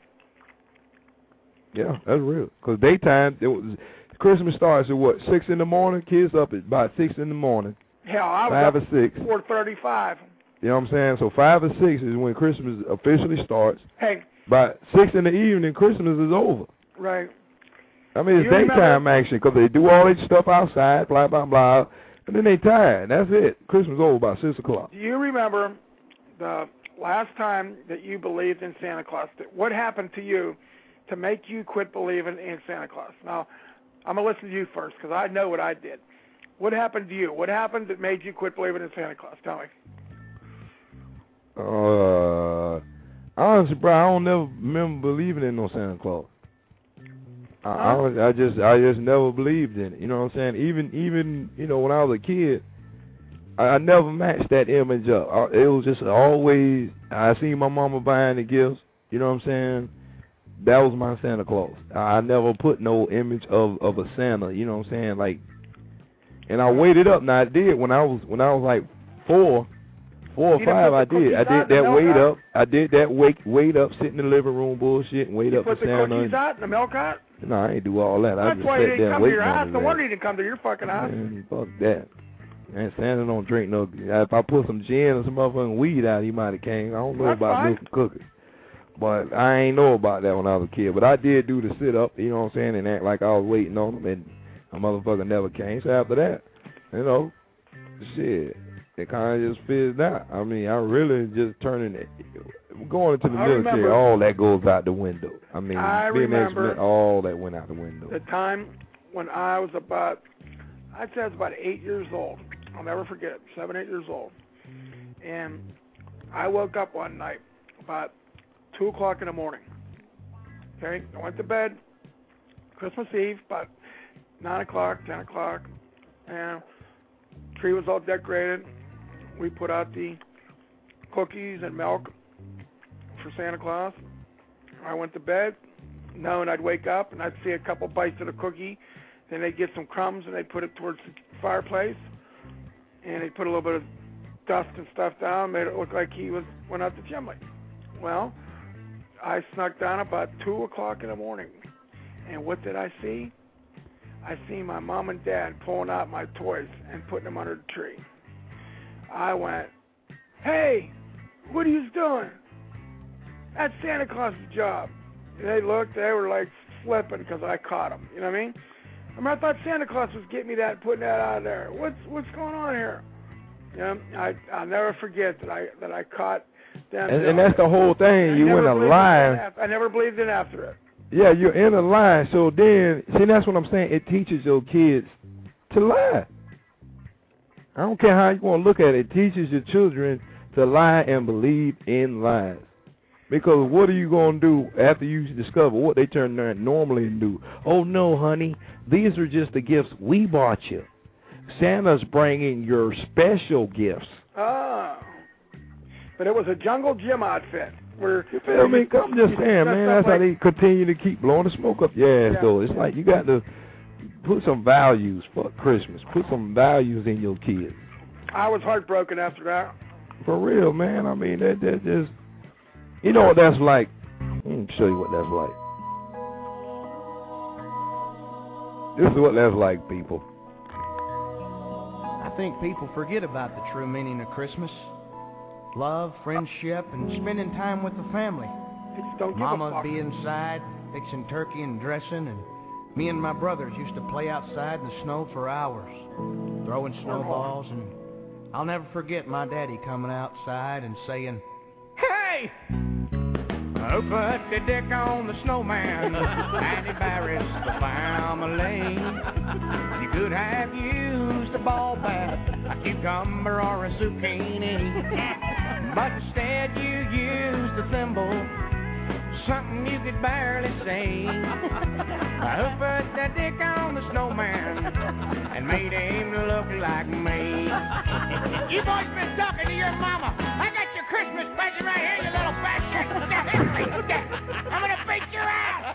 S11: Yeah, that's real. Because daytime, it was, Christmas starts at what, six in the morning? Kids up at about six in the morning.
S2: Hell, I was
S11: Five
S2: up
S11: or six.
S2: four thirty-five.
S11: You know what I'm saying? So five or six is when Christmas officially starts.
S2: Hey,
S11: By six in the evening, Christmas is over.
S2: right.
S11: I mean, it's
S2: You
S11: daytime
S2: remember-
S11: action because they do all that stuff outside, blah, blah, blah, and then they tired. That's it. Christmas over by six o'clock.
S2: Do you remember the last time that you believed in Santa Claus? What happened to you to make you quit believing in Santa Claus? Now, I'm going to listen to you first because I know what I did. What happened to you? What happened that made you quit believing in Santa Claus? Tell me.
S11: Uh, honestly, bro, I don't never remember believing in no Santa Claus. I, I,
S2: Huh?
S11: was- I just, I just never believed in it. You know what I'm saying? Even, even, you know, when I was a kid, I, I never matched that image up. I, it was just always, I seen my mama buying the gifts. You know what I'm saying? That was my Santa Claus. I, I never put no image of of a Santa. You know what I'm saying? Like, and I waited up. Now I did when I was when I was like four. Four or
S2: You didn't
S11: five,
S2: put
S11: I
S2: the
S11: did. I
S2: cookies out
S11: did
S2: and
S11: that
S2: the
S11: wait
S2: milk out?
S11: up. I did that wait wait up, sit in the living room bullshit and wait
S2: You
S11: up for
S2: put the
S11: Santa.
S2: cookies out and the milk out?
S11: No, I ain't do all that. I
S2: That's
S11: just
S2: why he
S11: sat
S2: didn't
S11: there
S2: come to
S11: waiting
S2: your
S11: on
S2: house.
S11: his
S2: No
S11: ass.
S2: wonder he didn't come to your fucking house.
S11: Man, fuck that. Man, Santa don't drink no. If I put some gin or some motherfucking weed out, he might have came. I don't know
S2: That's
S11: about
S2: fine.
S11: milk and cookies. But I ain't know about that when I was a kid. But I did do the sit up, you know what I'm saying, and act like I was waiting on him, and a motherfucker never came. So after that, you know, shit, it kind of just fizzed out. I mean, I really just turning it, going into the
S2: I
S11: military,
S2: remember-
S11: all that goes out the window. I mean,
S2: I
S11: being
S2: remember-
S11: ex- all that went out the window.
S2: The time when I was about, I'd say I was about eight years old. I'll never forget it, seven, eight years old. And I woke up one night about two o'clock in the morning. Okay, I went to bed Christmas Eve, about nine o'clock, ten o'clock, and tree was all decorated. We put out the cookies and milk for Santa Claus. I went to bed knowing I'd wake up and I'd see a couple bites of the cookie Then they'd get some crumbs and they'd put it towards the fireplace, and they'd put a little bit of dust and stuff down, made it look like he was went up the chimney. Well, I snuck down about two o'clock in the morning, and what did I see? I seen my mom and dad pulling out my toys and putting them under the tree. I went, "Hey, what are you doing? That's Santa Claus's job." And they looked, they were like flipping because I caught them. You know what I mean? I mean, I thought Santa Claus was getting me that and putting that out of there. What's what's going on here? You know, I I'll never forget that I that I caught them.
S11: And, and that's the whole thing. You in a lie.
S2: I never believed it after it.
S11: Yeah, you're in a lie. So then, see, that's what I'm saying. It teaches your kids to lie. I don't care how you want to look at it. It teaches your children to lie and believe in lies. Because what are you going to do after you discover what they turn around normally and do? Oh, no, honey, these are just the gifts we bought you. Santa's bringing your special gifts.
S2: Oh. But it was a Jungle Jim outfit. Where
S11: you feel me? I'm just saying, man, that's how they continue to keep blowing the smoke up your ass,
S2: Yeah.
S11: though. It's like you got to put some values for Christmas. Put some values in your kids.
S2: I was heartbroken after that.
S11: For real, man. I mean, that, that just, you know what that's like. Let me show you what that's like. This is what that's like, people.
S13: I think people forget about the true meaning of Christmas. Love, friendship, and spending time with the family.
S2: Don't give
S13: Mama
S2: a fuck.
S13: would be inside, fixing turkey and dressing, and me and my brothers used to play outside in the snow for hours, throwing snowballs, and I'll never forget my daddy coming outside and saying,
S10: Hey! Who put the dick on the snowman? And he buries the family. You could have used a ball bat, a cucumber, or a zucchini. But instead you used a thimble, something you could barely say. Who put the dick on the snowman and made him look like me? You boys been talking to your mama. I got your Christmas present right here, you little bastard. I'm gonna beat your ass.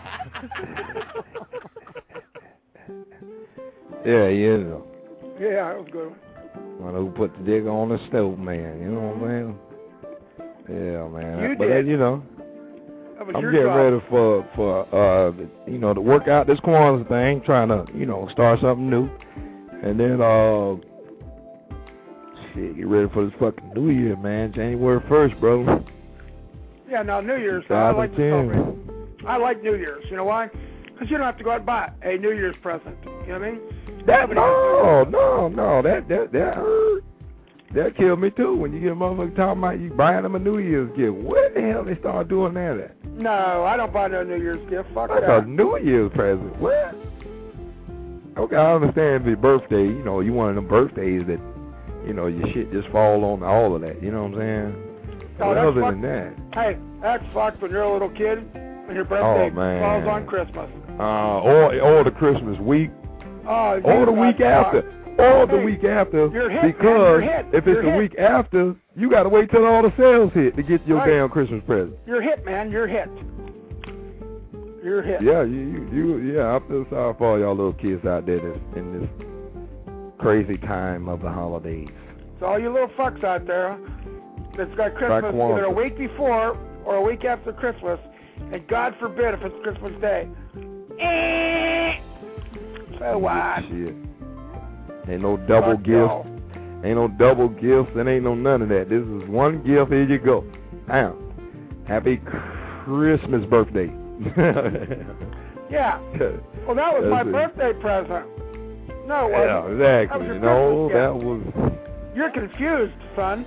S11: Yeah, you know.
S2: Yeah, that was good.
S11: One who put the dick on the stove, man. You know what I'm saying? Yeah, man.
S2: You
S11: but
S2: did.
S11: Uh, you know,
S2: That was
S11: I'm
S2: your
S11: getting
S2: job.
S11: ready for for uh, you know, to work out this Kwanzaa thing, trying to you know start something new, and then uh, shit, get ready for this fucking New Year, man. January first, bro.
S2: Yeah, now New Year's, I like to
S11: twenty ten.
S2: celebrate. I like New Year's. You know why? Because you don't have to go out and buy a New Year's present. You know what I mean?
S11: That
S2: Nobody
S11: no, no, no. That that that hurt. That killed me too. When you get a motherfucker talking about you buying them a New Year's gift, where the hell they start doing that at?
S2: No, I don't buy no New Year's gift. Fuck
S11: Like
S2: that.
S11: a New Year's present. What? Okay, I understand the birthday. You know, you one of them birthdays that, you know, your shit just fall on all of that. You know what I'm saying?
S2: No,
S11: But
S2: that's
S11: other
S2: fuck-
S11: than that,
S2: Hey, that's fucked when you're a little kid and your birthday
S11: Oh, man.
S2: falls on Christmas.
S11: uh, or or the Christmas week,
S2: Oh,
S11: or
S2: you
S11: the
S2: got
S11: week
S2: fucked.
S11: after, or the
S2: Hey,
S11: week after,
S2: you're hit, man,
S11: because
S2: you're hit,
S11: if
S2: you're
S11: it's the
S2: hit.
S11: week after, you got to wait till all the sales hit to get your
S2: Right.
S11: damn Christmas present.
S2: You're hit, man. You're hit. You're hit.
S11: Yeah, you, you, you, yeah. I feel sorry for all y'all little kids out there that's in this crazy time of the holidays.
S2: So all you little fucks out there that's got Christmas
S11: Like Kwanzaa.
S2: either a week before or a week after Christmas, and God forbid if it's Christmas Day. Eh. So what?
S11: Shit. Ain't no double
S2: Fuck
S11: gifts.
S2: y'all.
S11: Ain't no double gifts, and ain't no none of that. This is one gift. Here you go. Bam. Happy Christmas birthday.
S2: Yeah. Well, that was my
S11: That's it.
S2: birthday present. No, it
S11: Yeah,
S2: wasn't. That was
S11: exactly.
S2: your
S11: You know,
S2: Christmas
S11: that
S2: gift.
S11: was
S2: You're confused, son.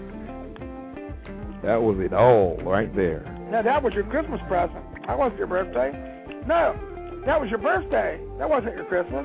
S11: that was it all right there.
S2: No, that was your Christmas present. That wasn't your birthday. No, that was your birthday. That wasn't your Christmas.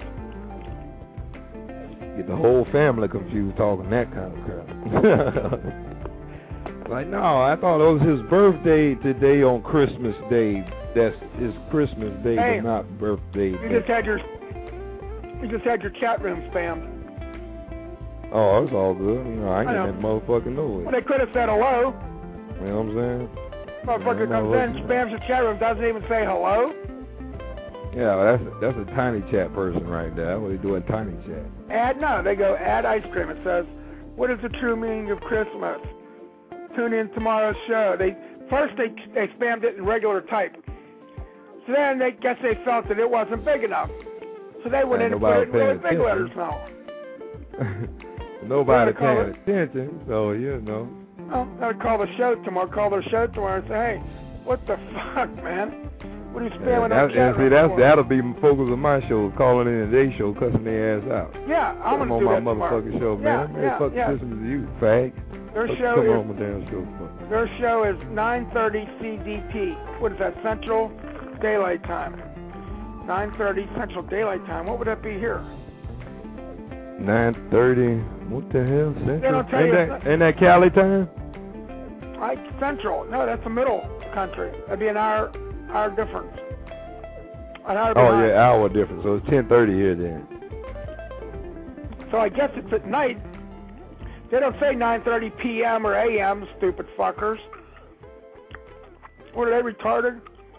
S11: Get the whole family confused talking that kind of crap. Like, no, I thought it was his birthday today on Christmas Day. That's his Christmas Day,
S2: Hey,
S11: but not birthday
S2: You
S11: day.
S2: just had your, you just had your chat room spammed.
S11: Oh, it's all good. You know, I
S2: I
S11: get
S2: know.
S11: that motherfucking know
S2: Well,
S11: it.
S2: they could have said hello.
S11: You know what I'm saying?
S2: Motherfucker
S11: Yeah,
S2: comes in,
S11: motherfucker.
S2: spams the chat room, doesn't even say hello.
S11: Yeah, well, that's a, that's a Tiny Chat person right there. That's what they do at Tiny Chat.
S2: Add, no, they go add ice cream. It says, what is the true meaning of Christmas? Tune in tomorrow's show. They First, they, they spammed it in regular type. So then, they guess they felt that it wasn't big enough. So they went in and put it in really big letters now.
S11: Nobody paying attention, so, you know.
S2: Well, I'll call the show tomorrow, call their show tomorrow and say, hey, what the fuck, man? What are you spamming
S11: yeah,
S2: on
S11: that,
S2: chat
S11: see, that's, that'll be focus of my show, calling in their show, cussing their ass out.
S2: Yeah, I'm going to do
S11: on
S2: that
S11: my motherfucking show,
S2: yeah,
S11: man.
S2: Yeah,
S11: fuck
S2: yeah.
S11: listening to you, fag.
S2: Their
S11: Let's
S2: show
S11: come
S2: is,
S11: on my damn show. Fuck.
S2: Their show is nine thirty C D T. What is that, Central Daylight Time? nine thirty Central Daylight Time. What would that be here?
S11: nine thirty. What the hell? Central?
S2: They don't tell
S11: ain't,
S2: you
S11: that, ain't that Cali time?
S2: Like Central. No, that's the middle country. That'd be an hour, hour difference. An hour
S11: Oh,
S2: behind.
S11: yeah, hour difference. So it's ten thirty here then.
S2: So I guess it's at night. They don't say nine thirty P M or A M, stupid fuckers. What, are they retarded?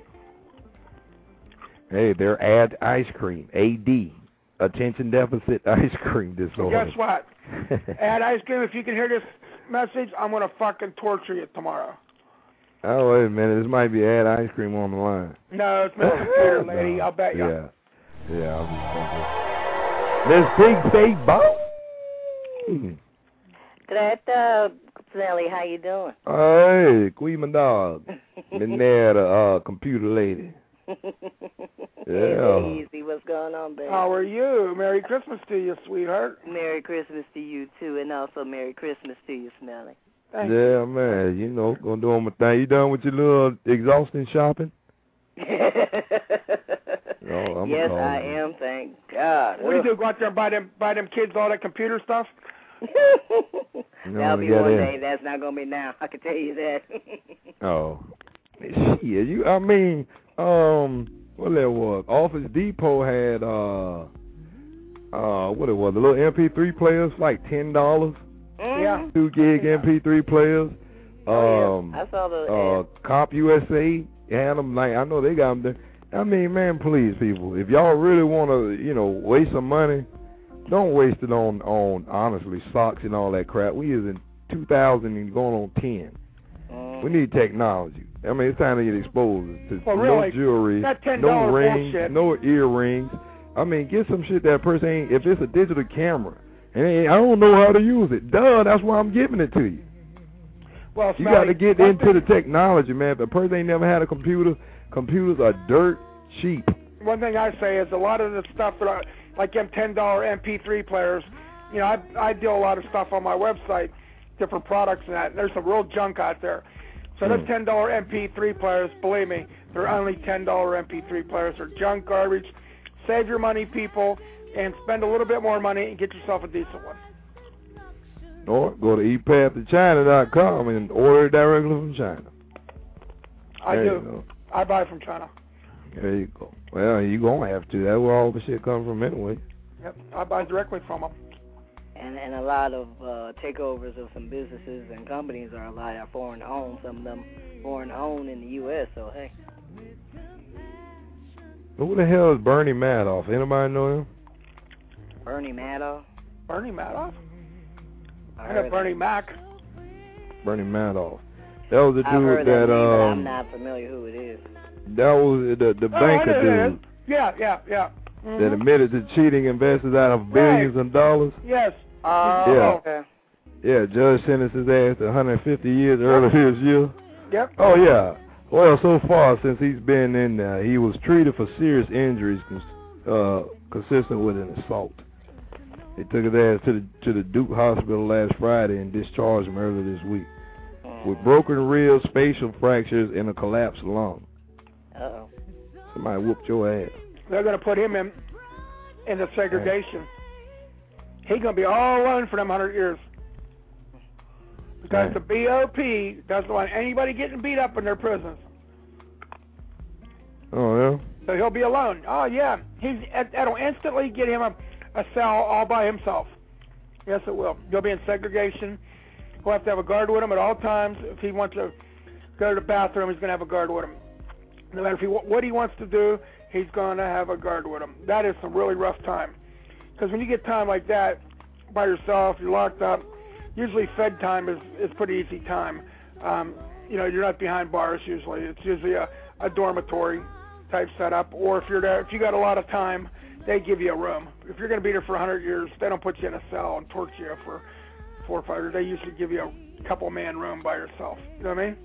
S11: Hey, they're Add Ice Cream. A D. Attention Deficit Ice Cream
S2: Well,
S11: Disorder.
S2: guess what? Add ice cream. If you can hear this message, I'm going to fucking torture you tomorrow.
S11: Oh, wait a minute. This might be Add Ice Cream on the line.
S2: No, it's my computer, lady. I'll bet you.
S11: Yeah. Yeah, I'll be fucking. This big fake boss? Hmm.
S14: Greta, Sally, how you doing?
S11: Hey, Queen my dog. Been there, the uh, computer lady. Yeah.
S14: Easy. What's going on, baby?
S2: How are you? Merry Christmas to you, sweetheart.
S14: Merry Christmas to you, too, and also Merry Christmas to you, Smelly.
S2: Thank
S11: yeah, you. man. You know, gonna do my thing. You done with your little exhausting shopping? Oh, I'm
S14: yes, I am, thank God.
S2: What do you do, go out there and buy them, buy them kids all that computer stuff?
S14: That'll be one day. That's not going to be now. I can tell you that.
S11: Oh. Shit, you, I mean, um, what that was? Office Depot had, uh, uh, what it was, the little M P three players, like ten dollars.
S2: Yeah.
S11: Two gig M P three players.
S14: Oh,
S11: um,
S14: yeah. I saw the
S11: uh, Comp U S A had them, like, I know they got them there. I mean, man, please, people, if y'all really want to, you know, waste some money, don't waste it on, on honestly, socks and all that crap. We is in two thousand and going on ten.
S14: Mm.
S11: We need technology. I mean, it's time to get exposed to
S2: well,
S11: no
S2: really,
S11: jewelry,
S2: that ten
S11: no
S2: dollar
S11: rings,
S2: bullshit.
S11: no earrings. I mean, get some shit that person ain't, if it's a digital camera, and I don't know how to use it. Duh, that's why I'm giving it to you.
S2: Well,
S11: you got to get into the technology, man. If a person ain't never had a computer, computers are dirt cheap.
S2: One thing I say is a lot of the stuff that I, like them ten dollar M P three players, you know, I, I do a lot of stuff on my website, different products and that. And there's some real junk out there. So those ten dollar M P three players, believe me, they're only ten dollar M P three players. They're junk garbage. Save your money, people, and spend a little bit more money and get yourself a decent one.
S11: Or go to e path to china dot com and order it directly from China.
S2: I
S11: there
S2: do. I buy from China.
S11: There you go. Well, you going to have to. That's where all the shit comes from anyway.
S2: Yep, I buy directly from them.
S14: And and a lot of uh, takeovers of some businesses and companies are a lot of foreign owned. Some of them foreign owned in the U S. So hey.
S11: Who the hell is Bernie Madoff? Anybody know him?
S14: Bernie Madoff.
S2: Bernie Madoff.
S14: I
S2: I know
S14: heard
S2: Bernie
S14: of
S2: Mac.
S11: Bernie Madoff. That was the
S14: I've heard
S11: dude
S14: that
S11: that
S14: name, but I'm
S11: um.
S14: not familiar who it is.
S11: That was the the
S2: Oh, I
S11: banker
S2: know who it
S11: dude
S2: is. Yeah, yeah, yeah. Mm-hmm.
S11: that admitted to cheating investors out of billions of dollars.
S2: Yes.
S14: Oh,
S11: Yeah.
S14: okay.
S11: Yeah, judge sentenced his ass to one hundred fifty years earlier this year.
S2: Yep.
S11: Oh, yeah. Well, so far since he's been in there, he was treated for serious injuries uh, consistent with an assault. They took his ass to the to the Duke Hospital last Friday and discharged him earlier this week with broken ribs, facial fractures, and a collapsed lung.
S14: Uh-oh.
S11: Somebody whooped your ass.
S2: They're going to put him in in the segregation. He's going to be all alone for them one hundred years. Because
S11: Right.
S2: the B O P doesn't want anybody getting beat up in their prisons.
S11: Oh, yeah?
S2: So he'll be alone. Oh, yeah. He's That'll instantly get him a, a cell all by himself. Yes, it will. He'll be in segregation. He'll have to have a guard with him at all times. If he wants to go to the bathroom, he's going to have a guard with him. No matter if he, what he wants to do, he's going to have a guard with him. That is some really rough time. Because when you get time like that by yourself, you're locked up, usually fed time is, is pretty easy time. Um, you know, you're not behind bars usually. It's usually a, a dormitory type setup. Or if you're there, if you got a lot of time, they give you a room. If you're going to be there for one hundred years, they don't put you in a cell and torture you for four or five years. They usually give you a couple-man room by yourself. You know what I mean?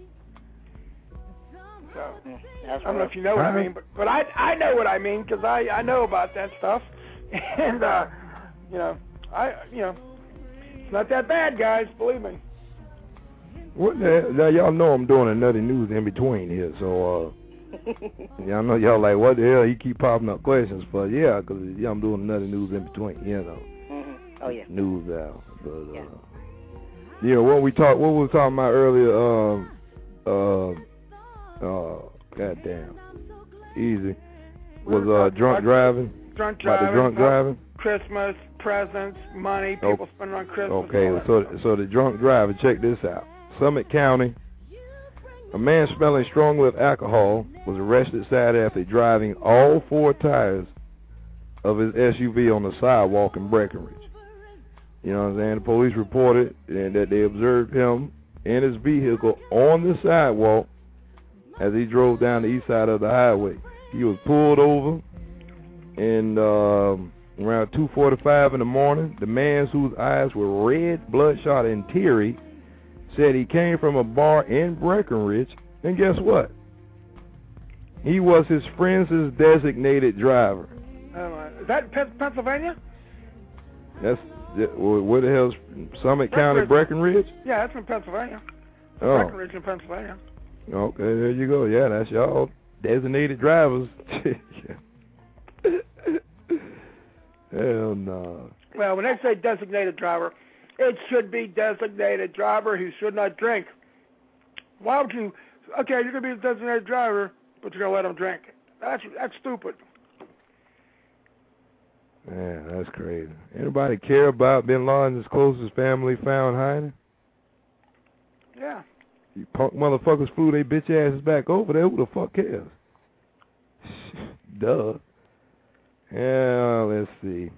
S2: So,
S14: That's
S2: I don't know if you know what I mean, but, but I I know what I mean because I, I know about that stuff. And, uh, you know, I you know, it's not that bad, guys, believe me.
S11: What the, now y'all know I'm doing another news in between here, so uh, y'all know y'all like, what the hell he keep popping up questions for? Yeah, because yeah, I'm doing another news in between, you know.
S14: Mm-hmm. Oh yeah.
S11: News out, but uh,
S14: yeah.
S11: yeah, what we talk, what we were talking about earlier, um, uh, uh, goddamn, easy, was uh drunk driving.
S2: Drunk driving.
S11: About the drunk driving.
S2: Christmas presents, money, people
S11: oh,
S2: spending on Christmas.
S11: Okay, so so the drunk driver, check this out. Summit County, a man smelling strongly of alcohol was arrested Saturday after driving all four tires of his S U V on the sidewalk in Breckenridge. You know what I'm saying? The police reported that they observed him in his vehicle on the sidewalk as he drove down the east side of the highway. He was pulled over and um, around two forty-five in the morning. The man, whose eyes were red, bloodshot, and teary, said he came from a bar in Breckenridge, and guess what? He was his friend's designated driver.
S2: Uh, is that P- Pennsylvania?
S11: That's where the hell's Summit County, Breckenridge?
S2: Yeah, that's in Pennsylvania.
S11: Oh.
S2: Breckenridge in Pennsylvania.
S11: Okay, there you go. Yeah, that's y'all designated drivers. Hell no.
S2: Well, when they say designated driver, it should be designated driver who should not drink. Why would you? Okay, you're gonna be a designated driver, but you're gonna let him drink. That's that's stupid.
S11: Man, that's crazy. Anybody care about Bin Laden's closest family found hiding?
S2: Yeah.
S11: You punk motherfuckers flew they bitch asses back over there. Who the fuck cares? Duh. Yeah, let's see.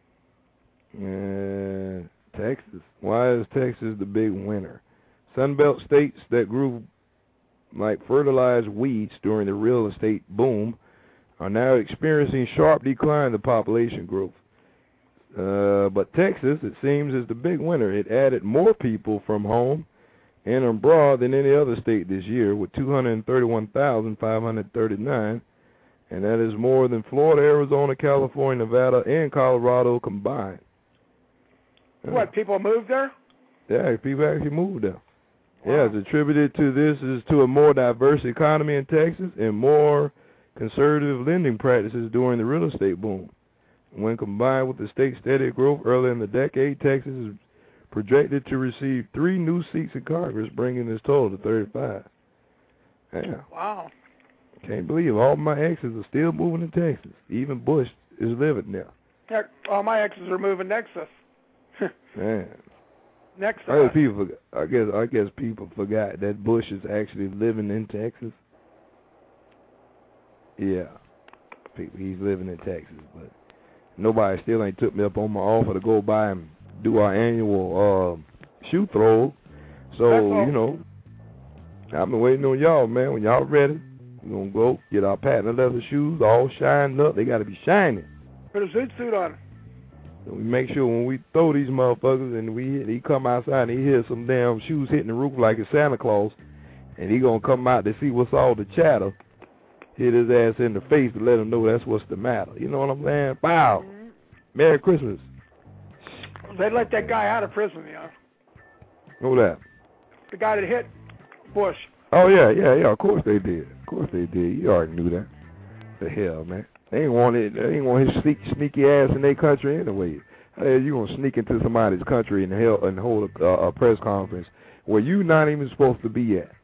S11: Uh, Texas. Why is Texas the big winner? Sunbelt states that grew like fertilized weeds during the real estate boom are now experiencing sharp decline in the population growth. Uh, but Texas, it seems, is the big winner. It added more people from home and abroad than any other state this year, with two hundred thirty-one thousand five hundred thirty-nine, and that is more than Florida, Arizona, California, Nevada, and Colorado combined.
S2: What, people moved there?
S11: Yeah, people actually moved there. Wow. Yeah, it's attributed to this is to a more diverse economy in Texas and more conservative lending practices during the real estate boom. When combined with the state's steady growth early in the decade, Texas is projected to receive three new seats in Congress, bringing this total to thirty-five. Yeah.
S2: Wow.
S11: Can't believe all my exes are still moving to Texas. Even Bush is living there.
S2: Heck, all my exes are moving next to us.
S11: Man.
S2: Next
S11: I guess people, I guess, I guess people forgot that Bush is actually living in Texas. Yeah, people, he's living in Texas, but nobody still ain't took me up on my offer to go by and do our annual uh, shoe throw. So you know, I've been waiting on y'all, man. When y'all ready, we're gonna go get our patent leather shoes all shined up. They gotta be shining.
S2: Put a zoot suit on.
S11: So we make sure when we throw these motherfuckers and we hit, he come outside and he hears some damn shoes hitting the roof like it's Santa Claus, and he gonna come out to see what's all the chatter. Hit his ass in the face to let him know that's what's the matter. You know what I'm saying? Wow. Mm-hmm. Merry Christmas.
S2: They let that guy out of prison, you know.
S11: Who that?
S2: The guy that hit Bush.
S11: Oh yeah, yeah, yeah. Of course they did. Of course they did. You already knew that. The hell, man. They ain't want it. They ain't want his sneak, sneaky ass in their country anyway. How the hell you gonna sneak into somebody's country and hell and hold a, uh, a press conference where you not even supposed to be at?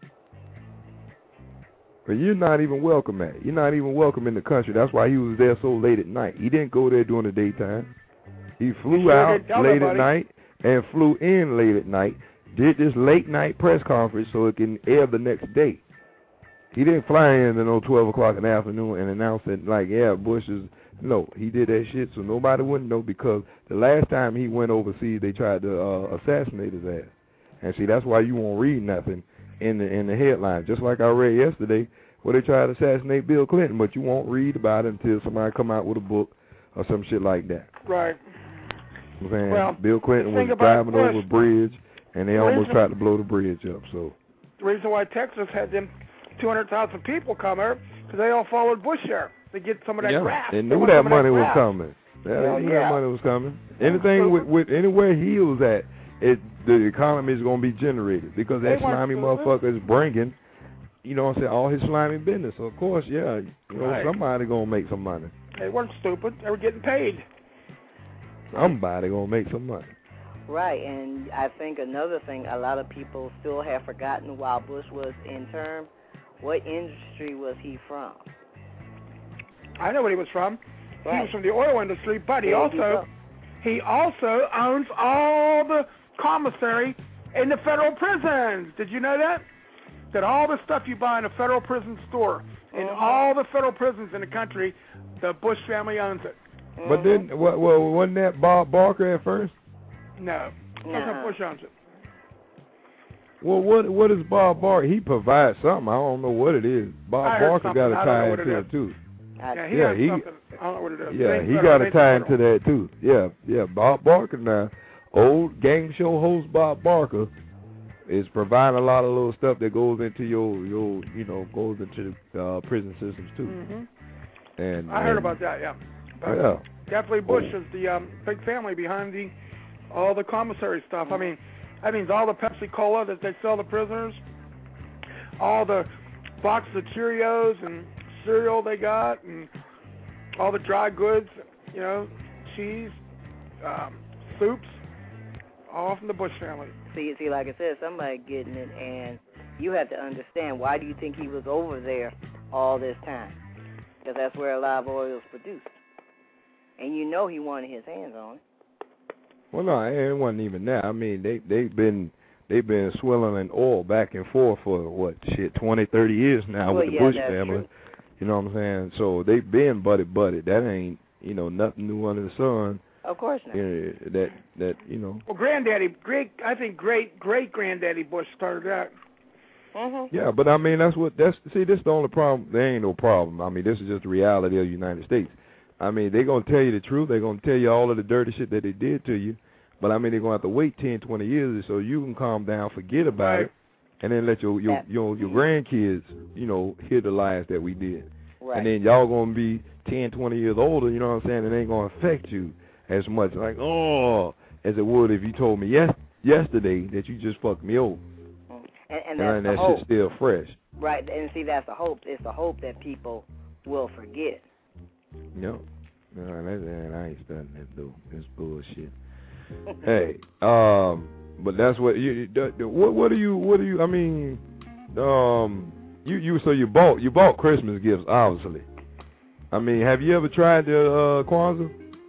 S11: But you're not even welcome at. You're not even welcome in the country. That's why he was there so late at night. He didn't go there during the daytime. He flew
S2: sure
S11: out late
S2: nobody.
S11: at night and flew in late at night. Did this late night press conference so it can air the next day. He didn't fly in at no twelve o'clock in the afternoon and announce that, like, yeah, Bush is, no, he did that shit so nobody wouldn't know, because the last time he went overseas, they tried to uh, assassinate his ass. And see, that's why you won't read nothing in the in the headlines. Just like I read yesterday, where they tried to assassinate Bill Clinton, but you won't read about it until somebody come out with a book or some shit like that.
S2: Right.
S11: You know what I'm saying?
S2: Well,
S11: Bill Clinton
S2: the
S11: was
S2: thing about
S11: driving
S2: Bush-
S11: over a bridge, and they
S2: The
S11: almost
S2: reason-
S11: tried to blow the bridge up. So
S2: The reason why Texas had them two hundred thousand people come there, because they all followed Bush there to get some of that
S11: yeah,
S2: graft.
S11: they
S2: They
S11: knew
S2: want
S11: that
S2: some of
S11: money was
S2: graft.
S11: coming. Yeah,
S2: Hell
S11: they knew
S2: yeah.
S11: that money was coming. Anything with, with anywhere he was at, it the economy is gonna be generated because that
S2: They want
S11: slimy
S2: to-
S11: motherfucker is bringing, you know what I'm saying, all his slimy business. So of course, yeah, you know,
S2: Right.
S11: somebody gonna make some money.
S2: They weren't stupid. They were getting paid.
S11: Somebody gonna make some money.
S14: Right, and I think another thing a lot of people still have forgotten while Bush was in term, what industry was he from?
S2: I know what he was from. He
S14: Right.
S2: was from the oil industry, but he
S14: There you
S2: also
S14: go.
S2: he also owns all the commissary in the federal prisons. Did you know that? That all the stuff you buy in a federal prison store, in
S14: Mhm.
S2: all the federal prisons in the country, the Bush family owns it.
S11: But then, what, well, wasn't that Bob Barker at first?
S2: No, that's how
S14: No.
S2: Bush owns it.
S11: Well, what what is Bob Barker? He provides something. I don't know what it is. Bob
S2: I heard
S11: Barker
S2: something.
S11: got a
S2: I don't know
S11: tie
S2: what it
S11: into
S2: is.
S11: it too.
S2: Yeah, he
S11: yeah,
S2: owns
S11: he
S2: something. I don't know what it is.
S11: yeah
S2: It ain't
S11: he
S2: federal,
S11: got a
S2: it's
S11: tie
S2: federal.
S11: into that too. Yeah, yeah. Bob Barker now, old game show host Bob Barker is providing a lot of little stuff that goes into your your you know goes into the uh, prison systems too.
S2: Mhm.
S11: And
S2: I heard
S11: and-
S2: about that. Yeah. But
S11: Yeah.
S2: Definitely Bush is the um, big family behind the all the commissary stuff. I mean, that means all the Pepsi Cola that they sell to prisoners, all the boxes of Cheerios and cereal they got, and all the dry goods, you know, cheese, um, soups, all from the Bush family.
S14: See, see, like I said, somebody getting it, and you have to understand, why do you think he was over there all this time? Because that's where a lot of oil is produced. And you know he wanted his hands on it.
S11: Well, no, it wasn't even that. I mean, they they've been they've been swilling oil back and forth for what shit twenty, thirty years now
S14: Well,
S11: with the
S14: yeah,
S11: Bush
S14: that's
S11: family.
S14: true.
S11: You know what I'm saying? So they've been buddy buddy. That ain't you know nothing new under the sun.
S14: Of course not.
S11: Yeah, that that you know.
S2: Well, Granddaddy, great, I think great great Granddaddy Bush started that.
S14: Mm-hmm.
S11: Yeah, but I mean that's what that's see. This is the only problem. There ain't no problem. I mean this is just the reality of the United States. I mean, they're going to tell you the truth. They're going to tell you all of the dirty shit that they did to you. But, I mean, they're going to have to wait ten, twenty years so you can calm down, forget about
S2: Right.
S11: it, and then let your your, your your grandkids, you know, hear the lies that we did.
S14: Right.
S11: And then y'all going to be ten, twenty years older, you know what I'm saying, and it ain't going to affect you as much, like, oh, as it would if you told me yes, yesterday that you just fucked me over.
S14: And, and
S11: And,
S14: that's the
S11: that
S14: hope.
S11: shit's still fresh.
S14: Right, and see, that's the hope. It's the hope that people will forget.
S11: No, no, that, that, I ain't studying that though. It's bullshit. Hey, um, but that's what you. The, the, what, what do you? What do you? I mean, um, you, you. So you bought you bought Christmas gifts, obviously. I mean, have you ever tried the uh, Kwanzaa?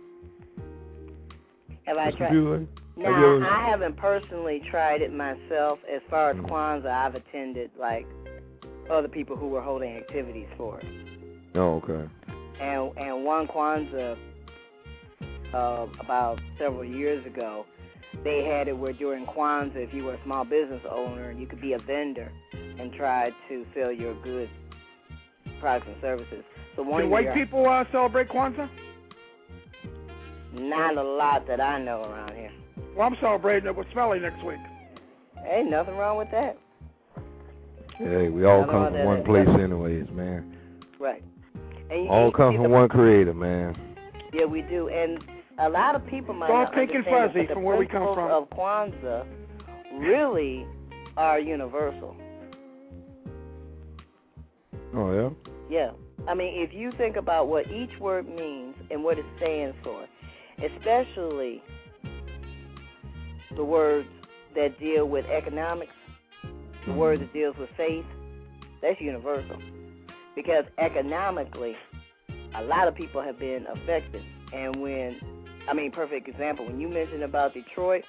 S14: Have I
S11: Mister
S14: tried?
S11: Bueller?
S14: No,
S11: Have you ever-
S14: I haven't personally tried it myself. As far as
S11: Mm.
S14: Kwanzaa, I've attended, like, other people who were holding activities for it.
S11: Oh, okay.
S14: And and one Kwanzaa, uh, about several years ago, they had it where during Kwanzaa, if you were a small business owner, you could be a vendor and try to sell your goods, products, and services. So one
S2: Do white
S14: year,
S2: people uh, celebrate Kwanzaa?
S14: not a lot that I know around here.
S2: Well, I'm celebrating it with Smelly next week.
S14: Ain't nothing wrong with that.
S11: Hey, we all
S14: I know
S11: come
S14: that-
S11: from one place, anyways, man.
S14: Right. And you,
S11: All
S14: you
S11: come
S14: see
S11: from
S14: the-
S11: one creator, man.
S14: Yeah, we do. And a lot of people might
S2: It's all
S14: not
S2: pink and
S14: understand
S2: fuzzy
S14: that the
S2: from where we come
S14: principles
S2: from.
S14: of Kwanzaa really are universal.
S11: Oh yeah.
S14: Yeah. I mean, if you think about what each word means and what it stands for, especially the words that deal with economics, the word that deals with faith, that's universal. Because economically, a lot of people have been affected. And when, I mean, perfect example, when you mentioned about Detroit,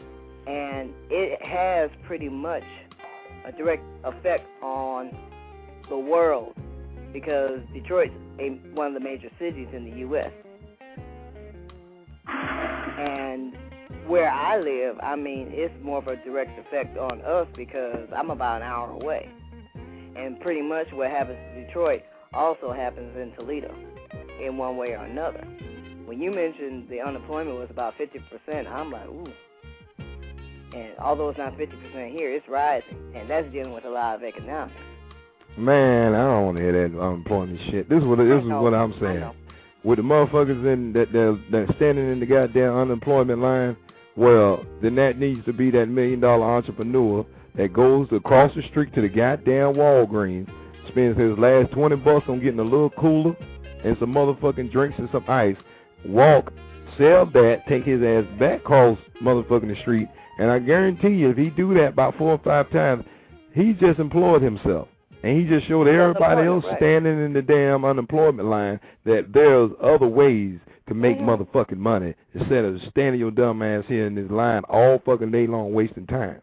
S14: and it has pretty much a direct effect on the world, because Detroit's a, one of the major cities in the U S And where I live, I mean, it's more of a direct effect on us because I'm about an hour away. And pretty much what happens in Detroit also happens in Toledo in one way or another. When you mentioned the unemployment was about fifty percent, I'm like, ooh. And although it's not fifty percent here, it's rising. And that's dealing with a lot of economics.
S11: Man, I don't want to hear that unemployment shit. This is what, this is what I'm saying. With the motherfuckers in that they're, they're standing in the goddamn unemployment line, well, then that needs to be that million dollar entrepreneur that goes across the street to the goddamn Walgreens, spends his last twenty bucks on getting a little cooler and some motherfucking drinks and some ice, walk, sell that, take his ass back across motherfucking the street, and I guarantee you if he do that about four or five times, he just employed himself. And he just showed everybody else standing in the damn unemployment line that there's other ways to make mm-hmm. motherfucking money instead of standing your dumb ass here in this line all fucking day long wasting time.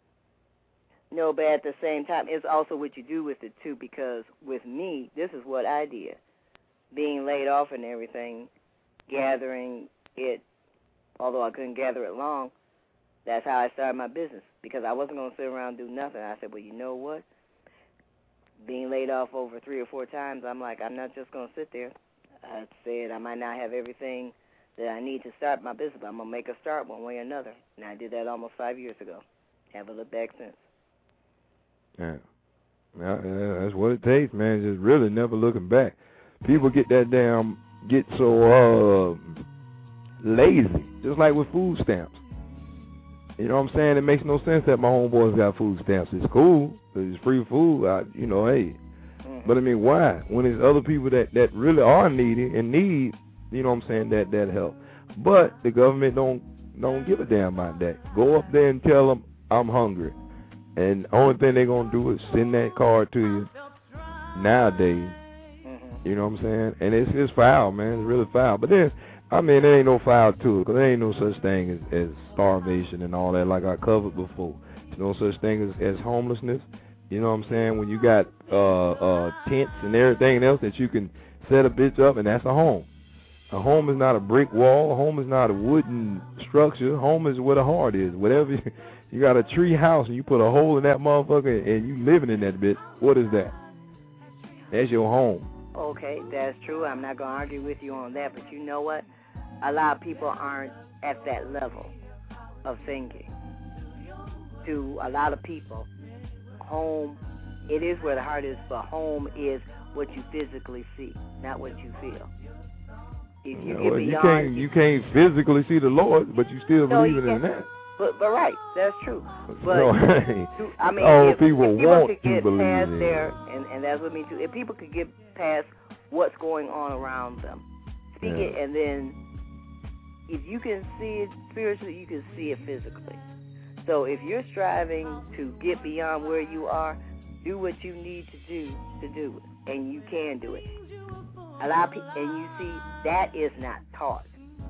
S14: No, but at the same time, it's also what you do with it, too, because with me, this is what I did. Being laid off and everything, gathering it, although I couldn't gather it long, that's how I started my business, because I wasn't going to sit around and do nothing. I said, well, you know what? Being laid off over three or four times, I'm like, I'm not just going to sit there. I said I might not have everything that I need to start my business, but I'm going to make a start one way or another. And I did that almost five years ago. Haven't looked back since.
S11: Yeah. yeah, that's what it takes, man. Just really never looking back. People get that damn, get so uh, lazy, just like with food stamps. You know what I'm saying? It makes no sense that my homeboys got food stamps. It's cool. It's free food. I, you know, hey. Mm-hmm. But, I mean, why? When there's other people that, that really are needy and need, you know what I'm saying, that, that help. But the government don't don't give a damn about that. Go up there and tell them I'm hungry. And the only thing they're going to do is send that card to you nowadays. Mm-hmm. You know what I'm saying? And it's, it's foul, man. It's really foul. But then, I mean, there ain't no foul to it, because there ain't no such thing as, as starvation and all that like I covered before. There's no such thing as, as homelessness. You know what I'm saying? When you got uh, uh, tents and everything else that you can set a bitch up, and that's a home. A home is not a brick wall. A home is not a wooden structure. Home is where the heart is. Whatever you, you got a tree house and you put a hole in that motherfucker and you living in that bitch, what is that? That's your home.
S14: Okay, that's true. I'm not going to argue with you on that, but you know what? A lot of people aren't at that level of thinking. To a lot of people, home, it is where the heart is, but home is what you physically see, not what you feel. If you,
S11: well, you can't you can't physically see the Lord, but you still
S14: no,
S11: believe
S14: you
S11: in that.
S14: But but right, that's true. But
S11: no,
S14: to, I mean,
S11: oh,
S14: if,
S11: people,
S14: if people
S11: want
S14: could
S11: to
S14: get
S11: believe
S14: past
S11: in
S14: there, and and that's what me too. If people could get past what's going on around them, speak
S11: yeah.
S14: it, and then if you can see it spiritually, you can see it physically. So if you're striving to get beyond where you are, do what you need to do to do it, and you can do it. A lot of people, and you see, that is not taught.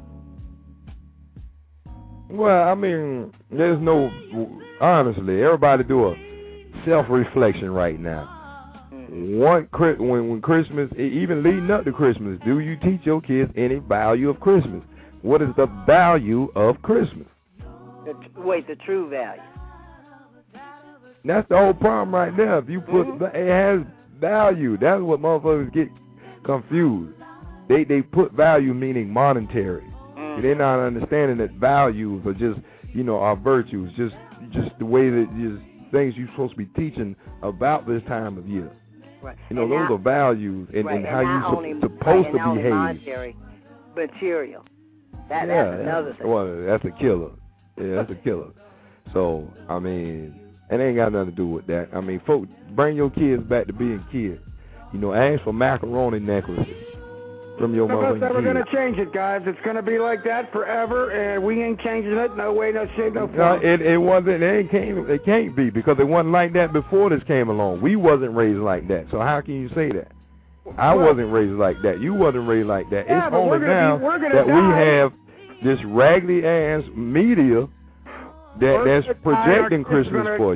S11: Well, I mean, there's no, honestly, everybody do a self-reflection right now. Mm-hmm. One, when, when Christmas, even leading up to Christmas, do you teach your kids any value of Christmas? What is the value of Christmas?
S14: The, wait, the true value.
S11: That's the whole problem right now. If you put, mm-hmm. it has value. That's what motherfuckers get confused. They they put value meaning monetary. Mm-hmm. They're not understanding that values are just, you know, are virtues. Just just the way that just things you're supposed to be teaching about this time of year.
S14: Right.
S11: You know,
S14: and
S11: those
S14: not,
S11: are values and,
S14: right.
S11: and how
S14: and
S11: you're su- supposed
S14: right,
S11: to behave.
S14: Monetary, material. That,
S11: yeah,
S14: that's another thing.
S11: Well, that's a killer. Yeah, that's a killer. So, I mean, it ain't got nothing to do with that. I mean, folks, bring your kids back to being kids. You know, ask for macaroni necklaces from your mother.
S2: Nobody's ever going to change it, guys. It's going to be like that forever, and we ain't changing it. No way, no shit, no
S11: No,
S2: form.
S11: it, it wasn't. It ain't came. It can't be because it wasn't like that before this came along. We wasn't raised like that. So how can you say that? I
S2: well,
S11: wasn't raised like that. You wasn't raised like that.
S2: Yeah,
S11: it's
S2: but
S11: only
S2: we're gonna
S11: now
S2: be, we're gonna
S11: that
S2: die.
S11: we have this raggedy ass media that
S2: We're
S11: that's
S2: gonna
S11: projecting
S2: die. Our kids
S11: Christmas
S2: gonna,
S11: for you.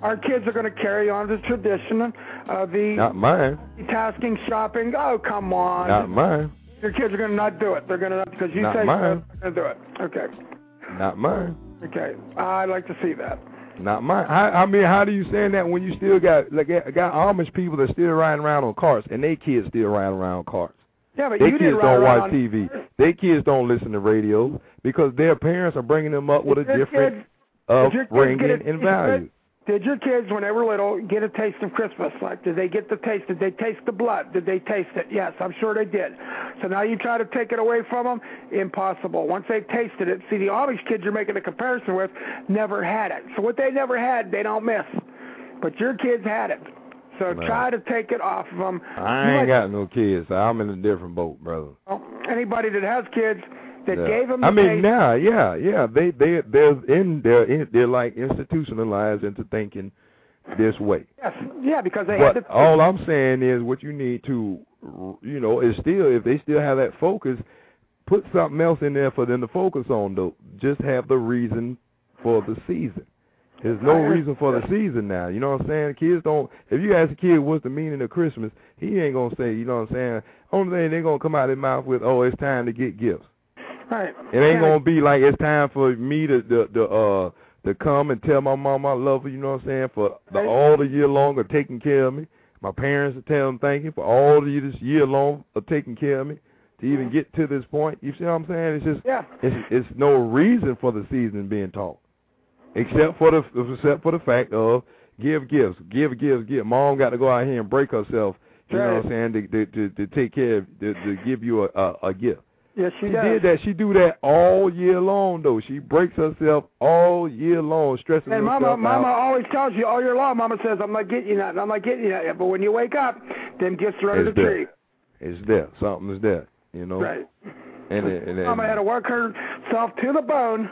S2: our kids are going to carry on the tradition of the
S11: Not mine.
S2: tasking shopping. Oh, come on.
S11: Not mine.
S2: Your kids are going to not do it. They're going to, because you
S11: Not
S2: say
S11: mine.
S2: they're going to do it. Okay.
S11: Not mine.
S2: Okay. I'd like to see that.
S11: Not mine. How, I mean, how do you saying that when you still got like got Amish people that still riding around on carts and they kids still riding around on carts?
S2: Yeah, but
S11: Their
S2: you
S11: kids
S2: didn't ride
S11: don't
S2: around
S11: watch
S2: on-
S11: T V. Their kids don't listen to radio because their parents are bringing them up with a
S2: Did your
S11: different
S2: kids-
S11: of
S2: did your kids
S11: bringing
S2: get a-
S11: and value.
S2: Did your kids, when they were little, get a taste of Christmas? Like, did they get the taste? Did they taste the blood? Did they taste it? Yes, I'm sure they did. So now you try to take it away from them? Impossible. Once they've tasted it, see, the Amish kids you're making a comparison with never had it. So what they never had, they don't miss. But your kids had it. So
S11: Man.
S2: try to take it off of them.
S11: I ain't got no kids, so I'm in a different boat, brother.
S2: Anybody that has kids that
S11: Yeah.
S2: gave them the
S11: I mean,
S2: taste,
S11: now, yeah, yeah, they they they're in they're in, they're like institutionalized into thinking this way.
S2: yes, yeah, because they had
S11: But
S2: the
S11: all I'm saying is, what you need to, you know, is still if they still have that focus, put something else in there for them to focus on. Though, just have the reason for the season. There's no reason for the season now. You know what I'm saying? Kids don't. If you ask a kid what's the meaning of Christmas, he ain't gonna say. You know what I'm saying? Only thing they gonna come out of their mouth with, oh, it's time to get gifts.
S2: Right.
S11: It ain't gonna be like it's time for me to the the uh to come and tell my mom I love her. You know what I'm saying? For the, all the year long of taking care of me. My parents to tell them thank you for all the this year long of taking care of me to even get to this point. You see what I'm saying? It's just
S2: yeah.
S11: it's it's no reason for the season being taught, except for the except for the fact of give gifts, give gifts, give. Mom got to go out here and break herself. You know what I'm saying? To to to, to take care of to, to give you a, a a gift.
S2: Yes, she,
S11: She
S2: does.
S11: did that. She do that all year long, though. She breaks herself all year long, stressing
S2: And
S11: herself
S2: Mama,
S11: out.
S2: Mama always tells you all year long. Mama says, "I'm not getting you nothing. I'm not getting you nothing." But when you wake up, them gifts are under
S11: It's
S2: the
S11: there.
S2: tree.
S11: It's there. Something is there. You know.
S2: Right.
S11: And it, and, and
S2: Mama had to work herself to the bone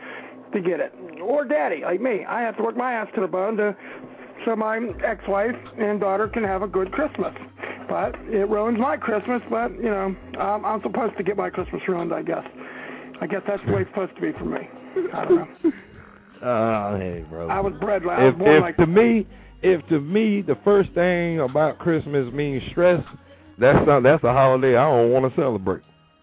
S2: to get it. Or Daddy, like me, I have to work my ass to the bone to so my ex-wife and daughter can have a good Christmas. But it ruins my Christmas. But you know, I'm, I'm supposed to get my Christmas ruined. I guess. I guess that's the way it's supposed to be for me. I don't know.
S11: Oh, hey, bro.
S2: I was bred like I was
S11: If,
S2: born
S11: if
S2: like
S11: to me, if to me the first thing about Christmas means stress, that's some, that's a holiday I don't want to celebrate.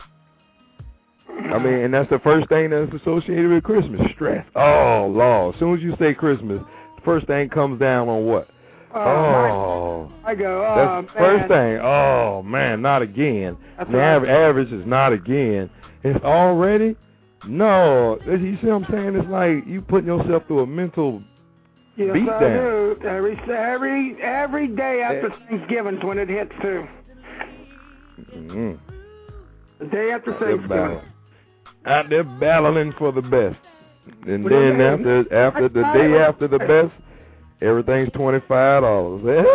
S11: I mean, and that's the first thing that's associated with Christmas, stress. Oh, Lord. As soon as you say Christmas, the first thing comes down on what?
S2: Oh,
S11: Oh,
S2: I go. Oh,
S11: that's the
S2: man.
S11: first thing. Oh, man, not again.
S2: That's
S11: The
S2: what I-
S11: average, average is not again. It's already? No. You see what I'm saying? It's like you putting yourself through a mental
S2: Yes,
S11: beat
S2: I
S11: down.
S2: do. Every every every day after Thanksgiving's when it hits too.
S11: Mm-hmm.
S2: The day after
S11: Out there
S2: Thanksgiving.
S11: battling. Out there battling for the best. And
S2: What
S11: then
S2: do you mean?
S11: after after the day after the best, everything's twenty-five dollars.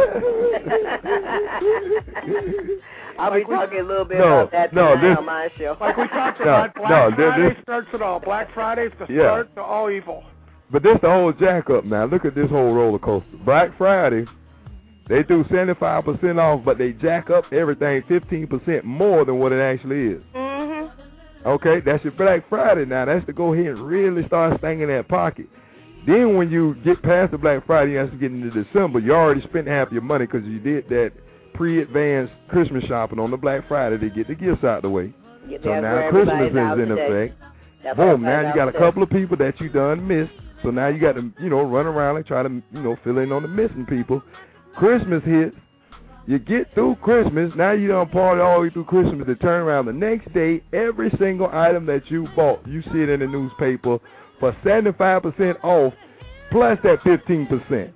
S14: I'll be talking a little bit
S11: No,
S14: about that
S11: no,
S14: tonight
S11: this-
S14: on my show.
S2: Like we talked
S11: No,
S2: about, Black
S11: no, this-
S2: Friday
S11: this-
S2: starts it all. Black Friday's the
S11: Yeah.
S2: start to all evil.
S11: But this the whole jack up now. Look at this whole roller coaster. Black Friday, they do seventy-five percent off, but they jack up everything fifteen percent more than what it actually is.
S14: Mm-hmm.
S11: Okay, that's your Black Friday now. That's to go ahead and really start stinging that pocket. Then when you get past the Black Friday, you have to get into December. You already spent half your money because you did that pre-advanced Christmas shopping on the Black Friday to get the gifts out the way.
S14: Get
S11: So
S14: that
S11: now
S14: where
S11: Christmas
S14: everybody's out
S11: is in
S14: today.
S11: effect.
S14: That's where
S11: Boom, now
S14: everybody's
S11: you got
S14: out
S11: a
S14: today.
S11: couple of people that you done missed. So now you got to, you know, run around and try to, you know, fill in on the missing people. Christmas hits. You get through Christmas. Now you done party all the way through Christmas to turn around the next day. Every single item that you bought, you see it in the newspaper for seventy-five percent off plus that fifteen percent.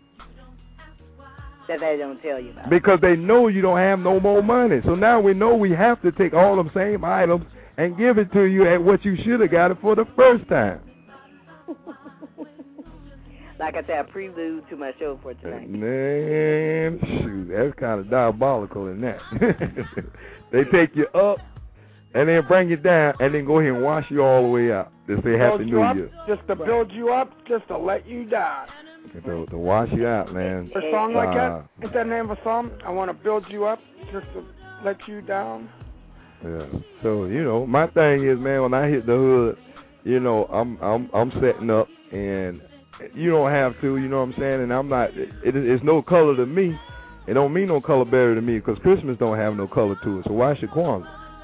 S14: That they don't tell you about.
S11: Because they know you don't have no more money. So now we know we have to take all them same items and give it to you at what you should have got it for the first time.
S14: Like I said, a prelude to my show for tonight.
S11: Man, shoot, that's kind of diabolical in that. They take you up and then bring you down and then go ahead and wash you all the way out. They say Happy
S2: Build
S11: New
S2: you up,
S11: Year.
S2: just to build you up, just to let you down.
S11: To, to wash you out, man.
S2: A song like
S11: Uh,
S2: that? Is that the name of a song? I want to build you up, just to let you down.
S11: Yeah. So, you know, my thing is, man, when I hit the hood, you know, I'm I'm I'm setting up and you don't have to. You know what I'm saying? And I'm not. It, it's no color to me. It don't mean no color better to me because Christmas don't have no color to it. So why should Kwanzaa?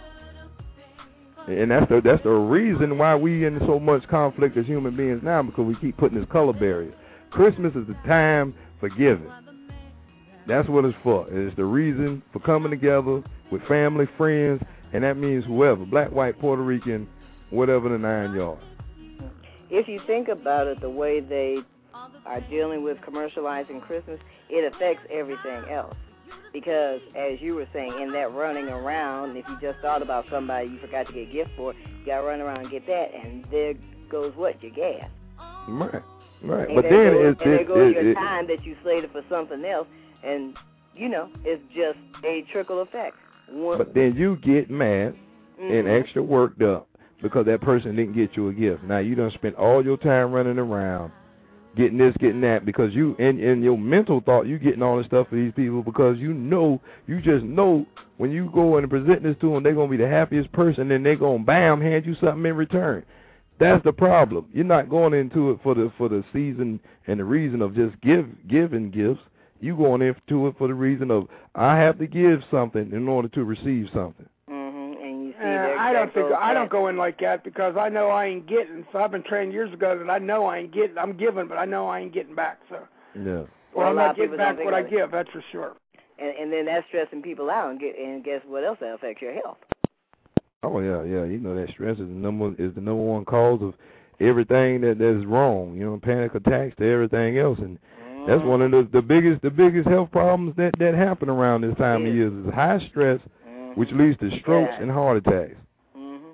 S11: And that's the that's the reason why we in so much conflict as human beings now, because we keep putting this color barrier. Christmas is the time for giving. That's what it's for. It's the reason for coming together with family, friends, and that means whoever, black, white, Puerto Rican, whatever the nine yards.
S14: If you think about it, the way they are dealing with commercializing Christmas, it affects everything else. Because, as you were saying, in that running around, if you just thought about somebody you forgot to get a gift for, you got to run around and get that, and there goes what? Your gas.
S11: Right, right.
S14: And
S11: but
S14: there
S11: then
S14: goes,
S11: it's...
S14: And there
S11: it,
S14: goes
S11: it,
S14: your
S11: it,
S14: time that you slated for something else, and, you know, it's just a trickle effect. One,
S11: but then you get mad
S14: mm-hmm.
S11: and extra worked up because that person didn't get you a gift. Now, you done spent all your time running around, getting this, getting that, because you, in, in your mental thought, you getting all this stuff for these people because you know, you just know when you go and present this to them, they're going to be the happiest person, and they're going to, bam, hand you something in return. That's the problem. You're not going into it for the for the season and the reason of just give giving gifts. You going into it for the reason of, I have to give something in order to receive something.
S14: Mm-hmm. And you see,
S2: Uh, I don't think I don't go in like that because I know I ain't getting. So I've been trained years ago that I know I ain't getting. I'm giving, but I know I ain't getting back. So
S11: Yeah.
S2: well,
S14: a
S2: I'm
S14: lot
S2: not
S14: of
S2: getting
S14: people
S2: back
S14: don't
S2: what I
S14: think of it.
S2: give. That's for sure.
S14: And, and then that's stressing people out, and, get, and guess what else that affects your health?
S11: Oh yeah, yeah. You know that stress is the number is the number one cause of everything that that's wrong. You know, panic attacks to everything else, and that's one of the the biggest the biggest health problems that that happen around this time of year is high stress,
S14: Mm-hmm.
S11: which leads to strokes
S14: Yeah.
S11: and heart attacks.
S14: Mm-hmm.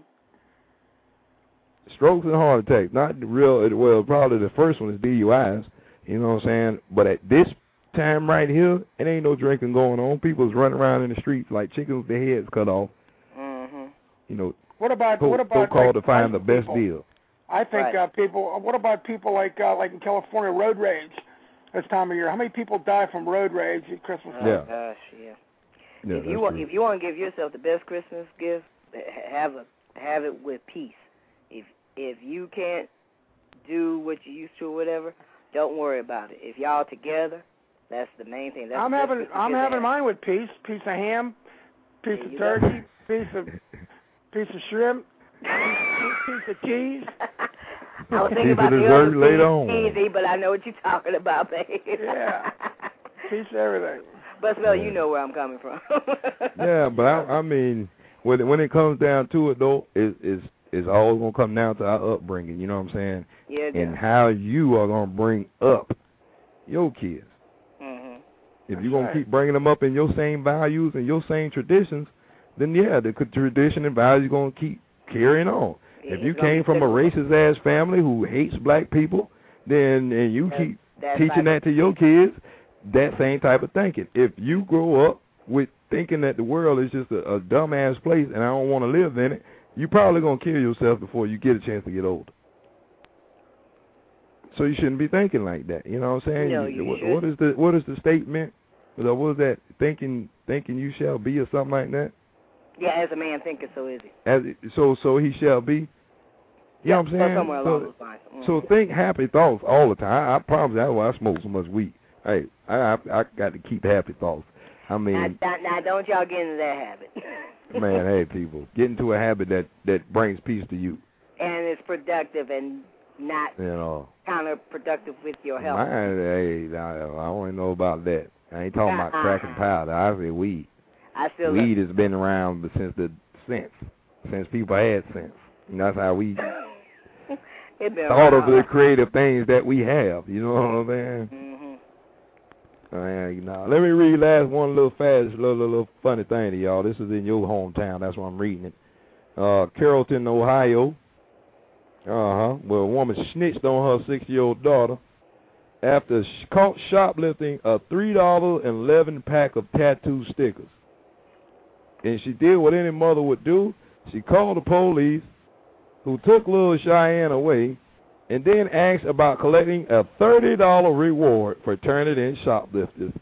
S11: Strokes and heart attacks, not the real. Well, probably the first one is D U Is. You know what I'm saying? But at this time right here, it ain't no drinking going on. People's running around in the streets like chickens with their heads cut off.
S14: Mm-hmm.
S11: You know,
S2: What about
S11: so,
S2: what about
S11: so called
S2: like,
S11: to find the
S2: young
S11: best
S2: people?
S11: deal.
S2: I think
S14: Right.
S2: uh, people. What about people like uh, like in California, road rage this time of year? How many people die from road rage at Christmas?
S14: Oh,
S11: Yeah.
S14: gosh, yeah.
S11: Yeah,
S14: if you
S11: that's
S14: want,
S11: true.
S14: if you want to give yourself the best Christmas gift, ha- have a have it with peace. If if you can't do what you used to or whatever, don't worry about it. If y'all together, that's the main thing. That's
S2: I'm
S14: the best
S2: having
S14: Christmas
S2: I'm
S14: gift
S2: having
S14: ever.
S2: mine with peace. Piece of ham, piece
S14: There
S2: of
S14: you go.
S2: turkey, piece of piece of shrimp, piece, piece of cheese.
S14: I was
S11: Piece
S14: thinking
S11: of
S14: about the
S11: dessert
S14: other
S11: later
S14: things,
S11: on.
S14: easy, but I know what you're talking about, baby.
S2: Yeah. Piece of everything.
S14: But well,
S11: Yeah.
S14: you know where I'm coming from.
S11: Yeah, but I, I mean, when it, when it comes down to it, though, it, it's it's always gonna come down to our upbringing. You know what I'm saying?
S14: Yeah, it
S11: And
S14: does.
S11: how you are gonna bring up your kids.
S14: Mhm.
S11: If you're gonna
S2: right.
S11: keep bringing them up in your same values and your same traditions, then yeah, the c- tradition and values gonna keep carrying on.
S14: Yeah,
S11: If you
S14: it's gonna
S11: came
S14: be
S11: from a
S14: similar.
S11: racist ass family who hates black people, then and you
S14: That's-
S11: keep
S14: that's
S11: teaching
S14: like-
S11: that to your kids, that same type of thinking. If you grow up with thinking that the world is just a, a dumbass place and I don't want to live in it, you probably gonna kill yourself before you get a chance to get older. So you shouldn't be thinking like that. You know what I'm saying?
S14: No, you
S11: what,
S14: shouldn't.
S11: what is the what is the statement? What was that? Thinking thinking you shall be or something like that?
S14: Yeah, as a man thinketh, so is he.
S11: As so so he shall be. You know what I'm
S14: So
S11: saying?
S14: somewhere along
S11: So-
S14: those lines. Mhm.
S11: So think happy thoughts all the time. I, I promise that's why I smoke so much weed. Hey, I, I I got to keep happy thoughts. I
S14: now,
S11: mean,
S14: now, now, don't y'all get into that habit.
S11: man, hey people, get into a habit that that brings peace to you.
S14: And it's productive and not
S11: You know,
S14: counterproductive with your health.
S11: mine, hey, I, I don't even know about that. I ain't talking about crack and powder. I say weed.
S14: I still
S11: Weed has been around since the sense, since people had sense. And that's how we
S14: it been
S11: thought of
S14: around.
S11: the creative things that we have. You know what I'm saying?
S14: Mhm.
S11: Uh, you know, let me read last one little fast, little, little, little funny thing to y'all. This is in your hometown. That's why I'm reading it. Uh, Carrollton, Ohio. Uh-huh. Well, a woman snitched on her six-year-old daughter after sh- caught shoplifting a three dollars and eleven pack of tattoo stickers. And she did what any mother would do. She called the police, who took little Cheyenne away, and then asked about collecting a thirty dollars reward for turning in shoplifters.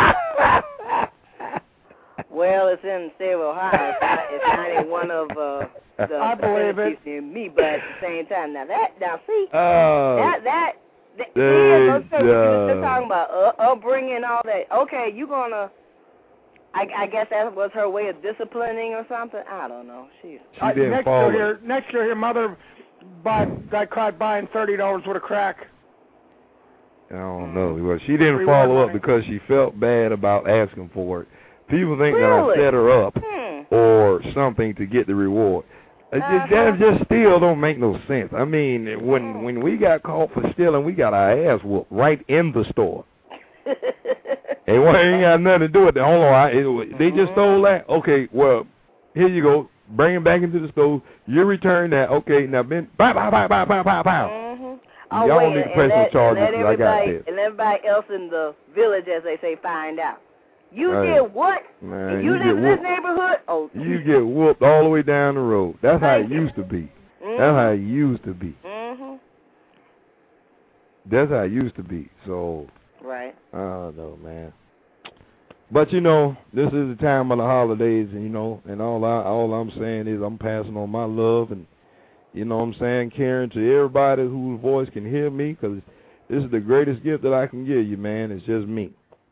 S14: Well, it's in the state of Ohio. It's not, it's not in one of uh, the
S2: I believe it.
S14: facilities near me, but at the same time, now that, now see,
S11: Oh.
S14: that that Th-
S11: They
S14: yeah, those things they're
S11: just-
S14: talking about uh, upbringing and all that. Okay, you gonna? I, I guess that was her way of disciplining or something. I don't know. She's.
S11: She
S2: Uh,
S11: didn't
S2: next
S11: follow.
S2: year, her, next year, her mother bought, got caught buying thirty dollars worth of crack.
S11: I don't know. Well, she didn't
S2: Reward
S11: follow up
S2: money.
S11: because she felt bad about asking for it. People think that
S14: Really?
S11: I set her up
S14: Hmm.
S11: or something to get the reward. It
S14: Uh-huh.
S11: just, that just still don't make no sense. I mean, when when we got caught for stealing, we got our ass whooped right in the store. And what ain't got nothing to do with it. Hold on, I, it, they just stole that. Okay, well, here you go. Bring it back into the store. You return that. Okay, now ben, pow, pow, pow, pow, pow, pow, pow.
S14: Mhm. Oh,
S11: Y'all
S14: wait,
S11: need to
S14: and
S11: press
S14: let,
S11: no charges
S14: and let
S11: 'cause I got
S14: everybody
S11: this.
S14: and everybody else in the village, as they say, find out. You
S11: Hey,
S14: did what?
S11: Man,
S14: And you,
S11: you
S14: live
S11: get
S14: in this
S11: whooped.
S14: neighborhood? Oh.
S11: You get whooped all the way down the road. That's how it
S14: Thank you.
S11: used to be.
S14: Mhm.
S11: That's how it used to be.
S14: Mhm.
S11: That's how it used to be. So,
S14: Right.
S11: I don't know, man. But you know, this is the time of the holidays, and you know, and all I all I'm saying is I'm passing on my love, and you know what I'm saying, caring to everybody whose voice can hear me, because this is the greatest gift that I can give you, man. It's just me.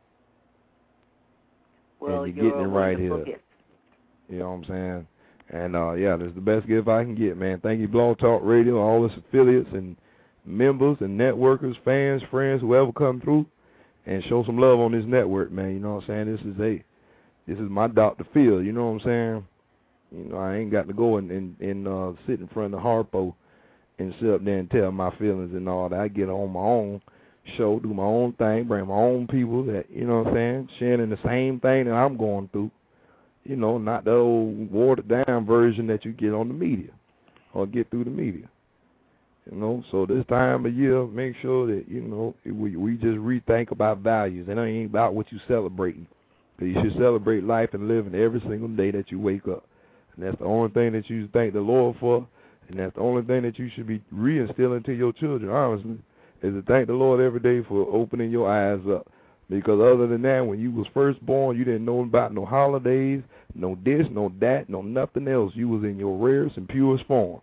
S14: Well,
S11: and you're
S14: you're
S11: getting
S14: a
S11: it right
S14: wonderful
S11: here.
S14: gift.
S11: You know what I'm saying? And uh yeah, this is the best gift I can get, man. Thank you, Blog Talk Radio, all its affiliates and members and networkers, fans, friends, whoever come through and show some love on this network, man. You know what I'm saying? This is a this is my Doctor Phil, you know what I'm saying? You know, I ain't got to go and and, and uh sit in front of Harpo and sit up there and tell my feelings and all that. I get on my own show, do my own thing, bring my own people that, you know what I'm saying, sharing the same thing that I'm going through. You know, not the old watered down version that you get on the media or get through the media. You know, so this time of year, make sure that, you know, we we just rethink about values. And it ain't about what you celebrating. But you should celebrate life and living every single day that you wake up. And that's the only thing that you should thank the Lord for. And that's the only thing that you should be reinstilling to your children, honestly, is to thank the Lord every day for opening your eyes up. Because other than that, when you was first born, you didn't know about no holidays, no this, no that, no nothing else. You was in your rarest and purest form.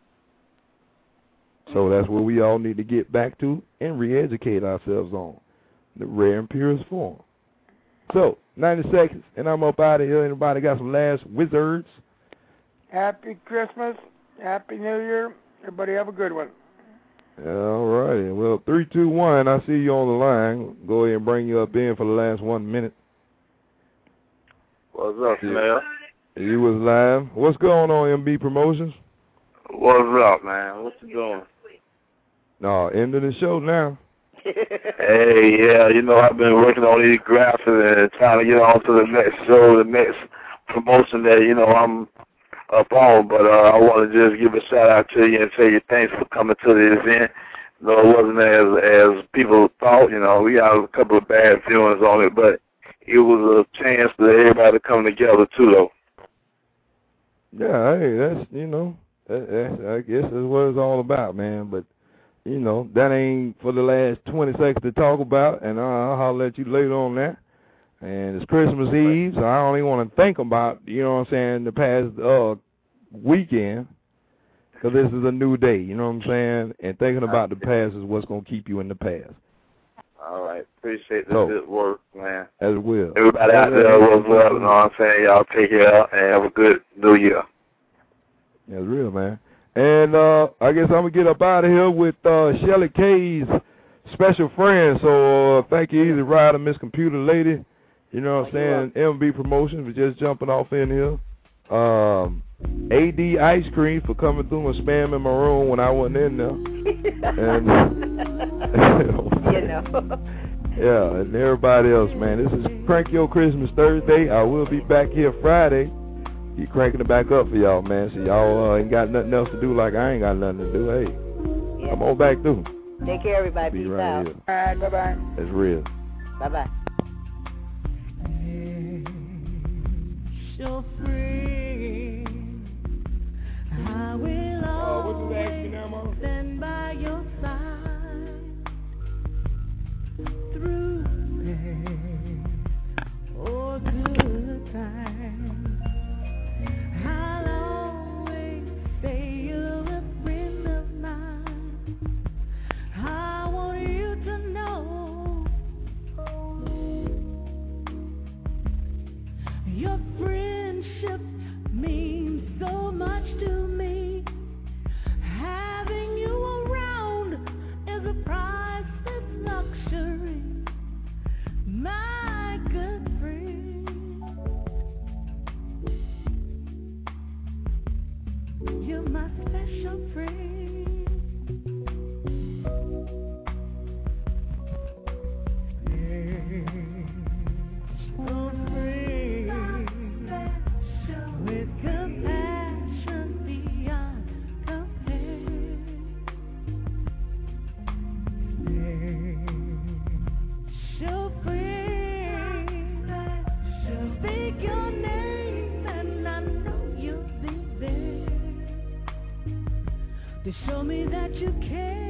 S11: So that's where we all need to get back to and re-educate ourselves on, the rare and purest form. So, ninety seconds, and I'm up out of here. Anybody got some last wizards?
S2: Happy Christmas. Happy New Year. Everybody have a good one.
S11: All righty. Well, three, two, one, I see you on the line. Go ahead and bring you up in for the last one minute.
S15: What's up, Smell?
S11: You was live. What's going on, M B Promotions?
S15: What's up, man? What you doing?
S11: No, end of the show now.
S15: Hey, yeah, you know, I've been working on these graphics and trying to get on to the next show, the next promotion that, you know, I'm up on. But uh, I want to just give a shout-out to you and tell you thanks for coming to the event. You know, it wasn't as, as people thought, you know. We got a couple of bad feelings on it, but it was a chance for everybody to come together, too, though.
S11: Yeah, hey, that's, you know, that, that's, I guess that's what it's all about, man. But, you know, that ain't for the last twenty seconds to talk about, and I'll holler at you later on that. And it's Christmas Eve, so I don't even want to think about, you know what I'm saying, the past uh, weekend, because this is a new day, you know what I'm saying? And thinking about the past is what's going to keep you in the past.
S15: All right. Appreciate the
S11: So,
S15: good work, man.
S11: As well.
S15: Everybody out there, what's up? You know what I'm saying? Y'all take care and have a good New Year.
S11: That's real, man. And uh, I guess I'm going to get up out of here with uh, Shelly K's special friend. So uh, thank you, Easy Rider, Miss Computer Lady. You know what I'm saying? M B Promotions for just jumping off in here. Um, A D Ice Cream for coming through and spamming my room when I wasn't in there. And,
S14: you know.
S11: yeah, and everybody else, man. This is Crank Your Christmas Thursday. I will be back here Friday. Keep cranking it back up for y'all, man. So y'all uh, ain't got nothing else to do like I ain't got nothing to do. Hey,
S14: Yeah.
S11: come on back through.
S14: Take care, everybody.
S11: Be
S14: Peace
S11: right
S14: out.
S11: here.
S2: All right, bye-bye.
S11: That's real.
S14: Bye-bye.
S19: So free, I will always stand by your side through pain or good times. I'll always say you're a friend of mine. I want you. my special friend. Oh, friend, with compassion beyond compare. Show friend, speak your name, and I know you'll be there to show me that you care.